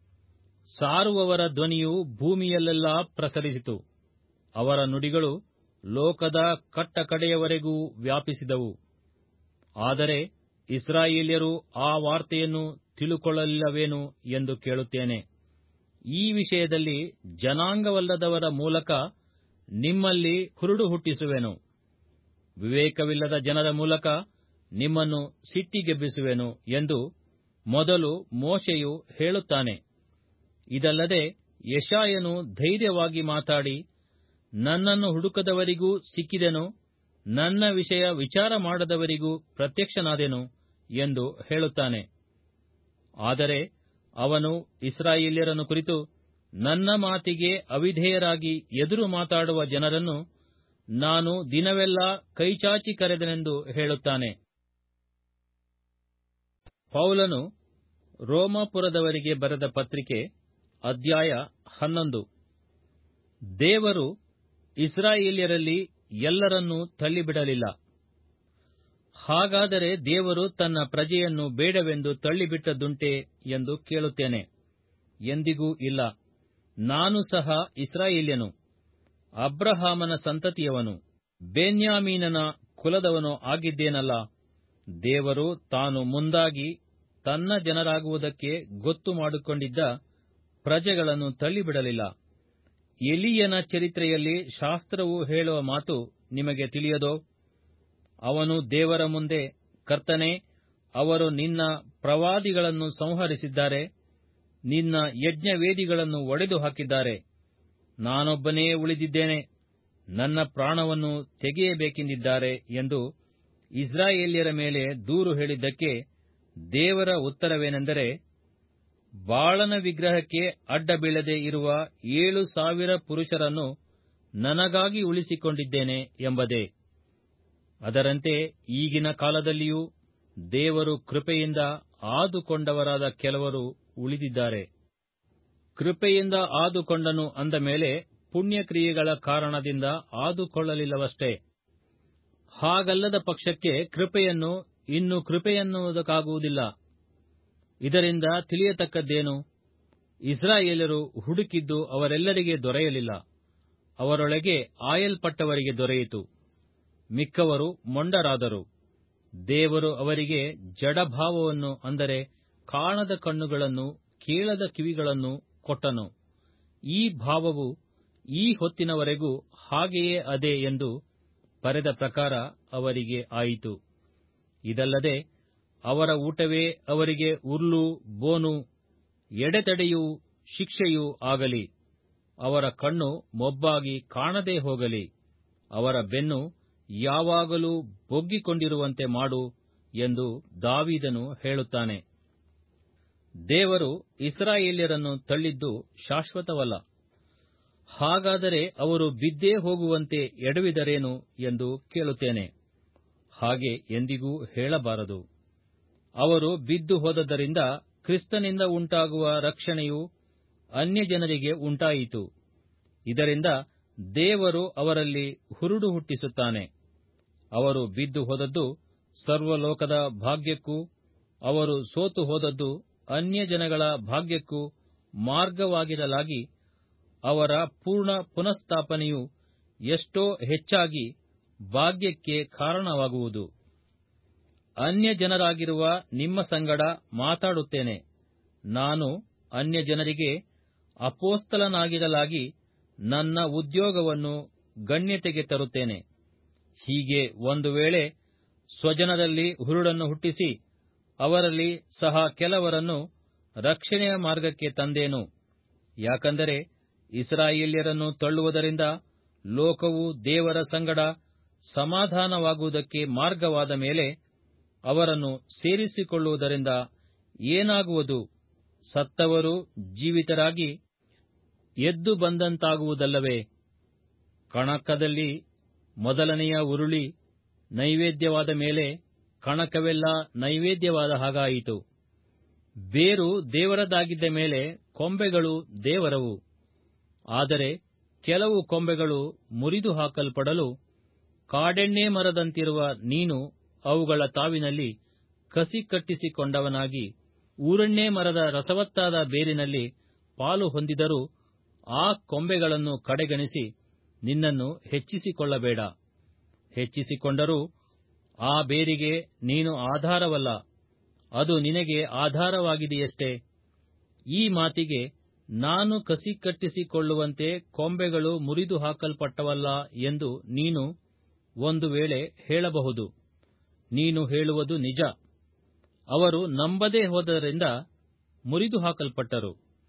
ಸಾರುವವರ ಧ್ವನಿಯು ಭೂಮಿಯಲ್ಲೆಲ್ಲಾ ಪ್ರಸರಿಸಿತು, ಅವರ ನುಡಿಗಳು ಲೋಕದ ಕಟ್ಟಕಡೆಯವರೆಗೂ ವ್ಯಾಪಿಸಿದವು. ಆದರೆ ಇಸ್ರಾಯೇಲ್ಯರು ಆ ವಾರ್ತೆಯನ್ನು ತಿಳುಕೊಳ್ಳಲಿಲ್ಲವೇನು ಎಂದು ಕೇಳುತ್ತೇನೆ. ಈ ವಿಷಯದಲ್ಲಿ ಜನಾಂಗವಲ್ಲದವರ ಮೂಲಕ ನಿಮ್ಮಲ್ಲಿ ಹುರುಡು ಹುಟ್ಟಿಸುವೆನು, ವಿವೇಕವಿಲ್ಲದ ಜನರ ಮೂಲಕ ನಿಮ್ಮನ್ನು ಸಿಟ್ಟಿಗೆಬ್ಬಿಸುವೆನು ಎಂದು ಮೊದಲು ಮೋಶೆಯು ಹೇಳುತ್ತಾನೆ. ಇದಲ್ಲದೆ ಯೆಶಾಯನು ಧೈರ್ಯವಾಗಿ ಮಾತಾಡಿ, ನನ್ನನ್ನು ಹುಡುಕದವರಿಗೂ ಸಿಕ್ಕಿದೆನು, ನನ್ನ ವಿಷಯ ವಿಚಾರ ಮಾಡದವರಿಗೂ ಪ್ರತ್ಯಕ್ಷನಾದೆನು ಎಂದು ಹೇಳುತ್ತಾನೆ. ಆದರೆ ಅವನು ಇಸ್ರಾಯೇಲ್ಯರನ್ನು ಕುರಿತು, ನನ್ನ ಮಾತಿಗೆ ಅವಿಧೇಯರಾಗಿ ಎದುರು ಮಾತಾಡುವ ಜನರನ್ನು ನಾನು ದಿನವೆಲ್ಲಾ ಕೈಚಾಚಿ ಕರೆದೆನೆಂದು ಹೇಳುತ್ತಾನೆ. ಪೌಲನು ರೋಮಾಪುರದವರಿಗೆ ಬರೆದ ಪತ್ರಿಕೆ, ಅಧ್ಯಾಯ 11. ದೇವರು ಇಸ್ರಾಯೇಲ್ಯರಲ್ಲಿ ಎಲ್ಲರನ್ನೂ ತಳ್ಳಿಬಿಡಲಿಲ್ಲ. ಹಾಗಾದರೆ ದೇವರು ತನ್ನ ಪ್ರಜೆಯನ್ನು ಬೇಡವೆಂದು ತಳ್ಳಿಬಿಟ್ಟದ್ದುಂಟೆ ಎಂದು ಕೇಳುತ್ತೇನೆ. ಎಂದಿಗೂ ಇಲ್ಲ. ನಾನು ಸಹ ಇಸ್ರಾಯೇಲ್ಯನು, ಅಬ್ರಹಾಮನ ಸಂತತಿಯವನು, ಬೆನ್ಯಾಮೀನನ ಕುಲದವನು ಆಗಿದ್ದೇನಲ್ಲ. ದೇವರು ತಾನು ಮುಂದಾಗಿ ತನ್ನ ಜನರಾಗುವುದಕ್ಕೆ ಗೊತ್ತು ಮಾಡಿಕೊಂಡಿದ್ದ ಪ್ರಜೆಗಳನ್ನು ತಳ್ಳಿಬಿಡಲಿಲ್ಲ. ಎಲೀಯನ ಚರಿತ್ರೆಯಲ್ಲಿ ಶಾಸ್ತ್ರವು ಹೇಳುವ ಮಾತು ನಿಮಗೆ ತಿಳಿಯದೋ? ಅವನು ದೇವರ ಮುಂದೆ, ಕರ್ತನೇ, ಅವರು ನಿನ್ನ ಪ್ರವಾದಿಗಳನ್ನು ಸಂಹರಿಸಿದ್ದಾರೆ, ನಿನ್ನ ಯಜ್ಞವೇದಿಗಳನ್ನು ಒಡೆದು ಹಾಕಿದ್ದಾರೆ, ನಾನೊಬ್ಬನೇ ಉಳಿದಿದ್ದೇನೆ, ನನ್ನ ಪ್ರಾಣವನ್ನು ತೆಗೆಯಬೇಕೆಂದಿದ್ದಾರೆ ಎಂದು ಇಸ್ರಾಯೇಲ್ಯರ ಮೇಲೆ ದೂರು ಹೇಳಿದ್ದಕ್ಕೆ ದೇವರ ಉತ್ತರವೇನೆಂದರೆ, ಬಾಳನ ವಿಗ್ರಹಕ್ಕೆ ಅಡ್ಡ ಬೀಳದೆ ಇರುವ 7,000 ಪುರುಷರನ್ನು ನನಗಾಗಿ ಉಳಿಸಿಕೊಂಡಿದ್ದೇನೆ ಎಂಬುದೇ. ಅದರಂತೆ ಈಗಿನ ಕಾಲದಲ್ಲಿಯೂ ದೇವರು ಕೃಪೆಯಿಂದ ಆದುಕೊಂಡವರಾದ ಕೆಲವರು ಉಳಿದಿದ್ದಾರೆ. ಕೃಪೆಯಿಂದ ಆದುಕೊಂಡನು ಅಂದ ಮೇಲೆ ಪುಣ್ಯಕ್ರಿಯೆಗಳ ಕಾರಣದಿಂದ ಆದುಕೊಳ್ಳಲಿಲ್ಲವಷ್ಟೇ. ಹಾಗಲ್ಲದ ಪಕ್ಷಕ್ಕೆ ಕೃಪೆಯನ್ನು ಇನ್ನು ಕೃಪೆಯನ್ನುವುದಕ್ಕಾಗುವುದಿಲ್ಲ. ಇದರಿಂದ ತಿಳಿಯತಕ್ಕದ್ದೇನು? ಇಸ್ರಾಯೇಲರು ಹುಡುಕಿದ್ದು ಅವರೆಲ್ಲರಿಗೆ ದೊರೆಯಲಿಲ್ಲ, ಅವರೊಳಗೆ ಆಯಲ್ಪಟ್ಟವರಿಗೆ ದೊರೆಯಿತು. ಮಿಕ್ಕವರು ಮೊಂಡರಾದರು. ದೇವರು ಅವರಿಗೆ ಜಡಭಾವವನ್ನು, ಅಂದರೆ ಕಾಣದ ಕಣ್ಣುಗಳನ್ನು, ಕೇಳದ ಕಿವಿಗಳನ್ನು ಕೊಟ್ಟನು. ಈ ಭಾವವು ಈ ಹೊತ್ತಿನವರೆಗೂ ಹಾಗೆಯೇ ಅದೇ ಎಂದು ಬರೆದ ಪ್ರಕಾರ ಅವರಿಗೆ ಆಯಿತು. ಇದಲ್ಲದೆ ಅವರ ಊಟವೇ ಅವರಿಗೆ ಉರ್ಲು, ಬೋನು, ಎಡೆತಡೆಯೂ ಶಿಕ್ಷೆಯೂ ಆಗಲಿ. ಅವರ ಕಣ್ಣು ಮೊಬ್ಬಾಗಿ ಕಾಣದೆ ಹೋಗಲಿ. ಅವರ ಬೆನ್ನು ಯಾವಾಗಲೂ ಬೊಗ್ಗಿಕೊಂಡಿರುವಂತೆ ಮಾಡು ಎಂದು ದಾವೀದನು ಹೇಳುತ್ತಾನೆ. ದೇವರು ಇಸ್ರಾಯೇಲ್ಯರನ್ನು ತಳ್ಳಿದ್ದು ಶಾಶ್ವತವಲ್ಲ. ಹಾಗಾದರೆ ಅವರು ಬಿದ್ದೇ ಹೋಗುವಂತೆ ಎಡವಿದರೇನು ಎಂದು ಕೇಳುತ್ತೇನೆ. ಹಾಗೆ ಎಂದಿಗೂ ಹೇಳಬಾರದು. ಅವರು ಬಿದ್ದು ಹೋದದ್ದರಿಂದ ಕ್ರಿಸ್ತನಿಂದ ಉಂಟಾಗುವ ರಕ್ಷಣೆಯು ಅನ್ಯಜನರಿಗೆ ಉಂಟಾಯಿತು. ಇದರಿಂದ ದೇವರು ಅವರಲ್ಲಿ ಹುರುಡು ಹುಟ್ಟಿಸುತ್ತಾನೆ. ಅವರು ಬಿದ್ದು ಹೋದದ್ದು ಸರ್ವಲೋಕದ ಭಾಗ್ಯಕ್ಕೂ, ಅವರು ಸೋತು ಹೋದದ್ದು ಅನ್ಯಜನಗಳ ಭಾಗ್ಯಕ್ಕೂ ಮಾರ್ಗವಾಗಿರಲಾಗಿ ಅವರ ಪೂರ್ಣ ಪುನಃಸ್ಥಾಪನೆಯು ಎಷ್ಟೋ ಹೆಚ್ಚಾಗಿ ಭಾಗ್ಯಕ್ಕೆ ಕಾರಣವಾಗುವುದು. ಅನ್ಯಜನರಾಗಿರುವ ನಿಮ್ಮ ಸಂಗಡ ಮಾತಾಡುತ್ತೇನೆ. ನಾನು ಅನ್ಯಜನರಿಗೆ ಅಪೊಸ್ತಲನಾಗಿರಲಾಗಿ ನನ್ನ ಉದ್ಯೋಗವನ್ನು ಗಣ್ಯತೆಗೆ ತರುತ್ತೇನೆ. ಹೀಗೆ ಒಂದು ವೇಳೆ ಸ್ವಜನರಲ್ಲಿ ಹುರುಳನ್ನು ಹುಟ್ಟಿಸಿ ಅವರಲ್ಲಿ ಸಹ ಕೆಲವರನ್ನು ರಕ್ಷಣೆಯ ಮಾರ್ಗಕ್ಕೆ ತಂದೇನು. ಯಾಕಂದರೆ ಇಸ್ರಾಯೇಲ್ಯರನ್ನು ತಳ್ಳುವುದರಿಂದ ಲೋಕವು ದೇವರ ಸಂಗಡ ಸಮಾಧಾನವಾಗುವುದಕ್ಕೆ ಮಾರ್ಗವಾದ ಮೇಲೆ ಅವರನ್ನು ಸೇರಿಸಿಕೊಳ್ಳುವುದರಿಂದ ಏನಾಗುವುದು? ಸತ್ತವರು ಜೀವಿತರಾಗಿ ಎದ್ದು ಬಂದಂತಾಗುವುದಲ್ಲವೇ? ಕಣಕದಲ್ಲಿ ಮೊದಲನೆಯ ಉರುಳಿ ನೈವೇದ್ಯವಾದ ಮೇಲೆ ಕಣಕವೆಲ್ಲ ನೈವೇದ್ಯವಾದ ಹಾಗಾಯಿತು. ಬೇರು ದೇವರದಾಗಿದ್ದ ಮೇಲೆ ಕೊಂಬೆಗಳು ದೇವರವು. ಆದರೆ ಕೆಲವು ಕೊಂಬೆಗಳು ಮುರಿದು ಹಾಕಲ್ಪಡಲು ಕಾಡೆಣ್ಣೆ ಮರದಂತಿರುವ ನೀನು ಅವುಗಳ ತಾವಿನಲ್ಲಿ ಕಸಿ ಕಟ್ಟಿಸಿಕೊಂಡವನಾಗಿ ಊರೆಣ್ಣೆ ಮರದ ರಸವತ್ತಾದ ಬೇರಿನಲ್ಲಿ ಪಾಲು ಹೊಂದಿದರೂ ಆ ಕೊಂಬೆಗಳನ್ನು ಕಡೆಗಣಿಸಿ ನಿನ್ನನ್ನು ಹೆಚ್ಚಿಸಿಕೊಳ್ಳಬೇಡ. ಹೆಚ್ಚಿಸಿಕೊಂಡರೂ ಆ ಬೇರಿಗೆ ನೀನು ಆಧಾರವಲ್ಲ, ಅದು ನಿನಗೆ ಆಧಾರವಾಗಿದೆಯಷ್ಟೇ. ಈ ಮಾತಿಗೆ ನಾನು ಕಸಿ ಕಟ್ಟಿಸಿಕೊಳ್ಳುವಂತೆ ಕೊಂಬೆಗಳು ಮುರಿದು ಹಾಕಲ್ಪಟ್ಟವಲ್ಲ ಎಂದು ನೀನು ಒಂದು ವೇಳೆ ಹೇಳಬಹುದು. ನೀನು ಹೇಳುವುದು ನಿಜ. ಅವರು ನಂಬದೇ ಹೋದರಿಂದ ಮುರಿದು ಹಾಕಲ್ಪಟ್ಟರು.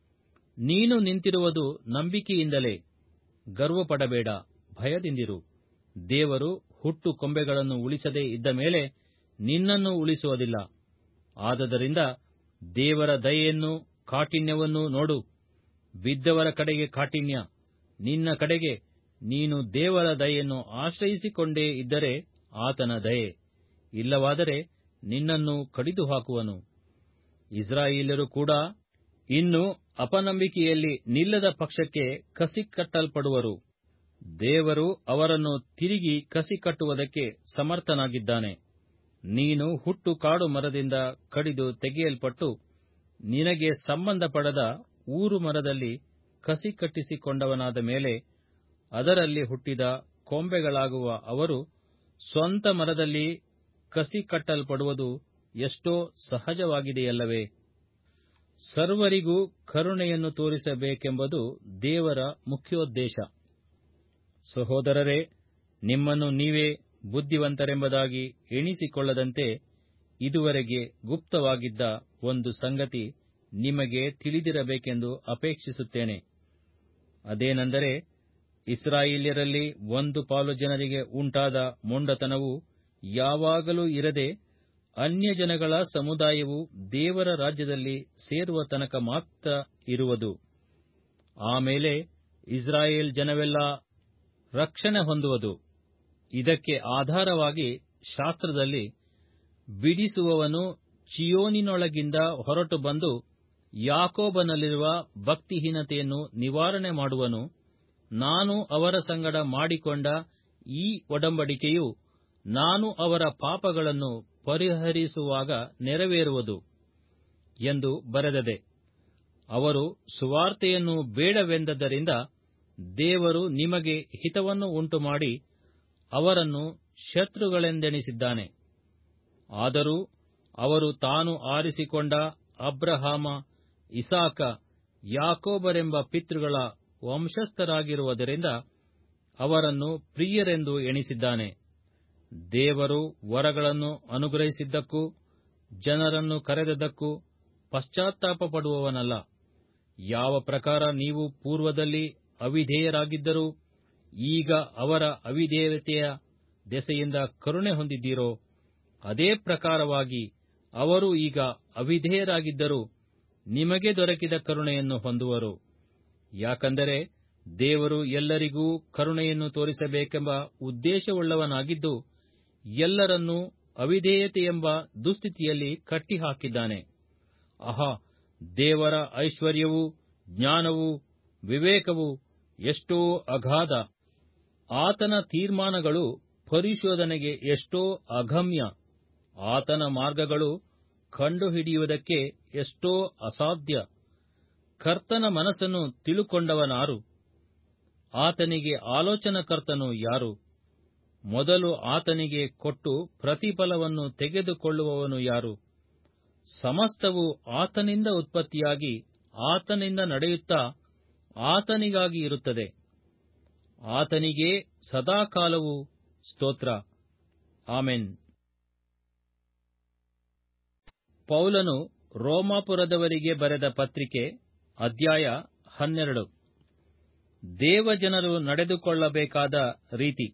ನೀನು ನಿಂತಿರುವುದು ನಂಬಿಕೆಯಿಂದಲೇ. ಗರ್ವಪಡಬೇಡ, ಭಯದಿಂದಿರು. ದೇವರು ಹುಟ್ಟು ಕೊಂಬೆಗಳನ್ನು ಉಳಿಸದೇ ಇದ್ದ ಮೇಲೆ ನಿನ್ನನ್ನು ಉಳಿಸುವುದಿಲ್ಲ. ಆದದರಿಂದ ದೇವರ ದಯೆಯನ್ನು ಕಾಠಿಣ್ಯವನ್ನು ನೋಡು. ಬಿದ್ದವರ ಕಡೆಗೆ ಕಾಠಿಣ್ಯ, ನಿನ್ನ ಕಡೆಗೆ. ನೀನು ದೇವರ ದಯೆಯನ್ನು ಆಶ್ರಯಿಸಿಕೊಂಡೇ ಇದ್ದರೆ ಆತನ ದಯೆ, ಇಲ್ಲವಾದರೆ ನಿನ್ನನ್ನು ಕಡಿದು ಹಾಕುವನು. ಇಸ್ರಾಯೇಲ್ಯರು ಕೂಡ ಇನ್ನು ಅಪನಂಬಿಕೆಯಲ್ಲಿ ನಿಲ್ಲದ ಪಕ್ಷಕ್ಕೆ ಕಸಿಕಟ್ಟಲ್ಪಡುವರು. ದೇವರು ಅವರನ್ನು ತಿರುಗಿ ಕಸಿಕಟ್ಟುವುದಕ್ಕೆ ಸಮರ್ಥನಾಗಿದ್ದಾನೆ. ನೀನು ಹುಟ್ಟು ಕಾಡು ಮರದಿಂದ ಕಡಿದು ತೆಗೆಯಲ್ಪಟ್ಟು ನಿನಗೆ ಸಂಬಂಧಪಡದ ಊರು ಮರದಲ್ಲಿ ಕಸಿ ಕಟ್ಟಿಸಿಕೊಂಡವನಾದ ಮೇಲೆ ಅದರಲ್ಲಿ ಹುಟ್ಟಿದ ಕೊಂಬೆಗಳಾಗುವ ಅವರು ಸ್ವಂತ ಮರದಲ್ಲಿ ಕಸಿ ಕಟ್ಟಲ್ಪಡುವುದು ಎಷ್ಟೋ ಸಹಜವಾಗಿದೆಯಲ್ಲವೇ? ಸರ್ವರಿಗೂ ಕರುಣೆಯನ್ನು ತೋರಿಸಬೇಕೆಂಬುದು ದೇವರ ಮುಖ್ಯೋದ್ದೇಶ. ಸಹೋದರರೇ, ನಿಮ್ಮನ್ನು ನೀವೇ ಬುದ್ಧಿವಂತರೆಂಬುದಾಗಿ ಎಣಿಸಿಕೊಳ್ಳದಂತೆ ಇದುವರೆಗೆ ಗುಪ್ತವಾಗಿದ್ದ ಒಂದು ಸಂಗತಿ ನಿಮಗೆ ತಿಳಿದಿರಬೇಕೆಂದು ಅಪೇಕ್ಷಿಸುತ್ತೇನೆ. ಅದೇನೆಂದರೆ, ಇಸ್ರಾಯೇಲ್ಯರಲ್ಲಿ ಒಂದು ಪಾಲು ಜನರಿಗೆ ಉಂಟಾದ ಮೊಂಡತನವು ಯಾವಾಗಲೂ ಇರದೆ ಅನ್ಯಜನಗಳ ಸಮುದಾಯವು ದೇವರ ರಾಜ್ಯದಲ್ಲಿ ಸೇರುವ ತನಕ ಮಾತ್ರ ಇರುವುದು. ಆಮೇಲೆ ಇಸ್ರಾಯೇಲ್ ಜನವೆಲ್ಲ ರಕ್ಷಣೆ ಹೊಂದುವುದು. ಇದಕ್ಕೆ ಆಧಾರವಾಗಿ ಶಾಸ್ತ್ರದಲ್ಲಿ, ಬಿಡಿಸುವವನು ಚೀಯೋನಿನೊಳಗಿಂದ ಹೊರಟು ಬಂದು ಯಾಕೋಬನಲ್ಲಿರುವ ಭಕ್ತಿಹೀನತೆಯನ್ನು ನಿವಾರಣೆ ಮಾಡುವನು. ನಾನು ಅವರ ಸಂಗಡ ಮಾಡಿಕೊಂಡ ಈ ಒಡಂಬಡಿಕೆಯು ನಾನು ಅವರ ಪಾಪಗಳನ್ನು ಪರಿಹರಿಸುವಾಗ ನೆರವೇರುವುದು ಎಂದು ಬರೆದದೆ. ಅವರು ಸುವಾರ್ತೆಯನ್ನು ಬೇಡವೆಂದದ್ದರಿಂದ ದೇವರು ನಿಮಗೆ ಹಿತವನ್ನು ಉಂಟುಮಾಡಿ ಅವರನ್ನು ಶತ್ರುಗಳೆಂದೆಣಿಸಿದ್ದಾನೆ. ಆದರೂ ಅವರು ತಾನು ಆರಿಸಿಕೊಂಡ ಅಬ್ರಹಾಮ, ಇಸಾಕ, ಯಾಕೋಬರೆಂಬ ಪಿತೃಗಳ ವಂಶಸ್ಥರಾಗಿರುವುದರಿಂದ ಅವರನ್ನು ಪ್ರಿಯರೆಂದು ಎಣಿಸಿದ್ದಾನೆ. ದೇವರು ವರಗಳನ್ನು ಅನುಗ್ರಹಿಸಿದ್ದಕ್ಕೂ ಜನರನ್ನು ಕರೆದದ್ದಕ್ಕೂ ಪಶ್ಚಾತ್ತಾಪ ಪಡುವವನಲ್ಲ. ಯಾವ ಪ್ರಕಾರ ನೀವು ಪೂರ್ವದಲ್ಲಿ ಅವಿಧೇಯರಾಗಿದ್ದರೂ ಈಗ ಅವರ ಅವಿಧೇಯತೆಯ ದೆಸೆಯಿಂದ ಕರುಣೆ ಹೊಂದಿದ್ದೀರೋ, ಅದೇ ಪ್ರಕಾರವಾಗಿ ಅವರು ಈಗ ಅವಿಧೇಯರಾಗಿದ್ದರೂ ನಿಮಗೆ ದೊರಕಿದ ಕರುಣೆಯನ್ನು ಹೊಂದುವರು. ಯಾಕಂದರೆ ದೇವರು ಎಲ್ಲರಿಗೂ ಕರುಣೆಯನ್ನು ತೋರಿಸಬೇಕೆಂಬ ಉದ್ದೇಶವುಳ್ಳವನಾಗಿದ್ದು ಎಲ್ಲರನ್ನೂ ಅವಿಧೇಯತೆಯೆಂಬ ದುಸ್ಥಿತಿಯಲ್ಲಿ ಕಟ್ಟಿಹಾಕಿದ್ದಾನೆ. ಆಹಾ, ದೇವರ ಐಶ್ವರ್ಯವೂ ಜ್ಞಾನವೂ ವಿವೇಕವೂ ಎಷ್ಟೋ ಅಗಾಧ! ಆತನ ತೀರ್ಮಾನಗಳು ಪರಿಶೋಧನೆಗೆ ಎಷ್ಟೋ ಅಗಮ್ಯ! ಆತನ ಮಾರ್ಗಗಳು ಕಂಡುಹಿಡಿಯುವುದಕ್ಕೆ ಎಷ್ಟೋ ಅಸಾಧ್ಯ! ಕರ್ತನ ಮನಸ್ಸನ್ನು ತಿಳುಕೊಂಡವನಾರು? ಆತನಿಗೆ ಆಲೋಚನಾಕರ್ತನು ಯಾರು? ಮೊದಲು ಆತನಿಗೆ ಕೊಟ್ಟು ಪ್ರತಿಫಲವನ್ನು ತೆಗೆದುಕೊಳ್ಳುವವನು ಯಾರು? ಸಮಸ್ತವು ಆತನಿಂದ ಉತ್ಪತ್ತಿಯಾಗಿ ಆತನಿಂದ ನಡೆಯುತ್ತಾ ಆತನಿಗಾಗಿ ಇರುತ್ತದೆ. ಆತನಿಗೇ ಸದಾಕಾಲವೂ ಸ್ತೋತ್ರ. ಆಮೆನ್. ಪೌಲನು ರೋಮಾಪುರದವರಿಗೆ ಬರೆದ ಪತ್ರಿಕೆ, ಅಧ್ಯಾಯ 12. ದೇವಜನರು ನಡೆದುಕೊಳ್ಳಬೇಕಾದ ರೀತಿ.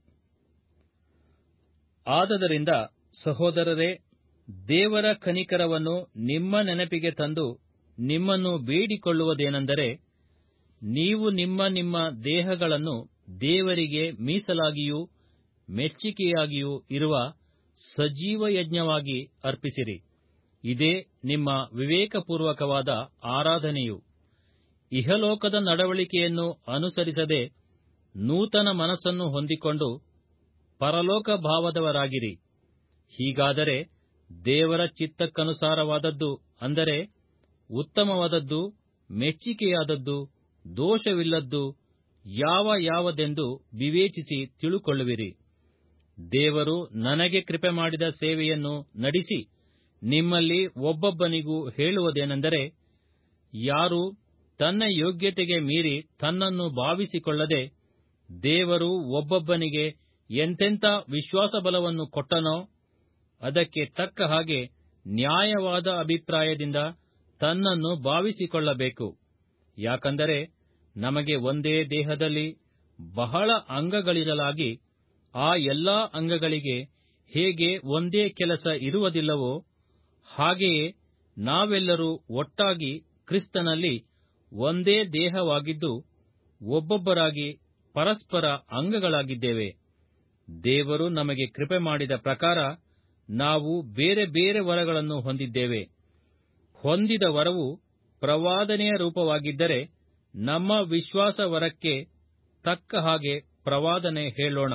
ಆದದರಿಂದ ಸಹೋದರರೇ, ದೇವರ ಕನಿಕರವನ್ನು ನಿಮ್ಮ ನೆನಪಿಗೆ ತಂದು ನಿಮ್ಮನ್ನು ಬೇಡಿಕೊಳ್ಳುವುದೇನೆಂದರೆ, ನೀವು ನಿಮ್ಮ ನಿಮ್ಮ ದೇಹಗಳನ್ನು ದೇವರಿಗೆ ಮೀಸಲಾಗಿಯೂ ಮೆಚ್ಚಿಕೆಯಾಗಿಯೂ ಇರುವ ಸಜೀವ ಯಜ್ಞವಾಗಿ ಅರ್ಪಿಸಿರಿ. ಇದೇ ನಿಮ್ಮ ವಿವೇಕಪೂರ್ವಕವಾದ ಆರಾಧನೆಯು. ಇಹಲೋಕದ ನಡವಳಿಕೆಯನ್ನು ಅನುಸರಿಸದೆ ನೂತನ ಮನಸ್ಸನ್ನು ಹೊಂದಿಕೊಂಡು ಪರಲೋಕ ಭಾವದವರಾಗಿರಿ. ಹೀಗಾದರೆ ದೇವರ ಚಿತ್ತಕ್ಕನುಸಾರವಾದದ್ದು, ಅಂದರೆ ಉತ್ತಮವಾದದ್ದು, ಮೆಚ್ಚಿಕೆಯಾದದ್ದು, ದೋಷವಿಲ್ಲದ್ದು ಯಾವುದೆಂದು ವಿವೇಚಿಸಿ ತಿಳುಕೊಳ್ಳುವಿರಿ. ದೇವರು ನನಗೆ ಕೃಪೆ ಮಾಡಿದ ಸೇವೆಯನ್ನು ನಡೆಸಿ ನಿಮ್ಮಲ್ಲಿ ಒಬ್ಬೊಬ್ಬನಿಗೂ ಹೇಳುವುದೇನೆಂದರೆ, ಯಾರೂ ತನ್ನ ಯೋಗ್ಯತೆಗೆ ಮೀರಿ ತನ್ನನ್ನು ಭಾವಿಸಿಕೊಳ್ಳದೆ, ದೇವರು ಒಬ್ಬೊಬ್ಬನಿಗೆ ಎಂತೆಂಥ ವಿಶ್ವಾಸ ಬಲವನ್ನು ಕೊಟ್ಟನೋ ಅದಕ್ಕೆ ತಕ್ಕ ಹಾಗೆ ನ್ಯಾಯವಾದ ಅಭಿಪ್ರಾಯದಿಂದ ತನ್ನನ್ನು ಭಾವಿಸಿಕೊಳ್ಳಬೇಕು. ಯಾಕಂದರೆ ನಮಗೆ ಒಂದೇ ದೇಹದಲ್ಲಿ ಬಹಳ ಅಂಗಗಳಿರಲಾಗಿ ಆ ಎಲ್ಲಾ ಅಂಗಗಳಿಗೆ ಹೇಗೆ ಒಂದೇ ಕೆಲಸ ಇರುವುದಿಲ್ಲವೋ, ಹಾಗೆಯೇ ನಾವೆಲ್ಲರೂ ಒಟ್ಟಾಗಿ ಕ್ರಿಸ್ತನಲ್ಲಿ ಒಂದೇ ದೇಹವಾಗಿದ್ದು ಒಬ್ಬೊಬ್ಬರಾಗಿ ಪರಸ್ಪರ ಅಂಗಗಳಾಗಿದ್ದೇವೆ. ದೇವರು ನಮಗೆ ಕೃಪೆ ಮಾಡಿದ ಪ್ರಕಾರ ನಾವು ಬೇರೆ ಬೇರೆ ವರಗಳನ್ನು ಹೊಂದಿದ್ದೇವೆ. ಹೊಂದಿದ ವರವು ಪ್ರವಾದನೆಯ ರೂಪವಾಗಿದ್ದರೆ ನಮ್ಮ ವಿಶ್ವಾಸ ವರಕ್ಕೆ ತಕ್ಕ ಹಾಗೆ ಪ್ರವಾದನೆ ಹೇಳೋಣ.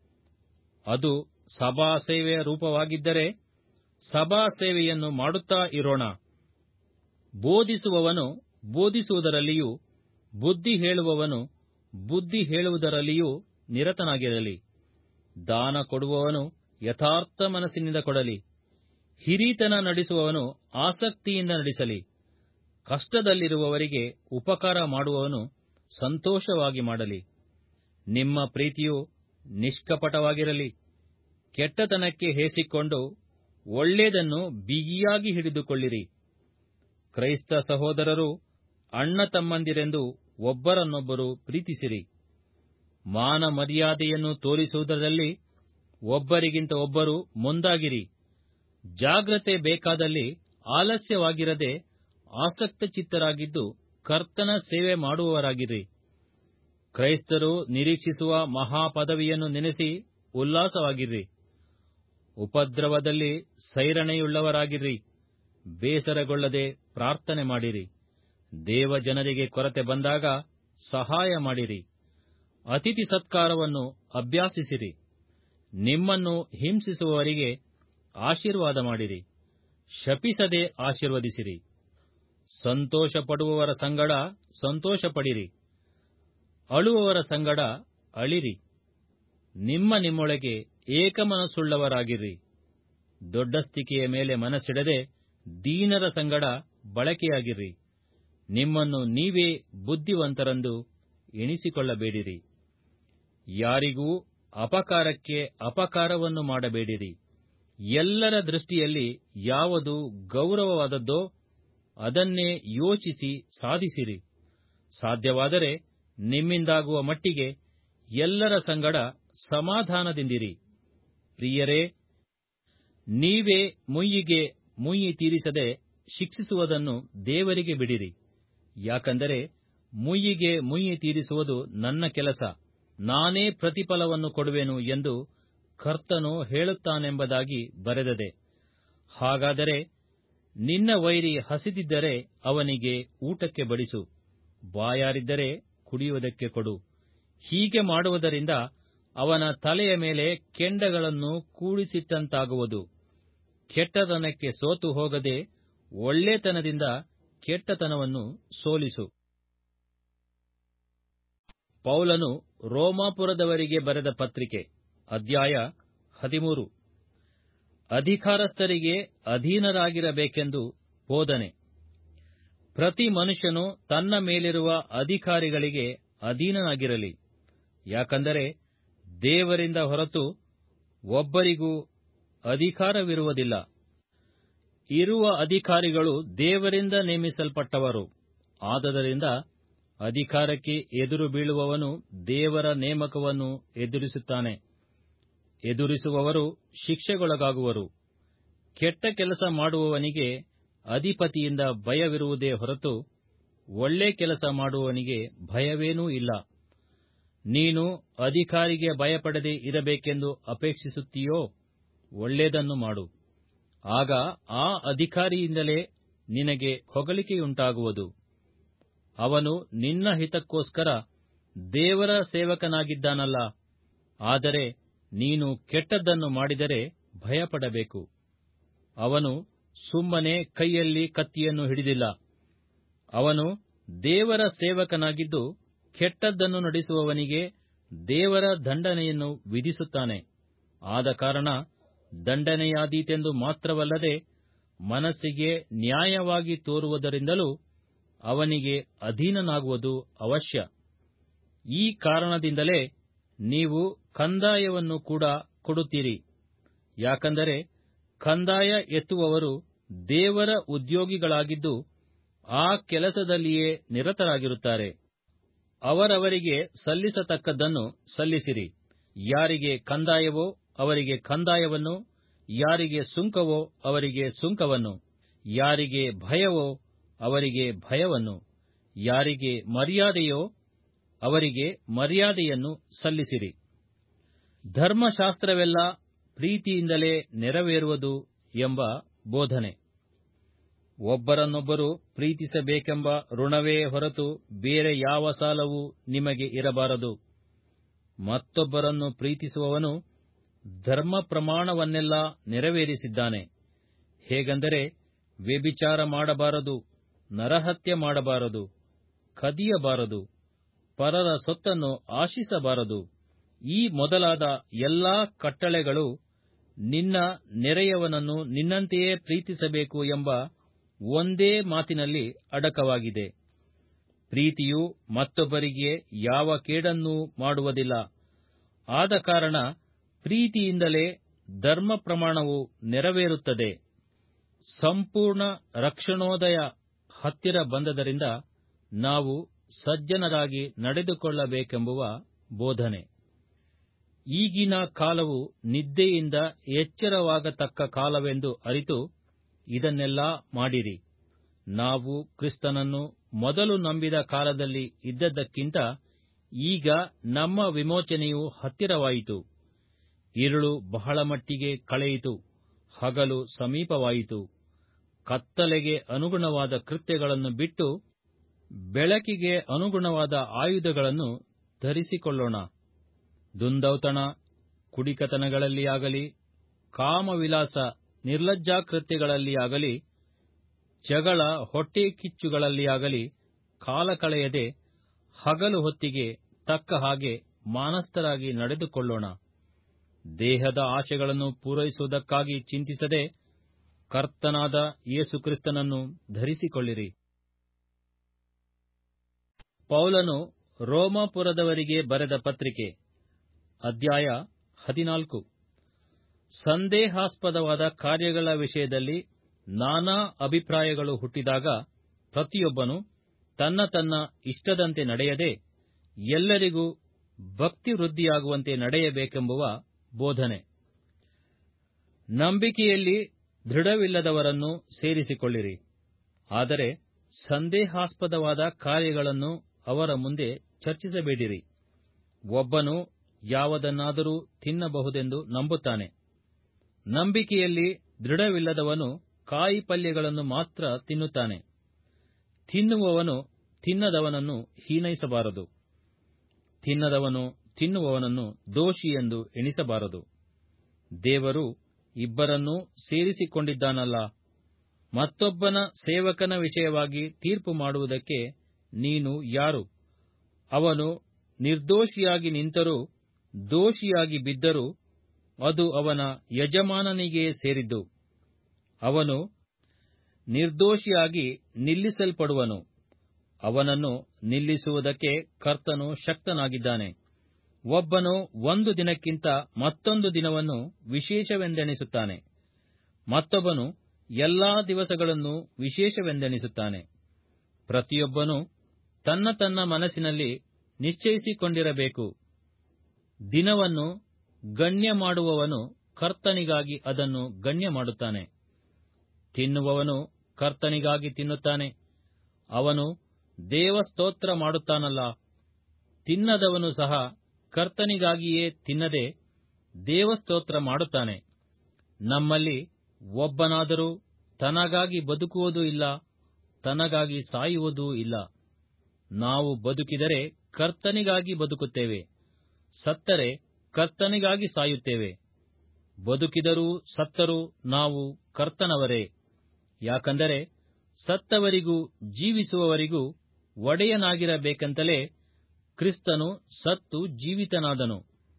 ಅದು ಸಭಾ ಸೇವೆಯ ರೂಪವಾಗಿದ್ದರೆ ಸಭಾ ಸೇವೆಯನ್ನು ಮಾಡುತ್ತಾ ಇರೋಣ. ಬೋಧಿಸುವವನು ಬೋಧಿಸುವುದರಲ್ಲಿಯೂ ಬುದ್ಧಿ ಹೇಳುವವನು ಬುದ್ಧಿ ಹೇಳುವುದರಲ್ಲಿಯೂ ನಿರತನಾಗಿರಲಿ. ದಾನ ಕೊಡುವವನು ಯಥಾರ್ಥ ಮನಸ್ಸಿನಿಂದ ಕೊಡಲಿ. ಹಿರಿತನ ನಡೆಸುವವನು ಆಸಕ್ತಿಯಿಂದ ನಡೆಸಲಿ. ಕಷ್ಟದಲ್ಲಿರುವವರಿಗೆ ಉಪಕಾರ ಮಾಡುವವನು ಸಂತೋಷವಾಗಿ ಮಾಡಲಿ. ನಿಮ್ಮ ಪ್ರೀತಿಯು ನಿಷ್ಕಪಟವಾಗಿರಲಿ. ಕೆಟ್ಟತನಕ್ಕೆ ಹೇಸಿಕೊಂಡು ಒಳ್ಳೆಯದನ್ನು ಬಿಗಿಯಾಗಿ ಹಿಡಿದುಕೊಳ್ಳಿರಿ. ಕ್ರೈಸ್ತ ಸಹೋದರರು ಅಣ್ಣ ತಮ್ಮಂದಿರೆಂದು ಒಬ್ಬರನ್ನೊಬ್ಬರು ಪ್ರೀತಿಸಿರಿ. ಮಾನ ಮರ್ಯಾದೆಯನ್ನು ತೋರಿಸುವುದರಲ್ಲಿ ಒಬ್ಬರಿಗಿಂತ ಒಬ್ಬರು ಮುಂದಾಗಿರಿ. ಜಾಗ್ರತೆ ಬೇಕಾದಲ್ಲಿ ಆಲಸ್ಯವಾಗಿರದೆ ಆಸಕ್ತಚಿತ್ತರಾಗಿದ್ದು ಕರ್ತನ ಸೇವೆ ಮಾಡುವವರಾಗಿರಿ. ಕ್ರೈಸ್ತರು ನಿರೀಕ್ಷಿಸುವ ಮಹಾಪದವಿಯನ್ನು ನೆನೆಸಿ ಉಲ್ಲಾಸವಾಗಿರ್ರಿ. ಉಪದ್ರವದಲ್ಲಿ ಸೈರಣೆಯುಳ್ಳವರಾಗಿರ್ರಿ. ಬೇಸರಗೊಳ್ಳದೆ ಪ್ರಾರ್ಥನೆ ಮಾಡಿರಿ. ದೇವಜನರಿಗೆ ಕೊರತೆ ಬಂದಾಗ ಸಹಾಯ ಮಾಡಿರಿ. ಅತಿಥಿ ಸತ್ಕಾರವನ್ನು ಅಭ್ಯಾಸಿಸಿರಿ. ನಿಮ್ಮನ್ನು ಹಿಂಸಿಸುವವರಿಗೆ ಆಶೀರ್ವಾದ ಮಾಡಿರಿ. ಶಪಿಸದೆ ಆಶೀರ್ವದಿಸಿರಿ. ಸಂತೋಷಪಡುವವರ ಸಂಗಡ ಸಂತೋಷಪಡಿರಿ. ಅಳುವವರ ಸಂಗಡ ಅಳಿರಿ. ನಿಮ್ಮೊಳಗೆ ಏಕಮನಸ್ಸುಳ್ಳವರಾಗಿರ್ರಿ. ದೊಡ್ಡಸ್ತಿಕೆಯ ಮೇಲೆ ಮನಸ್ಸಿಡದೆ ದೀನರ ಸಂಗಡ ಬಳಕೆಯಾಗಿರ್ರಿ. ನಿಮ್ಮನ್ನು ನೀವೇ ಬುದ್ಧಿವಂತರೆಂದು ಎಣಿಸಿಕೊಳ್ಳಬೇಡಿರಿ. ಯಾರಿಗೂ ಅಪಕಾರಕ್ಕೆ ಅಪಕಾರವನ್ನು ಮಾಡಬೇಡಿರಿ. ಎಲ್ಲರ ದೃಷ್ಟಿಯಲ್ಲಿ ಯಾವುದು ಗೌರವವಾದದ್ದೋ ಅದನ್ನೇ ಯೋಚಿಸಿ ಸಾಧಿಸಿರಿ. ಸಾಧ್ಯವಾದರೆ ನಿಮ್ಮಿಂದಾಗುವ ಮಟ್ಟಿಗೆ ಎಲ್ಲರ ಸಂಗಡ ಸಮಾಧಾನದಿಂದಿರಿ. ಪ್ರಿಯರೇ, ನೀವೇ ಮುಯ್ಯಿಗೆ ಮುಯ್ಯಿ ತೀರಿಸದೆ ಶಿಕ್ಷಿಸುವುದನ್ನು ದೇವರಿಗೆ ಬಿಡಿರಿ. ಯಾಕಂದರೆ ಮುಯ್ಯಿಗೆ ಮುಯ್ಯಿ ತೀರಿಸುವುದು ನನ್ನ ಕೆಲಸ, ನಾನೇ ಪ್ರತಿಫಲವನ್ನು ಕೊಡುವೆನು ಎಂದು ಕರ್ತನು ಹೇಳುತ್ತಾನೆಂಬುದಾಗಿ ಬರೆದದೆ. ಹಾಗಾದರೆ ನಿನ್ನ ವೈರಿ ಹಸಿದಿದ್ದರೆ ಅವನಿಗೆ ಊಟಕ್ಕೆ ಬಡಿಸು, ಬಾಯಾರಿದ್ದರೆ ಕುಡಿಯುವುದಕ್ಕೆ ಕೊಡು. ಹೀಗೆ ಮಾಡುವುದರಿಂದ ಅವನ ತಲೆಯ ಮೇಲೆ ಕೆಂಡಗಳನ್ನು ಕೂಡಿಸಿಟ್ಟಂತಾಗುವುದು. ಕೆಟ್ಟತನಕ್ಕೆ ಸೋತು ಹೋಗದೆ ಒಳ್ಳೆತನದಿಂದ ಕೆಟ್ಟತನವನ್ನು ಸೋಲಿಸು. ಪೌಲನು ರೋಮಾಪುರದವರಿಗೆ ಬರೆದ ಪತ್ರಿಕೆ, ಅಧ್ಯಾಯ 13. ಅಧಿಕಾರಸ್ಥರಿಗೆ ಅಧೀನರಾಗಿರಬೇಕೆಂದು ಬೋಧನೆ. ಪ್ರತಿ ಮನುಷ್ಯನು ತನ್ನ ಮೇಲಿರುವ ಅಧಿಕಾರಿಗಳಿಗೆ ಅಧೀನನಾಗಿರಲಿ, ಯಾಕಂದರೆ ದೇವರಿಂದ ಹೊರತು ಒಬ್ಬರಿಗೂ ಅಧಿಕಾರವಿರುವುದಿಲ್ಲ. ಇರುವ ಅಧಿಕಾರಿಗಳು ದೇವರಿಂದ ನೇಮಿಸಲ್ಪಟ್ಟವರು. ಆದದರಿಂದ ಅಧಿಕಾರಕ್ಕೆ ಎದುರು ಬೀಳುವವನು ದೇವರ ನೇಮಕವನ್ನು ಎದುರಿಸುತ್ತಾನೆ. ಎದುರಿಸುವವರು ಶಿಕ್ಷೆಗೊಳಗಾಗುವರು. ಕೆಟ್ಟ ಕೆಲಸ ಮಾಡುವವನಿಗೆ ಅಧಿಪತಿಯಿಂದ ಭಯವಿರುವುದೇ ಹೊರತು ಒಳ್ಳೆ ಕೆಲಸ ಮಾಡುವವನಿಗೆ ಭಯವೇನೂ ಇಲ್ಲ. ನೀನು ಅಧಿಕಾರಿಗೆ ಭಯಪಡದೆ ಇರಬೇಕೆಂದು ಅಪೇಕ್ಷಿಸುತ್ತೀಯೋ? ಒಳ್ಳೆಯದನ್ನು ಮಾಡು. ಆಗ ಆ ಅಧಿಕಾರಿಯಿಂದಲೇ ನಿನಗೆ ಹೊಗಳಿಕೆಯುಂಟಾಗುವುದು. ಅವನು ನಿನ್ನ ಹಿತಕ್ಕೋಸ್ಕರ ದೇವರ ಸೇವಕನಾಗಿದ್ದಾನಲ್ಲ. ಆದರೆ ನೀನು ಕೆಟ್ಟದ್ದನ್ನು ಮಾಡಿದರೆ ಭಯಪಡಬೇಕು. ಅವನು ಸುಮ್ಮನೆ ಕೈಯಲ್ಲಿ ಕತ್ತಿಯನ್ನು ಹಿಡಿದಿಲ್ಲ. ಅವನು ದೇವರ ಸೇವಕನಾಗಿದ್ದು ಕೆಟ್ಟದ್ದನ್ನು ನಡೆಸುವವನಿಗೆ ದೇವರ ದಂಡನೆಯನ್ನು ವಿಧಿಸುತ್ತಾನೆ. ಆದ ಕಾರಣ ದಂಡನೆಯಾದೀತೆಂದು ಮಾತ್ರವಲ್ಲದೆ ಮನಸ್ಸಿಗೆ ನ್ಯಾಯವಾಗಿ ತೋರುವುದರಿಂದಲೂ ಅವನಿಗೆ ಅಧೀನನಾಗುವುದು ಅವಶ್ಯ. ಈ ಕಾರಣದಿಂದಲೇ ನೀವು ಕಂದಾಯವನ್ನು ಕೂಡ ಕೊಡುತ್ತೀರಿ. ಯಾಕಂದರೆ ಕಂದಾಯ ಎತ್ತುವವರು ದೇವರ ಉದ್ಯೋಗಿಗಳಾಗಿದ್ದು ಆ ಕೆಲಸದಲ್ಲಿಯೇ ನಿರತರಾಗಿರುತ್ತಾರೆ. ಅವರವರಿಗೆ ಸಲ್ಲಿಸತಕ್ಕದ್ದನ್ನು ಸಲ್ಲಿಸಿರಿ. ಯಾರಿಗೆ ಕಂದಾಯವೋ ಅವರಿಗೆ ಕಂದಾಯವನ್ನು, ಯಾರಿಗೆ ಸುಂಕವೋ ಅವರಿಗೆ ಸುಂಕವನ್ನು, ಯಾರಿಗೆ ಭಯವೋ ಅವರಿಗೆ ಭಯವನ್ನು, ಯಾರಿಗೆ ಮರ್ಯಾದೆಯೋ ಅವರಿಗೆ ಮರ್ಯಾದೆಯನ್ನು ಸಲ್ಲಿಸಿರಿ. ಧರ್ಮಶಾಸ್ತ್ರವೆಲ್ಲ ಪ್ರೀತಿಯಿಂದಲೇ ನೆರವೇರುವುದು ಎಂಬ ಬೋಧನೆ. ಒಬ್ಬರನ್ನೊಬ್ಬರು ಪ್ರೀತಿಸಬೇಕೆಂಬ ಋಣವೇ ಹೊರತು ಬೇರೆ ಯಾವ ಸಾಲವೂ ನಿಮಗೆ ಇರಬಾರದು. ಮತ್ತೊಬ್ಬರನ್ನು ಪ್ರೀತಿಸುವವನು ಧರ್ಮ ಪ್ರಮಾಣವನ್ನೆಲ್ಲ ನೆರವೇರಿಸಿದ್ದಾನೆ. ಹೇಗೆಂದರೆ, ವ್ಯಭಿಚಾರ ಮಾಡಬಾರದು, ನರಹತ್ಯೆ ಮಾಡಬಾರದು, ಕದಿಯಬಾರದು, ಪರರ ಸೊತ್ತನ್ನು ಆಶಿಸಬಾರದು. ಈ ಮೊದಲಾದ ಎಲ್ಲಾ ಕಟ್ಟಳೆಗಳು ನಿನ್ನ ನೆರೆಯವನನ್ನು ನಿನ್ನಂತೆಯೇ ಪ್ರೀತಿಸಬೇಕು ಎಂಬ ಒಂದೇ ಮಾತಿನಲ್ಲಿ ಅಡಕವಾಗಿದೆ. ಪ್ರೀತಿಯು ಮತ್ತೊಬ್ಬರಿಗೆ ಯಾವ ಕೇಡನ್ನೂ ಮಾಡುವುದಿಲ್ಲ. ಆದ ಕಾರಣ ಪ್ರೀತಿಯಿಂದಲೇ ಧರ್ಮ ಪ್ರಮಾಣವು ನೆರವೇರುತ್ತದೆ. ಸಂಪೂರ್ಣ ರಕ್ಷಣೋದಯ ಹತ್ತಿರ ಬಂದದರಿಂದ ನಾವು ಸಜ್ಜನರಾಗಿ ನಡೆದುಕೊಳ್ಳಬೇಕೆಂಬುವ ಬೋಧನೆ. ಈಗಿನ ಕಾಲವು ನಿದ್ದೆಯಿಂದ ಎಚ್ಚರವಾಗತಕ್ಕ ಕಾಲವೆಂದು ಅರಿತು ಇದನ್ನೆಲ್ಲ ಮಾಡಿರಿ. ನಾವು ಕ್ರಿಸ್ತನನ್ನು ಮೊದಲು ನಂಬಿದ ಕಾಲದಲ್ಲಿ ಇದ್ದದ್ದಕ್ಕಿಂತ ಈಗ ನಮ್ಮ ವಿಮೋಚನೆಯು ಹತ್ತಿರವಾಯಿತು. ഇരുಳು ಬಹಳ ಮಟ್ಟಿಗೆ ಕಳೆಯಿತು, ಹಗಲು ಸಮೀಪವಾಯಿತು. ಕತ್ತಲೆಗೆ ಅನುಗುಣವಾದ ಕೃತ್ಯಗಳನ್ನು ಬಿಟ್ಟು ಬೆಳಕಿಗೆ ಅನುಗುಣವಾದ ಆಯುಧಗಳನ್ನು ಧರಿಸಿಕೊಳ್ಳೋಣ. ದುಂದೌತಣ, ಕುಡಿಕತನಗಳಲ್ಲಿಯಾಗಲಿ, ಕಾಮವಿಲಾಸ, ನಿರ್ಲಜ್ಜಾಕೃತ್ಯಗಳಲ್ಲಿಯಾಗಲಿ, ಜಗಳ, ಹೊಟ್ಟೆ ಕಿಚ್ಚುಗಳಲ್ಲಿಯಾಗಲಿ ಕಾಲ ಕಳೆಯದೆ ಹಗಲು ಹೊತ್ತಿಗೆ ತಕ್ಕ ಹಾಗೆ ಮಾನಸ್ಥರಾಗಿ ನಡೆದುಕೊಳ್ಳೋಣ. ದೇಹದ ಆಶೆಗಳನ್ನು ಪೂರೈಸುವುದಕ್ಕಾಗಿ ಚಿಂತಿಸದೆ ಕರ್ತನಾದ ಯೇಸುಕ್ರಿಸ್ತನನ್ನು ಧರಿಸಿಕೊಳ್ಳಿರಿ. ಪೌಲನು ರೋಮಾಪುರದವರಿಗೆ ಬರೆದ ಪತ್ರಿಕೆ, ಅಧ್ಯಾಯ 14. ಸಂದೇಹಾಸ್ಪದವಾದ ಕಾರ್ಯಗಳ ವಿಷಯದಲ್ಲಿ ನಾನಾ ಅಭಿಪ್ರಾಯಗಳು ಹುಟ್ಟಿದಾಗ ಪ್ರತಿಯೊಬ್ಬನು ತನ್ನ ತನ್ನ ಇಷ್ಟದಂತೆ ನಡೆಯದೆ ಎಲ್ಲರಿಗೂ ಭಕ್ತಿವೃದ್ಧಿಯಾಗುವಂತೆ ನಡೆಯಬೇಕೆಂಬುವ ಬೋಧನೆ. ನಂಬಿಕೆಯಲ್ಲಿ ದೃಢವಿಲ್ಲದವರನ್ನು ಸೇರಿಸಿಕೊಳ್ಳಿರಿ. ಆದರೆ ಸಂದೇಹಾಸ್ಪದವಾದ ಕಾರ್ಯಗಳನ್ನು ಅವರ ಮುಂದೆ ಚರ್ಚಿಸಬೇಡಿರಿ. ಒಬ್ಬನು ಯಾವುದನ್ನಾದರೂ ತಿನ್ನಬಹುದೆಂದು ನಂಬುತ್ತಾನೆ. ನಂಬಿಕೆಯಲ್ಲಿ ದೃಢವಿಲ್ಲದವನು ಕಾಯಿ ಪಲ್ಯಗಳನ್ನು ಮಾತ್ರ ತಿನ್ನುತ್ತಾನೆ. ತಿನ್ನುವವನು ತಿನ್ನದವನನ್ನು ಹೀನೈಸಬಾರದು. ತಿನ್ನದವನು ತಿನ್ನುವವನನ್ನು ದೋಷಿ ಎಂದು ಎಣಿಸಬಾರದು. ದೇವರು ಇಬ್ಬರನ್ನೂ ಸೇರಿಸಿಕೊಂಡಿದ್ದಾನಲ್ಲ. ಮತ್ತೊಬ್ಬನ ಸೇವಕನ ವಿಷಯವಾಗಿ ತೀರ್ಪು ಮಾಡುವುದಕ್ಕೆ ನೀನು ಯಾರು? ಅವನು ನಿರ್ದೋಷಿಯಾಗಿ ನಿಂತರೂ ದೋಷಿಯಾಗಿ ಬಿದ್ದರೂ ಅದು ಅವನ ಯಜಮಾನನಿಗೆ ಸೇರಿದ್ದು. ಅವನು ನಿರ್ದೋಷಿಯಾಗಿ ನಿಲ್ಲಿಸಲ್ಪಡುವನು. ಅವನನ್ನು ನಿಲ್ಲಿಸುವುದಕ್ಕೆ ಕರ್ತನು ಶಕ್ತನಾಗಿದ್ದಾನೆ. ಒಬ್ಬನು ಒಂದು ದಿನಕ್ಕಿಂತ ಮತ್ತೊಂದು ದಿನವನ್ನು ವಿಶೇಷವೆಂದೆಣಿಸುತ್ತಾನೆ, ಮತ್ತೊಬ್ಬನು ಎಲ್ಲಾ ದಿವಸಗಳನ್ನು ವಿಶೇಷವೆಂದೆಣಿಸುತ್ತಾನೆ. ಪ್ರತಿಯೊಬ್ಬನು ತನ್ನ ತನ್ನ ಮನಸ್ಸಿನಲ್ಲಿ ನಿಶ್ಚಯಿಸಿಕೊಂಡಿರಬೇಕು. ದಿನವನ್ನು ಗಣ್ಯ ಮಾಡುವವನು ಕರ್ತನಿಗಾಗಿ ಅದನ್ನು ಗಣ್ಯ ಮಾಡುತ್ತಾನೆ. ತಿನ್ನುವವನು ಕರ್ತನಿಗಾಗಿ ತಿನ್ನುತ್ತಾನೆ, ಅವನು ದೇವಸ್ತೋತ್ರ ಮಾಡುತ್ತಾನಲ್ಲ. ತಿನ್ನದವನು ಸಹ ಕರ್ತನಿಗಾಗಿಯೇ ತಿನ್ನದೆ ದೇವಸ್ತೋತ್ರ ಮಾಡುತ್ತಾನೆ. ನಮ್ಮಲ್ಲಿ ಒಬ್ಬನಾದರೂ ತನಗಾಗಿ ಬದುಕುವುದೂ ಇಲ್ಲ, ತನಗಾಗಿ ಸಾಯುವುದೂ ಇಲ್ಲ. ನಾವು ಬದುಕಿದರೆ ಕರ್ತನಿಗಾಗಿ ಬದುಕುತ್ತೇವೆ, ಸತ್ತರೆ ಕರ್ತನಿಗಾಗಿ ಸಾಯುತ್ತೇವೆ. ಬದುಕಿದರೂ ಸತ್ತರೂ ನಾವು ಕರ್ತನವರೇ. ಯಾಕಂದರೆ ಸತ್ತವರಿಗೂ ಜೀವಿಸುವವರಿಗೂ ಒಡೆಯನಾಗಿರಬೇಕೆಂತಲೇ ಕ್ರಿಸ್ತನು ಸತ್ತು ಜೀವಿತನಾದನು.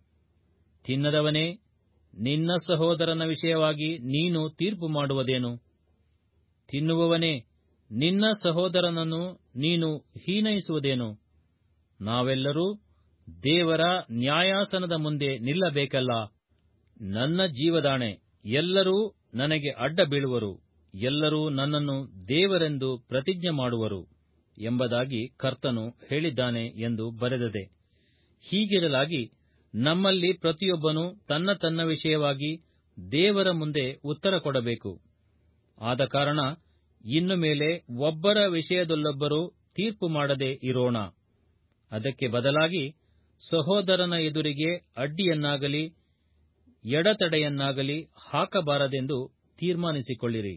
ತಿನ್ನದವನೇ, ನಿನ್ನ ಸಹೋದರನ ವಿಷಯವಾಗಿ ನೀನು ತೀರ್ಪು ಮಾಡುವುದೇನು? ತಿನ್ನುವವನೇ, ನಿನ್ನ ಸಹೋದರನನ್ನು ನೀನು ಹೀನೈಸುವುದೇನು? ನಾವೆಲ್ಲರೂ ದೇವರ ನ್ಯಾಯಾಸನದ ಮುಂದೆ ನಿಲ್ಲಬೇಕಲ್ಲ. ನನ್ನ ಜೀವದಾಣೆ, ಎಲ್ಲರೂ ನನಗೆ ಅಡ್ಡ ಬೀಳುವರು, ಎಲ್ಲರೂ ನನ್ನನ್ನು ದೇವರೆಂದು ಪ್ರತಿಜ್ಞೆ ಮಾಡುವರು ಎಂಬುದಾಗಿ ಕರ್ತನು ಹೇಳಿದ್ದಾನೆ ಎಂದು ಬರೆದದೆ. ಹೀಗಿರಲಾಗಿ ನಮ್ಮಲ್ಲಿ ಪ್ರತಿಯೊಬ್ಬನು ತನ್ನ ತನ್ನ ವಿಷಯವಾಗಿ ದೇವರ ಮುಂದೆ ಉತ್ತರ ಕೊಡಬೇಕು. ಆದ ಕಾರಣ ಇನ್ನು ಮೇಲೆ ಒಬ್ಬರ ವಿಷಯದಲ್ಲೊಬ್ಬರು ತೀರ್ಪು ಮಾಡದೆ ಇರೋಣ. ಅದಕ್ಕೆ ಬದಲಾಗಿ ಸಹೋದರನ ಎದುರಿಗೆ ಅಡ್ಡಿಯನ್ನಾಗಲಿ ಎಡತಡೆಯನ್ನಾಗಲಿ ಹಾಕಬಾರದೆಂದು ತೀರ್ಮಾನಿಸಿಕೊಳ್ಳಿರಿ.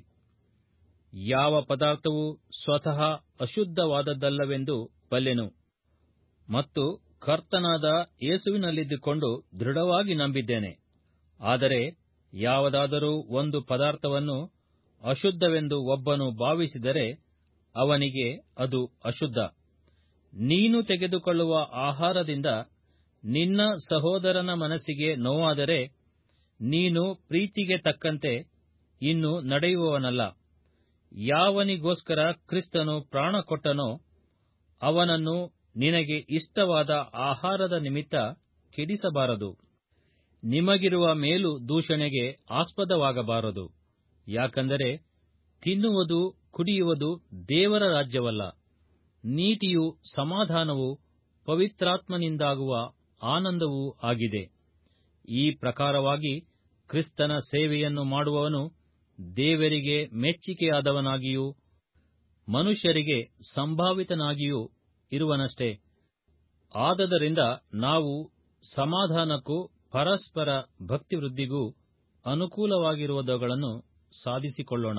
ಯಾವ ಪದಾರ್ಥವೂ ಸ್ವತಃ ಅಶುದ್ಧವಾದದ್ದಲ್ಲವೆಂದು ಬಲ್ಲೆನು, ಮತ್ತು ಕರ್ತನಾದ ಯೇಸುವಿನಲ್ಲಿದ್ದುಕೊಂಡು ದೃಢವಾಗಿ ನಂಬಿದ್ದೇನೆ. ಆದರೆ ಯಾವುದಾದರೂ ಒಂದು ಪದಾರ್ಥವನ್ನು ಅಶುದ್ಧವೆಂದು ಒಬ್ಬನು ಭಾವಿಸಿದರೆ ಅವನಿಗೆ ಅದು ಅಶುದ್ಧ. ನೀನು ತೆಗೆದುಕೊಳ್ಳುವ ಆಹಾರದಿಂದ ನಿನ್ನ ಸಹೋದರನ ಮನಸ್ಸಿಗೆ ನೋವಾದರೆ ನೀನು ಪ್ರೀತಿಗೆ ತಕ್ಕಂತೆ ಇನ್ನು ನಡೆಯುವವನಲ್ಲ. ಯಾವನಿಗೋಸ್ಕರ ಕ್ರಿಸ್ತನು ಪ್ರಾಣ ಕೊಟ್ಟನೋ ಅವನನ್ನು ನಿನಗೆ ಇಷ್ಟವಾದ ಆಹಾರದ ನಿಮಿತ್ತ ಕೆಡಿಸಬಾರದು. ನಿಮಗಿರುವ ಮೇಲು ದೂಷಣೆಗೆ ಆಸ್ಪದವಾಗಬಾರದು. ಯಾಕಂದರೆ ತಿನ್ನುವುದು ಕುಡಿಯುವುದು ದೇವರ ರಾಜ್ಯವಲ್ಲ. ನೀತಿಯೂ ಸಮಾಧಾನವೂ ಪವಿತ್ರಾತ್ಮನಿಂದಾಗುವ ಆನಂದವೂ ಆಗಿದೆ. ಈ ಪ್ರಕಾರವಾಗಿ ಕ್ರಿಸ್ತನ ಸೇವೆಯನ್ನು ಮಾಡುವವನು ದೇವರಿಗೆ ಮೆಚ್ಚಿಕೆಯಾದವನಾಗಿಯೂ ಮನುಷ್ಯರಿಗೆ ಸಂಭಾವಿತನಾಗಿಯೂ ಇರುವನಷ್ಟೇ. ಆದದರಿಂದ ನಾವು ಸಮಾಧಾನಕ್ಕೂ ಪರಸ್ಪರ ಭಕ್ತಿವೃದ್ಧಿಗೂ ಅನುಕೂಲವಾಗಿರುವುದಗಳನ್ನು ಸಾಧಿಸಿಕೊಳ್ಳೋಣ.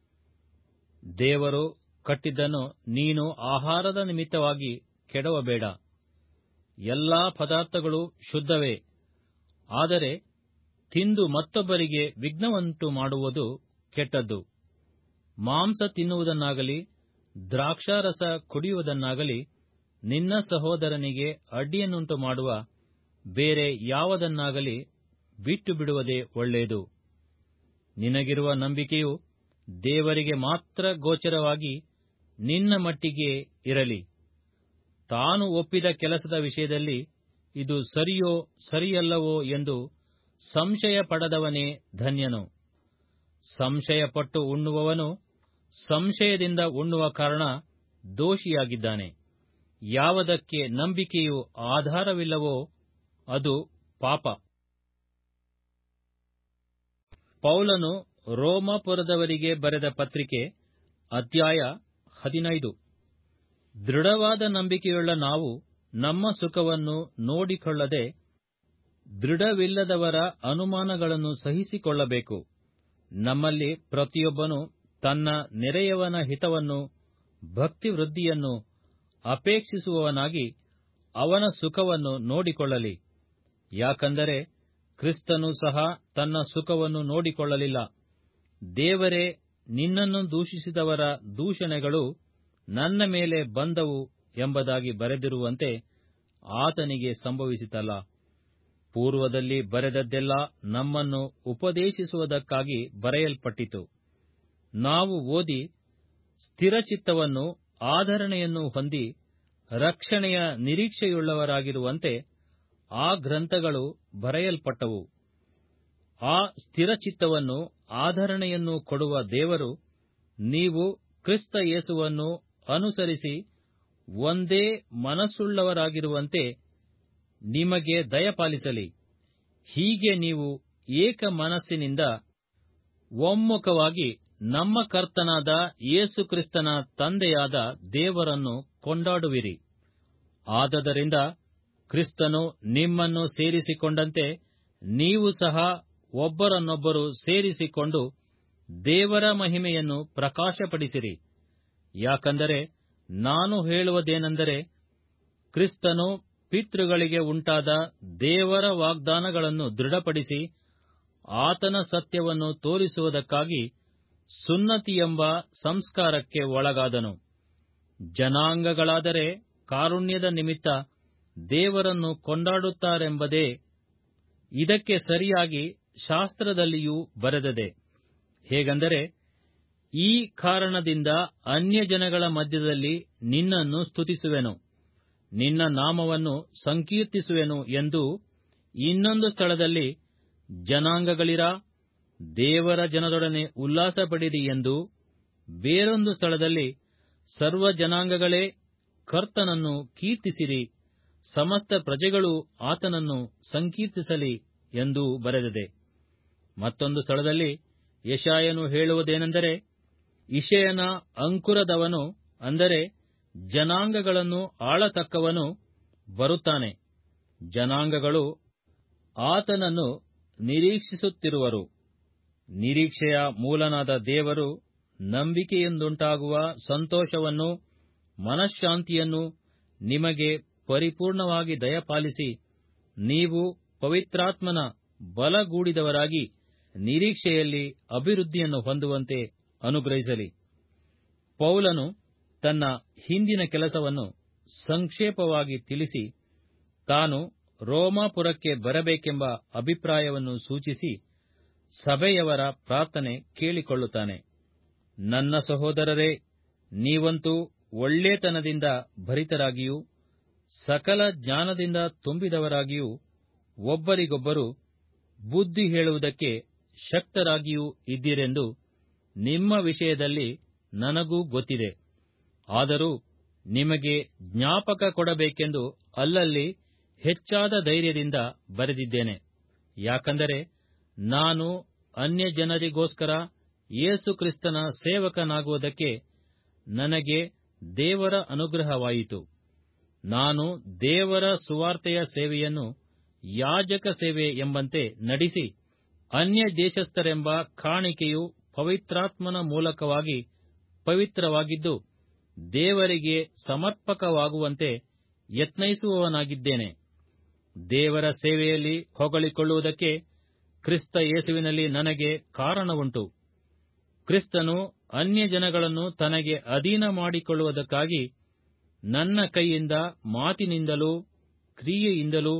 ದೇವರು ಕಟ್ಟಿದ್ದನ್ನು ನೀನು ಆಹಾರದ ನಿಮಿತ್ತವಾಗಿ ಕೆಡವಬೇಡ. ಎಲ್ಲಾ ಪದಾರ್ಥಗಳು ಶುದ್ಧವೇ, ಆದರೆ ತಿಂದು ಮತ್ತೊಬ್ಬರಿಗೆ ವಿಘ್ನವನ್ನುಂಟು ಮಾಡುವುದು ಕೆಟ್ಟದ್ದು. ಮಾಂಸ ತಿನ್ನುವುದನ್ನಾಗಲಿ ದ್ರಾಕ್ಷಾರಸ ಕುಡಿಯುವುದನ್ನಾಗಲಿ ನಿನ್ನ ಸಹೋದರನಿಗೆ ಅಡ್ಡಿಯನ್ನುಂಟು ಮಾಡುವ ಬೇರೆ ಯಾವುದನ್ನಾಗಲಿ ಬಿಟ್ಟು ಬಿಡುವುದೇ ಒಳ್ಳೆಯದು. ನಿನಗಿರುವ ನಂಬಿಕೆಯು ದೇವರಿಗೆ ಮಾತ್ರ ಗೋಚರವಾಗಿ ನಿನ್ನ ಮಟ್ಟಿಗೆ ಇರಲಿ. ತಾನು ಒಪ್ಪಿದ ಕೆಲಸದ ವಿಷಯದಲ್ಲಿ ಇದು ಸರಿಯೋ ಸರಿಯಲ್ಲವೋ ಎಂದು ಸಂಶಯ ಪಡದವನೇ ಧನ್ಯನು. ಸಂಶಯಪಟ್ಟು ಉಣ್ಣುವವನು ಸಂಶಯದಿಂದ ಉಣ್ಣುವ ಕಾರಣ ದೋಷಿಯಾಗಿದ್ದಾನೆ. ಯಾವುದಕ್ಕೆ ನಂಬಿಕೆಯು ಆಧಾರವಿಲ್ಲವೋ ಅದು ಪಾಪ. ಪೌಲನು ರೋಮಾಪುರದವರಿಗೆ ಬರೆದ ಪತ್ರಿಕೆ ಅಧ್ಯಾಯ 15. ದೃಢವಾದ ನಂಬಿಕೆಯುಳ್ಳ ನಾವು ನಮ್ಮ ಸುಖವನ್ನು ನೋಡಿಕೊಳ್ಳದೆ ದೃಢವಿಲ್ಲದವರ ಅನುಮಾನಗಳನ್ನು ಸಹಿಸಿಕೊಳ್ಳಬೇಕು. ನಮ್ಮಲ್ಲಿ ಪ್ರತಿಯೊಬ್ಬನು ತನ್ನ ನೆರೆಯವನ ಹಿತವನ್ನು ಭಕ್ತಿವೃದ್ಧಿಯನ್ನು ಅಪೇಕ್ಷಿಸುವವನಾಗಿ ಅವನ ಸುಖವನ್ನು ನೋಡಿಕೊಳ್ಳಲಿ. ಯಾಕಂದರೆ ಕ್ರಿಸ್ತನು ಸಹ ತನ್ನ ಸುಖವನ್ನು ನೋಡಿಕೊಳ್ಳಲಿಲ್ಲ. ದೇವರೇ, ನಿನ್ನನ್ನು ದೂಷಿಸಿದವರ ದೂಷಣೆಗಳು ನನ್ನ ಮೇಲೆ ಬಂದವು ಎಂಬುದಾಗಿ ಬರೆದಿರುವಂತೆ ಆತನಿಗೆ ಸಂಭವಿಸಿತಲ್ಲ. ಪೂರ್ವದಲ್ಲಿ ಬರೆದದ್ದೆಲ್ಲ ನಮ್ಮನ್ನು ಉಪದೇಶಿಸುವುದಕ್ಕಾಗಿ ಬರೆಯಲ್ಪಟ್ಟಿತು. ನಾವು ಓದಿ ಸ್ಥಿರಚಿತ್ತವನ್ನು ಆಧರಣೆಯನ್ನು ಹೊಂದಿ ರಕ್ಷಣೆಯ ನಿರೀಕ್ಷೆಯುಳ್ಳವರಾಗಿರುವಂತೆ ಆ ಗ್ರಂಥಗಳು ಬರೆಯಲ್ಪಟ್ಟವು. ಆ ಸ್ಥಿರಚಿತ್ತವನ್ನು ಆಧರಣೆಯನ್ನು ಕೊಡುವ ದೇವರು ನೀವು ಕ್ರಿಸ್ತ ಯೇಸುವನ್ನು ಅನುಸರಿಸಿ ಒಂದೇ ಮನಸ್ಸುಳ್ಳವರಾಗಿರುವಂತೆ ನಿಮಗೆ ದಯಪಾಲಿಸಲಿ. ಹೀಗೆ ನೀವು ಏಕ ಮನಸ್ಸಿನಿಂದ ಒಮ್ಮುಖವಾಗಿ ನಮ್ಮ ಕರ್ತನಾದ ಯೇಸು ಕ್ರಿಸ್ತನ ತಂದೆಯಾದ ದೇವರನ್ನು ಕೊಂಡಾಡುವಿರಿ. ಆದದರಿಂದ ಕ್ರಿಸ್ತನು ನಿಮ್ಮನ್ನು ಸೇರಿಸಿಕೊಂಡಂತೆ ನೀವು ಸಹ ಒಬ್ಬರನ್ನೊಬ್ಬರು ಸೇರಿಸಿಕೊಂಡು ದೇವರ ಮಹಿಮೆಯನ್ನು ಪ್ರಕಾಶಪಡಿಸಿರಿ. ಯಾಕಂದರೆ ನಾನು ಹೇಳುವುದೇನೆಂದರೆ, ಕ್ರಿಸ್ತನು ಪಿತೃಗಳಿಗೆ ಉಂಟಾದ ದೇವರ ವಾಗ್ದಾನಗಳನ್ನು ದೃಢಪಡಿಸಿ ಆತನ ಸತ್ಯವನ್ನು ತೋರಿಸುವುದಕ್ಕಾಗಿ ಸುನ್ನತಿಯೆಂಬ ಸಂಸ್ಕಾರಕ್ಕೆ ಒಳಗಾದನು. ಜನಾಂಗಗಳಾದರೆ ಕಾರುಣ್ಯದ ನಿಮಿತ್ತ ದೇವರನ್ನು ಕೊಂಡಾಡುತ್ತಾರೆಂಬುದೇ ಇದಕ್ಕೆ ಸರಿಯಾಗಿ ಶಾಸ್ತ್ರದಲ್ಲಿಯೂ ಬರೆದದೆ. ಹೇಗೆಂದರೆ, ಈ ಕಾರಣದಿಂದ ಅನ್ಯಜನಗಳ ಮಧ್ಯದಲ್ಲಿ ನಿನ್ನನ್ನು ಸ್ತುತಿಸುವೆನು, ನಿನ್ನ ನಾಮವನ್ನು ಸಂಕೀರ್ತಿಸುವೆನು ಎಂದು ಇನ್ನೊಂದು ಸ್ಥಳದಲ್ಲಿ, ಜನಾಂಗಗಳಿರಾ, ದೇವರ ಜನರೊಡನೆ ಉಲ್ಲಾಸಪಡಿರಿ ಎಂದು, ಬೇರೊಂದು ಸ್ಥಳದಲ್ಲಿ, ಸರ್ವಜನಾಂಗಗಳೇ, ಕರ್ತನನ್ನು ಕೀರ್ತಿಸಿರಿ, ಸಮಸ್ತ ಪ್ರಜೆಗಳು ಆತನನ್ನು ಸಂಕೀರ್ತಿಸಲಿ ಎಂದು ಬರೆದಿದೆ. ಮತ್ತೊಂದು ಸ್ಥಳದಲ್ಲಿ ಯೆಶಾಯನು ಹೇಳುವುದೇನೆಂದರೆ, ಇಷಯನ ಅಂಕುರದವನು, ಅಂದರೆ ಜನಾಂಗಗಳನ್ನು ಆಳತಕ್ಕವನು ಬರುತ್ತಾನೆ. ಜನಾಂಗಗಳು ಆತನನ್ನು ನಿರೀಕ್ಷಿಸುತ್ತಿರುವರು. ನಿರೀಕ್ಷೆಯ ಮೂಲನಾದ ದೇವರು ನಂಬಿಕೆಯಿಂದುಂಟಾಗುವ ಸಂತೋಷವನ್ನು ಮನಃಶಾಂತಿಯನ್ನು ನಿಮಗೆ ಪರಿಪೂರ್ಣವಾಗಿ ದಯಪಾಲಿಸಿ, ನೀವು ಪವಿತ್ರಾತ್ಮನ ಬಲಗೂಡಿದವರಾಗಿ ನಿರೀಕ್ಷೆಯಲ್ಲಿ ಅಭಿವೃದ್ಧಿಯನ್ನು ಹೊಂದುವಂತೆ ಅನುಗ್ರಹಿಸಲಿ. ಪೌಲನು ತನ್ನ ಹಿಂದಿನ ಕೆಲಸವನ್ನು ಸಂಕ್ಷೇಪವಾಗಿ ತಿಳಿಸಿ, ತಾನು ರೋಮಾಪುರಕ್ಕೆ ಬರಬೇಕೆಂಬ ಅಭಿಪ್ರಾಯವನ್ನು ಸೂಚಿಸಿ ಸಭೆಯವರ ಪ್ರಾರ್ಥನೆ ಕೇಳಿಕೊಳ್ಳುತ್ತಾನೆ. ನನ್ನ ಸಹೋದರರೇ, ನೀವಂತೂ ಒಳ್ಳೆತನದಿಂದ ಭರಿತರಾಗಿಯೂ ಸಕಲ ಜ್ಞಾನದಿಂದ ತುಂಬಿದವರಾಗಿಯೂ ಒಬ್ಬರಿಗೊಬ್ಬರು ಬುದ್ಧಿ ಹೇಳುವುದಕ್ಕೆ ಶಕ್ತರಾಗಿಯೂ ಇದ್ದೀರೆಂದು ನಿಮ್ಮ ವಿಷಯದಲ್ಲಿ ನನಗೂ ಗೊತ್ತಿದೆ. ಆದರೂ ನಿಮಗೆ ಜ್ಞಾಪಕ ಕೊಡಬೇಕೆಂದು ಅಲ್ಲಲ್ಲಿ ಹೆಚ್ಚಾದ ಧೈರ್ಯದಿಂದ ಬರೆದಿದ್ದೇನೆ. ಯಾಕಂದರೆ ನಾನು ಅನ್ಯಜನರಿಗೋಸ್ಕರ ಯೇಸು ಕ್ರಿಸ್ತನ ಸೇವಕನಾಗುವುದಕ್ಕೆ ನನಗೆ ದೇವರ ಅನುಗ್ರಹವಾಯಿತು. ನಾನು ದೇವರ ಸುವಾರ್ತೆಯ ಸೇವೆಯನ್ನು ಯಾಜಕ ಸೇವೆ ಎಂಬಂತೆ ನಡೆಸಿ, ಅನ್ಯ ದೇಶಸ್ಥರೆಂಬ ಕಾಣಿಕೆಯು ಪವಿತ್ರಾತ್ಮನ ಮೂಲಕವಾಗಿ ಪವಿತ್ರವಾಗಿದ್ದು ದೇವರಿಗೆ ಸಮರ್ಪಕವಾಗುವಂತೆ ಯತ್ನಿಸುವವನಾಗಿದ್ದೇನೆ. ದೇವರ ಸೇವೆಯಲ್ಲಿ ಹೊಗಳಿಕೊಳ್ಳುವುದಕ್ಕೆ ಕ್ರಿಸ್ತ ಯೇಸುವಿನಲ್ಲಿ ನನಗೆ ಕಾರಣವುಂಟು. ಕ್ರಿಸ್ತನು ಅನ್ಯಜನಗಳನ್ನು ತನಗೆ ಅಧೀನ ಮಾಡಿಕೊಳ್ಳುವುದಕ್ಕಾಗಿ ನನ್ನ ಕೈಯಿಂದ ಮಾತಿನಿಂದಲೂ ಕ್ರಿಯೆಯಿಂದಲೂ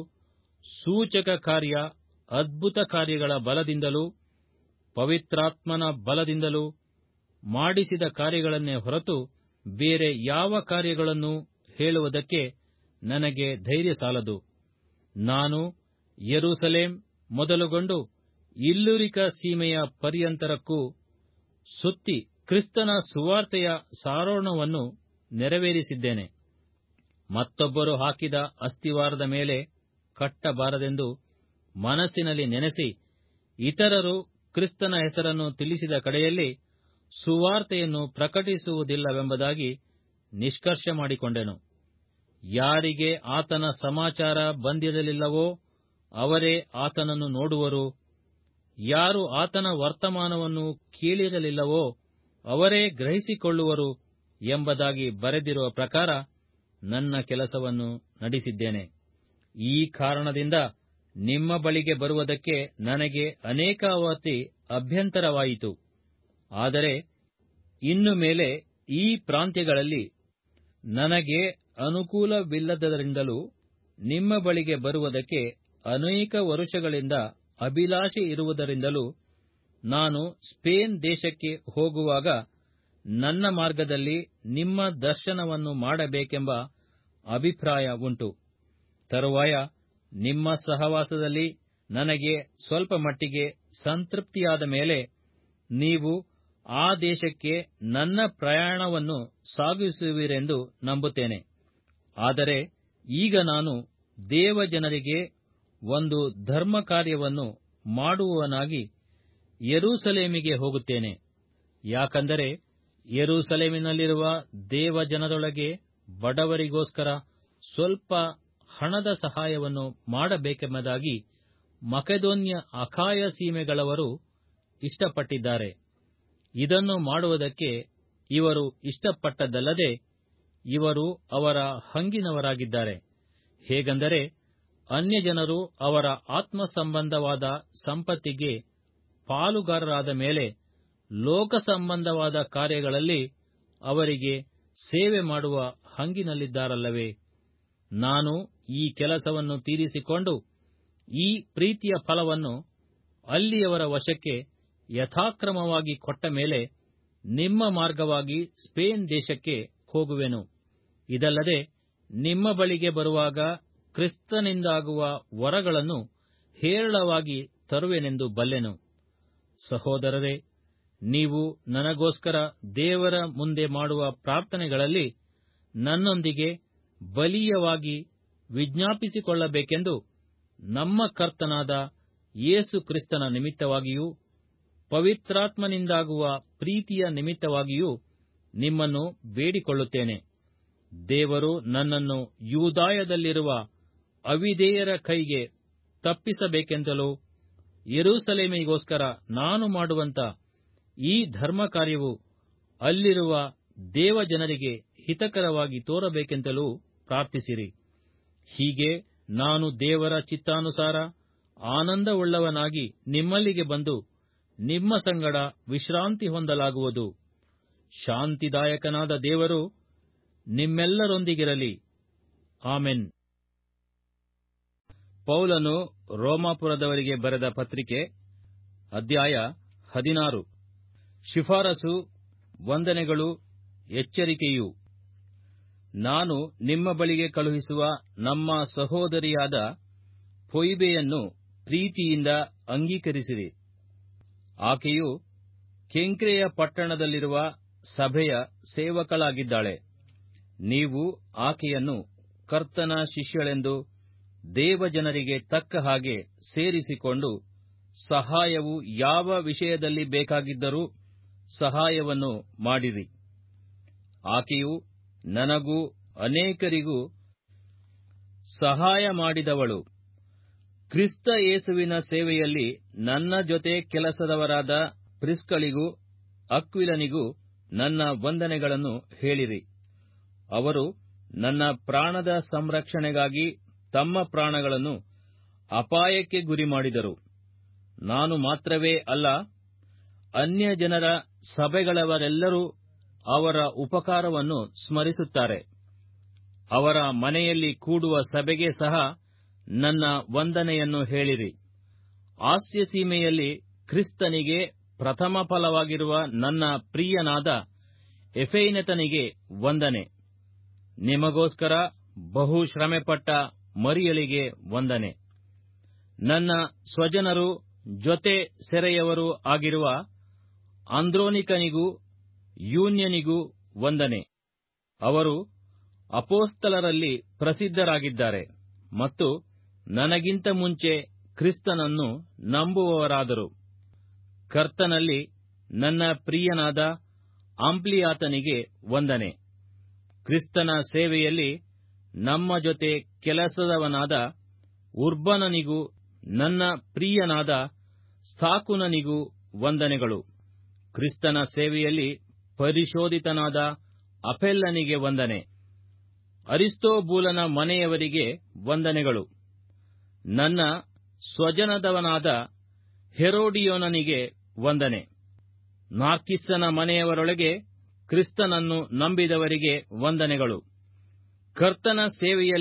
ಸೂಚಕ ಕಾರ್ಯ ಅದ್ಭುತ ಕಾರ್ಯಗಳ ಬಲದಿಂದಲೂ ಪವಿತ್ರಾತ್ಮನ ಬಲದಿಂದಲೂ ಮಾಡಿಸಿದ ಕಾರ್ಯಗಳನ್ನೇ ಹೊರತು ಬೇರೆ ಯಾವ ಕಾರ್ಯಗಳನ್ನು ಹೇಳುವುದಕ್ಕೆ ನನಗೆ ಧೈರ್ಯ ಸಾಲದು. ನಾನು ಯೆರೂಸಲೇಮ್ ಮೊದಲುಗೊಂಡು ಇಲ್ಲುರಿಕ ಸೀಮೆಯ ಪರ್ಯಂತರಕ್ಕೂ ಸುತ್ತಿ ಕ್ರಿಸ್ತನ ಸುವಾರ್ತೆಯ ಸಾರೋಣವನ್ನು ನೆರವೇರಿಸಿದ್ದೇನೆ. ಮತ್ತೊಬ್ಬರು ಹಾಕಿದ ಅಸ್ತಿವಾರದ ಮೇಲೆ ಕಟ್ಟಬಾರದೆಂದು ಮನಸ್ಸಿನಲ್ಲಿ ನೆನೆಸಿ, ಇತರರು ಕ್ರಿಸ್ತನ ಹೆಸರನ್ನು ತಿಳಿಸಿದ ಕಡೆಯಲ್ಲಿ ಸುವಾರ್ತೆಯನ್ನು ಪ್ರಕಟಿಸುವುದಿಲ್ಲವೆಂಬುದಾಗಿ ನಿಷ್ಕರ್ಷ ಮಾಡಿಕೊಂಡೆನು. ಯಾರಿಗೆ ಆತನ ಸಮಾಚಾರ ಬಂದಿರಲಿಲ್ಲವೋ ಅವರೇ ಆತನನ್ನು ನೋಡುವರು, ಯಾರು ಆತನ ವರ್ತಮಾನವನ್ನು ಕೇಳಿರಲಿಲ್ಲವೋ ಅವರೇ ಗ್ರಹಿಸಿಕೊಳ್ಳುವರು ಎಂಬುದಾಗಿ ಬರೆದಿರುವ ಪ್ರಕಾರ ನನ್ನ ಕೆಲಸವನ್ನು ನಡೆಸಿದ್ದೇನೆ. ಈ ಕಾರಣದಿಂದ ನಿಮ್ಮ ಬಳಿಗೆ ಬರುವುದಕ್ಕೆ ನನಗೆ ಅನೇಕಾವತಿ ಅಭ್ಯಂತರವಾಯಿತು. ಆದರೆ ಇನ್ನು ಮೇಲೆ ಈ ಪ್ರಾಂತ್ಯಗಳಲ್ಲಿ ನನಗೆ ಅನುಕೂಲವಿಲ್ಲದರಿಂದಲೂ ನಿಮ್ಮ ಬಳಿಗೆ ಬರುವುದಕ್ಕೆ ಅನೇಕ ವರುಷಗಳಿಂದ ಅಭಿಲಾಷೆ ಇರುವುದರಿಂದಲೂ ನಾನು ಸ್ಪೇನ್ ದೇಶಕ್ಕೆ ಹೋಗುವಾಗ ನನ್ನ ಮಾರ್ಗದಲ್ಲಿ ನಿಮ್ಮ ದರ್ಶನವನ್ನು ಮಾಡಬೇಕೆಂಬ ಅಭಿಪ್ರಾಯ ಉಂಟು. ತರುವಾಯ ನಿಮ್ಮ ಸಹವಾಸದಲ್ಲಿ ನನಗೆ ಸ್ವಲ್ಪ ಮಟ್ಟಿಗೆ ಸಂತೃಪ್ತಿಯಾದ ಮೇಲೆ ನೀವು ಆ ದೇಶಕ್ಕೆ ನನ್ನ ಪ್ರಯಾಣವನ್ನು ಸಾಗಿಸುವಿರೆಂದು ನಂಬುತ್ತೇನೆ. ಆದರೆ ಈಗ ನಾನು ದೇವಜನರಿಗೆ ಒಂದು ಧರ್ಮಕಾರ್ಯವನ್ನು ಮಾಡುವವನಾಗಿ ಯೆರೂಸಲೇಮಿಗೆ ಹೋಗುತ್ತೇನೆ. ಯಾಕಂದರೆ ಯೆರೂಸಲೇಮಿನಲ್ಲಿರುವ ದೇವಜನರೊಳಗೆ ಬಡವರಿಗೋಸ್ಕರ ಸ್ವಲ್ಪ ಹಣದ ಸಹಾಯವನ್ನು ಮಾಡಬೇಕೆಂಬುದಾಗಿ ಮಕೆದೋನ್ಯ ಅಖಾಯ ಸೀಮೆಗಳವರು ಇಷ್ಟಪಟ್ಟಿದ್ದಾರೆ. ಇದನ್ನು ಮಾಡುವುದಕ್ಕೆ ಇವರು ಇಷ್ಟಪಟ್ಟದ್ದಲ್ಲದೆ ಇವರು ಅವರ ಹಂಗಿನವರಾಗಿದ್ದಾರೆ. ಹೇಗೆಂದರೆ ಅನ್ಯಜನರು ಅವರ ಆತ್ಮ ಸಂಬಂಧವಾದ ಸಂಪತ್ತಿಗೆ ಪಾಲುಗಾರರಾದ ಮೇಲೆ ಲೋಕ ಸಂಬಂಧವಾದ ಕಾರ್ಯಗಳಲ್ಲಿ ಅವರಿಗೆ ಸೇವೆ ಮಾಡುವ ಹಂಗಿನಲ್ಲಿದ್ದಾರಲ್ಲವೇ? ನಾನು ಈ ಕೆಲಸವನ್ನು ತೀರಿಸಿಕೊಂಡು ಈ ಪ್ರೀತಿಯ ಫಲವನ್ನು ಅಲ್ಲಿಯವರ ವಶಕ್ಕೆ ಯಥಾಕ್ರಮವಾಗಿ ಕೊಟ್ಟ ಮೇಲೆ ನಿಮ್ಮ ಮಾರ್ಗವಾಗಿ ಸ್ಪೇನ್ ದೇಶಕ್ಕೆ ಹೋಗುವೆನು. ಇದಲ್ಲದೆ ನಿಮ್ಮ ಬಳಿಗೆ ಬರುವಾಗ ಕ್ರಿಸ್ತನಿಂದಾಗುವ ವರಗಳನ್ನು ಹೇರಳವಾಗಿ ತರುವೆನೆಂದು ಬಲ್ಲೆನು. ಸಹೋದರರೇ, ನೀವು ನನಗೋಸ್ಕರ ದೇವರ ಮುಂದೆ ಮಾಡುವ ಪ್ರಾರ್ಥನೆಗಳಲ್ಲಿ ನನ್ನೊಂದಿಗೆ ಬಲೀಯವಾಗಿ ವಿಜ್ಞಾಪಿಸಿಕೊಳ್ಳಬೇಕೆಂದು ನಮ್ಮ ಕರ್ತನಾದ ಯೇಸು ಕ್ರಿಸ್ತನ ನಿಮಿತ್ತವಾಗಿಯೂ ಪವಿತ್ರಾತ್ಮನಿಂದಾಗುವ ಪ್ರೀತಿಯ ನಿಮಿತ್ತವಾಗಿಯೂ ನಿಮ್ಮನ್ನು ಬೇಡಿಕೊಳ್ಳುತ್ತೇನೆ. ದೇವರು ನನ್ನನ್ನು ಯೂದಾಯದಲ್ಲಿರುವ ಅವಿಧೇಯರ ಕೈಗೆ ತಪ್ಪಿಸಬೇಕೆಂತಲೂ ಯೆರೂಸಲೇಮಿಗೋಸ್ಕರ ನಾನು ಮಾಡುವಂಥ ಈ ಧರ್ಮಕಾರ್ಯವು ಅಲ್ಲಿರುವ ದೇವಜನರಿಗೆ ಹಿತಕರವಾಗಿ ತೋರಬೇಕೆಂತಲೂ ಪ್ರಾರ್ಥಿಸಿರಿ. ಹೀಗೆ ನಾನು ದೇವರ ಚಿತ್ತಾನುಸಾರ ಆನಂದವುಳ್ಳವನಾಗಿ ನಿಮ್ಮಲ್ಲಿಗೆ ಬಂದು ನಿಮ್ಮ ಸಂಗಡ ವಿಶ್ರಾಂತಿ ಹೊಂದಲಾಗುವುದು. ಶಾಂತಿದಾಯಕನಾದ ದೇವರು ನಿಮ್ಮೆಲ್ಲರೊಂದಿಗಿರಲಿ. ಆಮೆನ್. ಪೌಲನು ರೋಮಾಪುರದವರಿಗೆ ಬರೆದ ಪತ್ರಿಕೆ, ಅಧ್ಯಾಯ 16. ಶಿಫಾರಸು, ವಂದನೆಗಳು, ಎಚ್ಚರಿಕೆಯು. ನಾನು ನಿಮ್ಮ ಬಳಿಗೆ ಕಳುಹಿಸುವ ನಮ್ಮ ಸಹೋದರಿಯಾದ ಫೊಯಿಬೆಯನ್ನು ಪ್ರೀತಿಯಿಂದ ಅಂಗೀಕರಿಸಿರಿ. ಆಕೆಯು ಕೆಂಕ್ರೆಯ ಪಟ್ಟಣದಲ್ಲಿರುವ ಸಭೆಯ ಸೇವಕಳಾಗಿದ್ದಾಳೆ. ನೀವು ಆಕೆಯನ್ನು ಕರ್ತನ ಶಿಷ್ಯಳೆಂದು ದೇವಜನರಿಗೆ ತಕ್ಕ ಹಾಗೆ ಸೇರಿಸಿಕೊಂಡು ಸಹಾಯವು ಯಾವ ವಿಷಯದಲ್ಲಿ ಬೇಕಾಗಿದ್ದರೂ ಸಹಾಯವನ್ನು ಮಾಡಿರಿ. ಆಕೆಯು ನನಗೂ ಅನೇಕರಿಗೂ ಸಹಾಯ ಮಾಡಿದವಳು. ಕ್ರಿಸ್ತ ಯೇಸುವಿನ ಸೇವೆಯಲ್ಲಿ ನನ್ನ ಜೊತೆ ಕೆಲಸದವರಾದ ಪ್ರಿಸ್ಕಳಿಗೂ ಅಕ್ವಿಲನಿಗೂ ನನ್ನ ವಂದನೆಗಳನ್ನು ಹೇಳಿರಿ. ಅವರು ನನ್ನ ಪ್ರಾಣದ ಸಂರಕ್ಷಣೆಗಾಗಿ ತಮ್ಮ ಪ್ರಾಣಗಳನ್ನು ಅಪಾಯಕ್ಕೆ ಗುರಿಮಾಡಿದರು. ನಾನು ಮಾತ್ರವೇ ಅಲ್ಲ, ಅನ್ಯಜನರ ಸಭೆಗಳವರೆಲ್ಲರೂ ಅವರ ಉಪಕಾರವನ್ನು ಸ್ಮರಿಸುತ್ತಾರೆ. ಅವರ ಮನೆಯಲ್ಲಿ ಕೂಡುವ ಸಭೆಗೆ ಸಹ ನನ್ನ ವಂದನೆಯನ್ನು ಹೇಳಿರಿ. ಆಸ್ಯ ಸೀಮೆಯಲ್ಲಿ ಕ್ರಿಸ್ತನಿಗೆ ಪ್ರಥಮ ಫಲವಾಗಿರುವ ನನ್ನ ಪ್ರಿಯನಾದ ಎಫೈನೆತನಿಗೆ ವಂದನೆ. ನಿಮಗೋಸ್ಕರ ಬಹು ಶ್ರಮೆಪಟ್ಟ ಮರಿಯಳಿಗೆ ವಂದನೆ. ನನ್ನ ಸ್ವಜನರು ಜೊತೆ ಸೆರೆಯವರೂ ಆಗಿರುವ ಅಂದ್ರೋನಿಕನಿಗೂ ಯೂನ್ಯನಿಗೂ ವಂದನೆ. ಅವರು ಅಪೊಸ್ತಲರಲ್ಲಿ ಪ್ರಸಿದ್ಧರಾಗಿದ್ದಾರೆ ಮತ್ತು ನನಗಿಂತ ಮುಂಚೆ ಕ್ರಿಸ್ತನನ್ನು ನಂಬುವವರಾದರು. ಕರ್ತನಲ್ಲಿ ನನ್ನ ಪ್ರಿಯನಾದ ಆಂಪ್ಲಿಯಾತನಿಗೆ ವಂದನೆ. ಕ್ರಿಸ್ತನ ಸೇವೆಯಲ್ಲಿ ನಮ್ಮ ಜೊತೆ ಕೆಲಸದವನಾದ ಉರ್ಬನನಿಗೂ ನನ್ನ ಪ್ರಿಯನಾದ ಸ್ಥಾಕುನನಿಗೂ ವಂದನೆಗಳು. ಕ್ರಿಸ್ತನ ಸೇವೆಯಲ್ಲಿ ಪರಿಶೋಧಿತನಾದ ಅಪೆಲ್ಲನಿಗೆ ವಂದನೆ. ಅರಿಸ್ಟೋಬೂಲನ ಮನೆಯವರಿಗೆ ವಂದನೆಗಳು. ನನ್ನ ಸ್ವಜನದವನಾದ ಹೆರೋಡಿಯೋನನಿಗೆ ವಂದನೆ. ನಾರ್ಕಿಸ್ಸನ ಮನೆಯವರೊಳಗೆ ಕ್ರಿಸ್ತನನ್ನು ನಂಬಿದವರಿಗೆ ವಂದನೆಗಳು. ಕರ್ತನ ಸೇವೆಯಲ್ಲಿ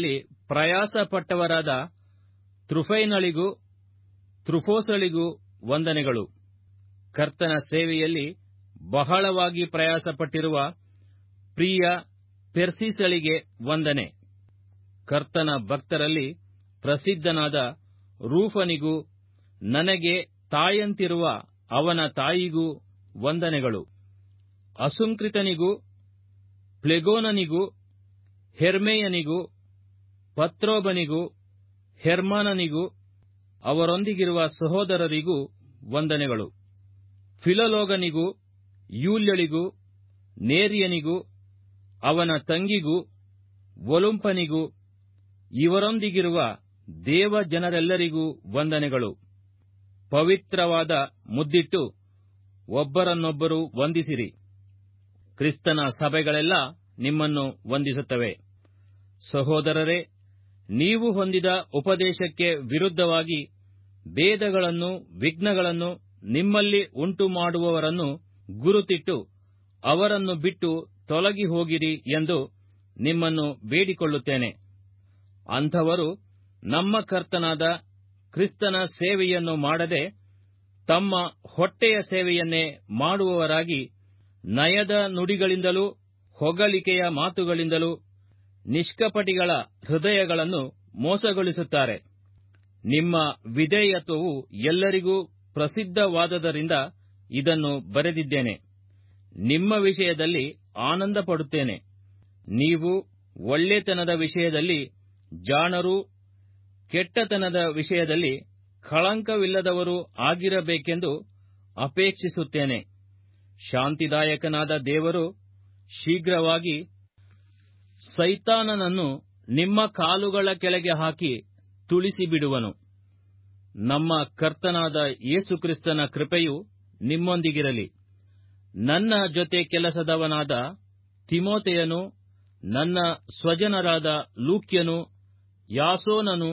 ಪ್ರಯಾಸಪಟ್ಟವರಾದ ತ್ರುಫೈನಳಿಗೂ ತ್ರುಫೋಸಳಿಗೂ ವಂದನೆಗಳು. ಕರ್ತನ ಸೇವೆಯಲ್ಲಿ ಬಹಳವಾಗಿ ಪ್ರಯಾಸಪಟ್ಟಿರುವ ಪ್ರಿಯ ಪೆರ್ಸಿಸಳಿಗೆ ವಂದನೆ. ಕರ್ತನ ಭಕ್ತರಲ್ಲಿ ಪ್ರಸಿದ್ಧನಾದ ರೂಫನಿಗೂ ನನಗೆ ತಾಯಂತಿರುವ ಅವನ ತಾಯಿಗೂ ವಂದನೆಗಳು. ಅಸುಂಕ್ರಿತನಿಗೂ ಪ್ಲೆಗೋನನಿಗೂ ಹೆರ್ಮೆಯನಿಗೂ ಪತ್ರೋಬನಿಗೂ ಹೆರ್ಮಾನನಿಗೂ ಅವರೊಂದಿಗಿರುವ ಸಹೋದರರಿಗೂ ವಂದನೆಗಳು. ಫಿಲೋಲೋಗನಿಗೂ ಯೂಲ್ಯಳಿಗೂ ನೇರಿಯನಿಗೂ ಅವನ ತಂಗಿಗೂ ಒಲುಂಪನಿಗೂ ಇವರೊಂದಿಗಿರುವ ದೇವಜನರೆಲ್ಲರಿಗೂ ವಂದನೆಗಳು. ಪವಿತ್ರವಾದ ಮುದ್ದಿಟ್ಟು ಒಬ್ಬರನ್ನೊಬ್ಬರು ವಂದಿಸಿರಿ. ಕ್ರಿಸ್ತನ ಸಭೆಗಳೆಲ್ಲ ನಿಮ್ಮನ್ನು ವಂದಿಸುತ್ತವೆ. ಸಹೋದರರೇ, ನೀವು ಹೊಂದಿದ ಉಪದೇಶಕ್ಕೆ ವಿರುದ್ಧವಾಗಿ ಭೇದಗಳನ್ನು ವಿಘ್ನಗಳನ್ನು ನಿಮ್ಮಲ್ಲಿ ಉಂಟುಮಾಡುವವರನ್ನು ಗುರುತಿಟ್ಟು ಅವರನ್ನು ಬಿಟ್ಟು ತೊಲಗಿ ಹೋಗಿರಿ ಎಂದು ನಿಮ್ಮನ್ನು ಬೇಡಿಕೊಳ್ಳುತ್ತೇನೆ. ಅಂಥವರು ನಮ್ಮ ಕರ್ತನಾದ ಕ್ರಿಸ್ತನ ಸೇವೆಯನ್ನು ಮಾಡದೆ ತಮ್ಮ ಹೊಟ್ಟೆಯ ಸೇವೆಯನ್ನೇ ಮಾಡುವವರಾಗಿ ನಯದ ನುಡಿಗಳಿಂದಲೂ ಹೊಗಳಿಕೆಯ ಮಾತುಗಳಿಂದಲೂ ನಿಷ್ಕಪಟಿಗಳ ಹೃದಯಗಳನ್ನು ಮೋಸಗೊಳಿಸುತ್ತಾರೆ. ನಿಮ್ಮ ವಿಧೇಯತ್ವವು ಎಲ್ಲರಿಗೂ ಪ್ರಸಿದ್ಧವಾದದರಿಂದ ಇದನ್ನು ಬರೆದಿದ್ದೇನೆ. ನಿಮ್ಮ ವಿಷಯದಲ್ಲಿ ಆನಂದಪಡುತ್ತೇನೆ. ನೀವು ಒಳ್ಳೆತನದ ವಿಷಯದಲ್ಲಿ ಜಾಣರೂ ಕೆಟ್ಟತನದ ವಿಷಯದಲ್ಲಿ ಕಳಂಕವಿಲ್ಲದವರೂ ಆಗಿರಬೇಕೆಂದು ಅಪೇಕ್ಷಿಸುತ್ತೇನೆ. ಶಾಂತಿದಾಯಕನಾದ ದೇವರು ಶೀಘ್ರವಾಗಿ ಸೈತಾನನನ್ನು ನಿಮ್ಮ ಕಾಲುಗಳ ಕೆಳಗೆ ಹಾಕಿ ತುಳಿಸಿಬಿಡುವನು. ನಮ್ಮ ಕರ್ತನಾದ ಯೇಸುಕ್ರಿಸ್ತನ ಕೃಪೆಯು ನಿಮ್ಮೊಂದಿಗಿರಲಿ. ನನ್ನ ಜೊತೆ ಕೆಲಸದವನಾದ ತಿಮೋಥೆಯನು, ನನ್ನ ಸ್ವಜನರಾದ ಲೂಕ್ಯನು, ಯಾಸೋನನು,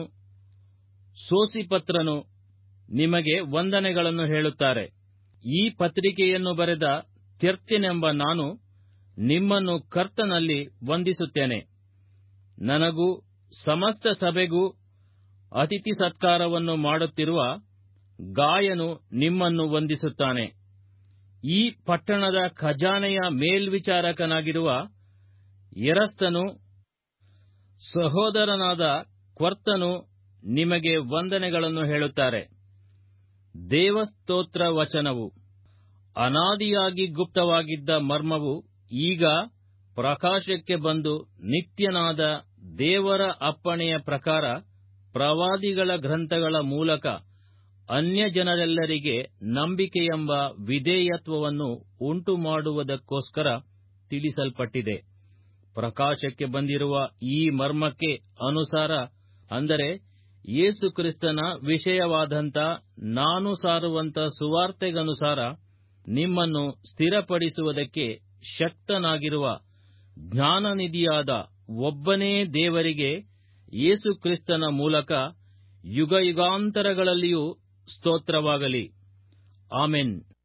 ಸೋಸಿಪತ್ರನು ನಿಮಗೆ ವಂದನೆಗಳನ್ನು ಹೇಳುತ್ತಾರೆ. ಈ ಪತ್ರಿಕೆಯನ್ನು ಬರೆದ ತೆರ್ತ್ಯನೆಂಬ ನಾನು ನಿಮ್ಮನ್ನು ಕರ್ತನಲ್ಲಿ ವಂದಿಸುತ್ತೇನೆ. ನನಗೂ ಸಮಸ್ತ ಸಭೆಗೂ ಅತಿಥಿ ಸತ್ಕಾರವನ್ನು ಮಾಡುತ್ತಿರುವ ಗಾಯನು ನಿಮ್ಮನ್ನು ವಂದಿಸುತ್ತಾನೆ. ಈ ಪಟ್ಟಣದ ಖಜಾನೆಯ ಮೇಲ್ವಿಚಾರಕನಾಗಿರುವ ಎರಸ್ತನು, ಸಹೋದರನಾದ ಕ್ವರ್ತನು ನಿಮಗೆ ವಂದನೆಗಳನ್ನು ಹೇಳುತ್ತಾರೆ. ದೇವಸ್ತೋತ್ರ ವಚನವು ಅನಾದಿಯಾಗಿ ಗುಪ್ತವಾಗಿದ್ದ ಮರ್ಮವು ಈಗ ಪ್ರಕಾಶಕ್ಕೆ ಬಂದು ನಿತ್ಯನಾದ ದೇವರ ಅಪ್ಪಣೆಯ ಪ್ರಕಾರ ಪ್ರವಾದಿಗಳ ಗ್ರಂಥಗಳ ಮೂಲಕ ಅನ್ಯಜನರೆಲ್ಲರಿಗೆ ನಂಬಿಕೆಯೆಂಬ ವಿಧೇಯತ್ವವನ್ನು ಉಂಟುಮಾಡುವುದಕ್ಕೋಸ್ಕರ ತಿಳಿಸಲ್ಪಟ್ಟಿದೆ. ಪ್ರಕಾಶಕ್ಕೆ ಬಂದಿರುವ ಈ ಮರ್ಮಕ್ಕೆ ಅನುಸಾರ, ಅಂದರೆ ಯೇಸುಕ್ರಿಸ್ತನ ವಿಷಯವಾದಂಥ ನಾನು ಸಾರುವಂಥ ಸುವಾರ್ತೆಗನುಸಾರ ನಿಮ್ಮನ್ನು ಸ್ಥಿರಪಡಿಸುವುದಕ್ಕೆ ಶಕ್ತನಾಗಿರುವ ಜ್ಞಾನನಿಧಿಯಾದ ಒಬ್ಬನೇ ದೇವರಿಗೆ ಯೇಸುಕ್ರಿಸ್ತನ ಮೂಲಕ ಯುಗಯುಗಾಂತರಗಳಲ್ಲಿಯೂ ಸ್ತೋತ್ರವಾಗಲಿ. ಆಮೆನ್.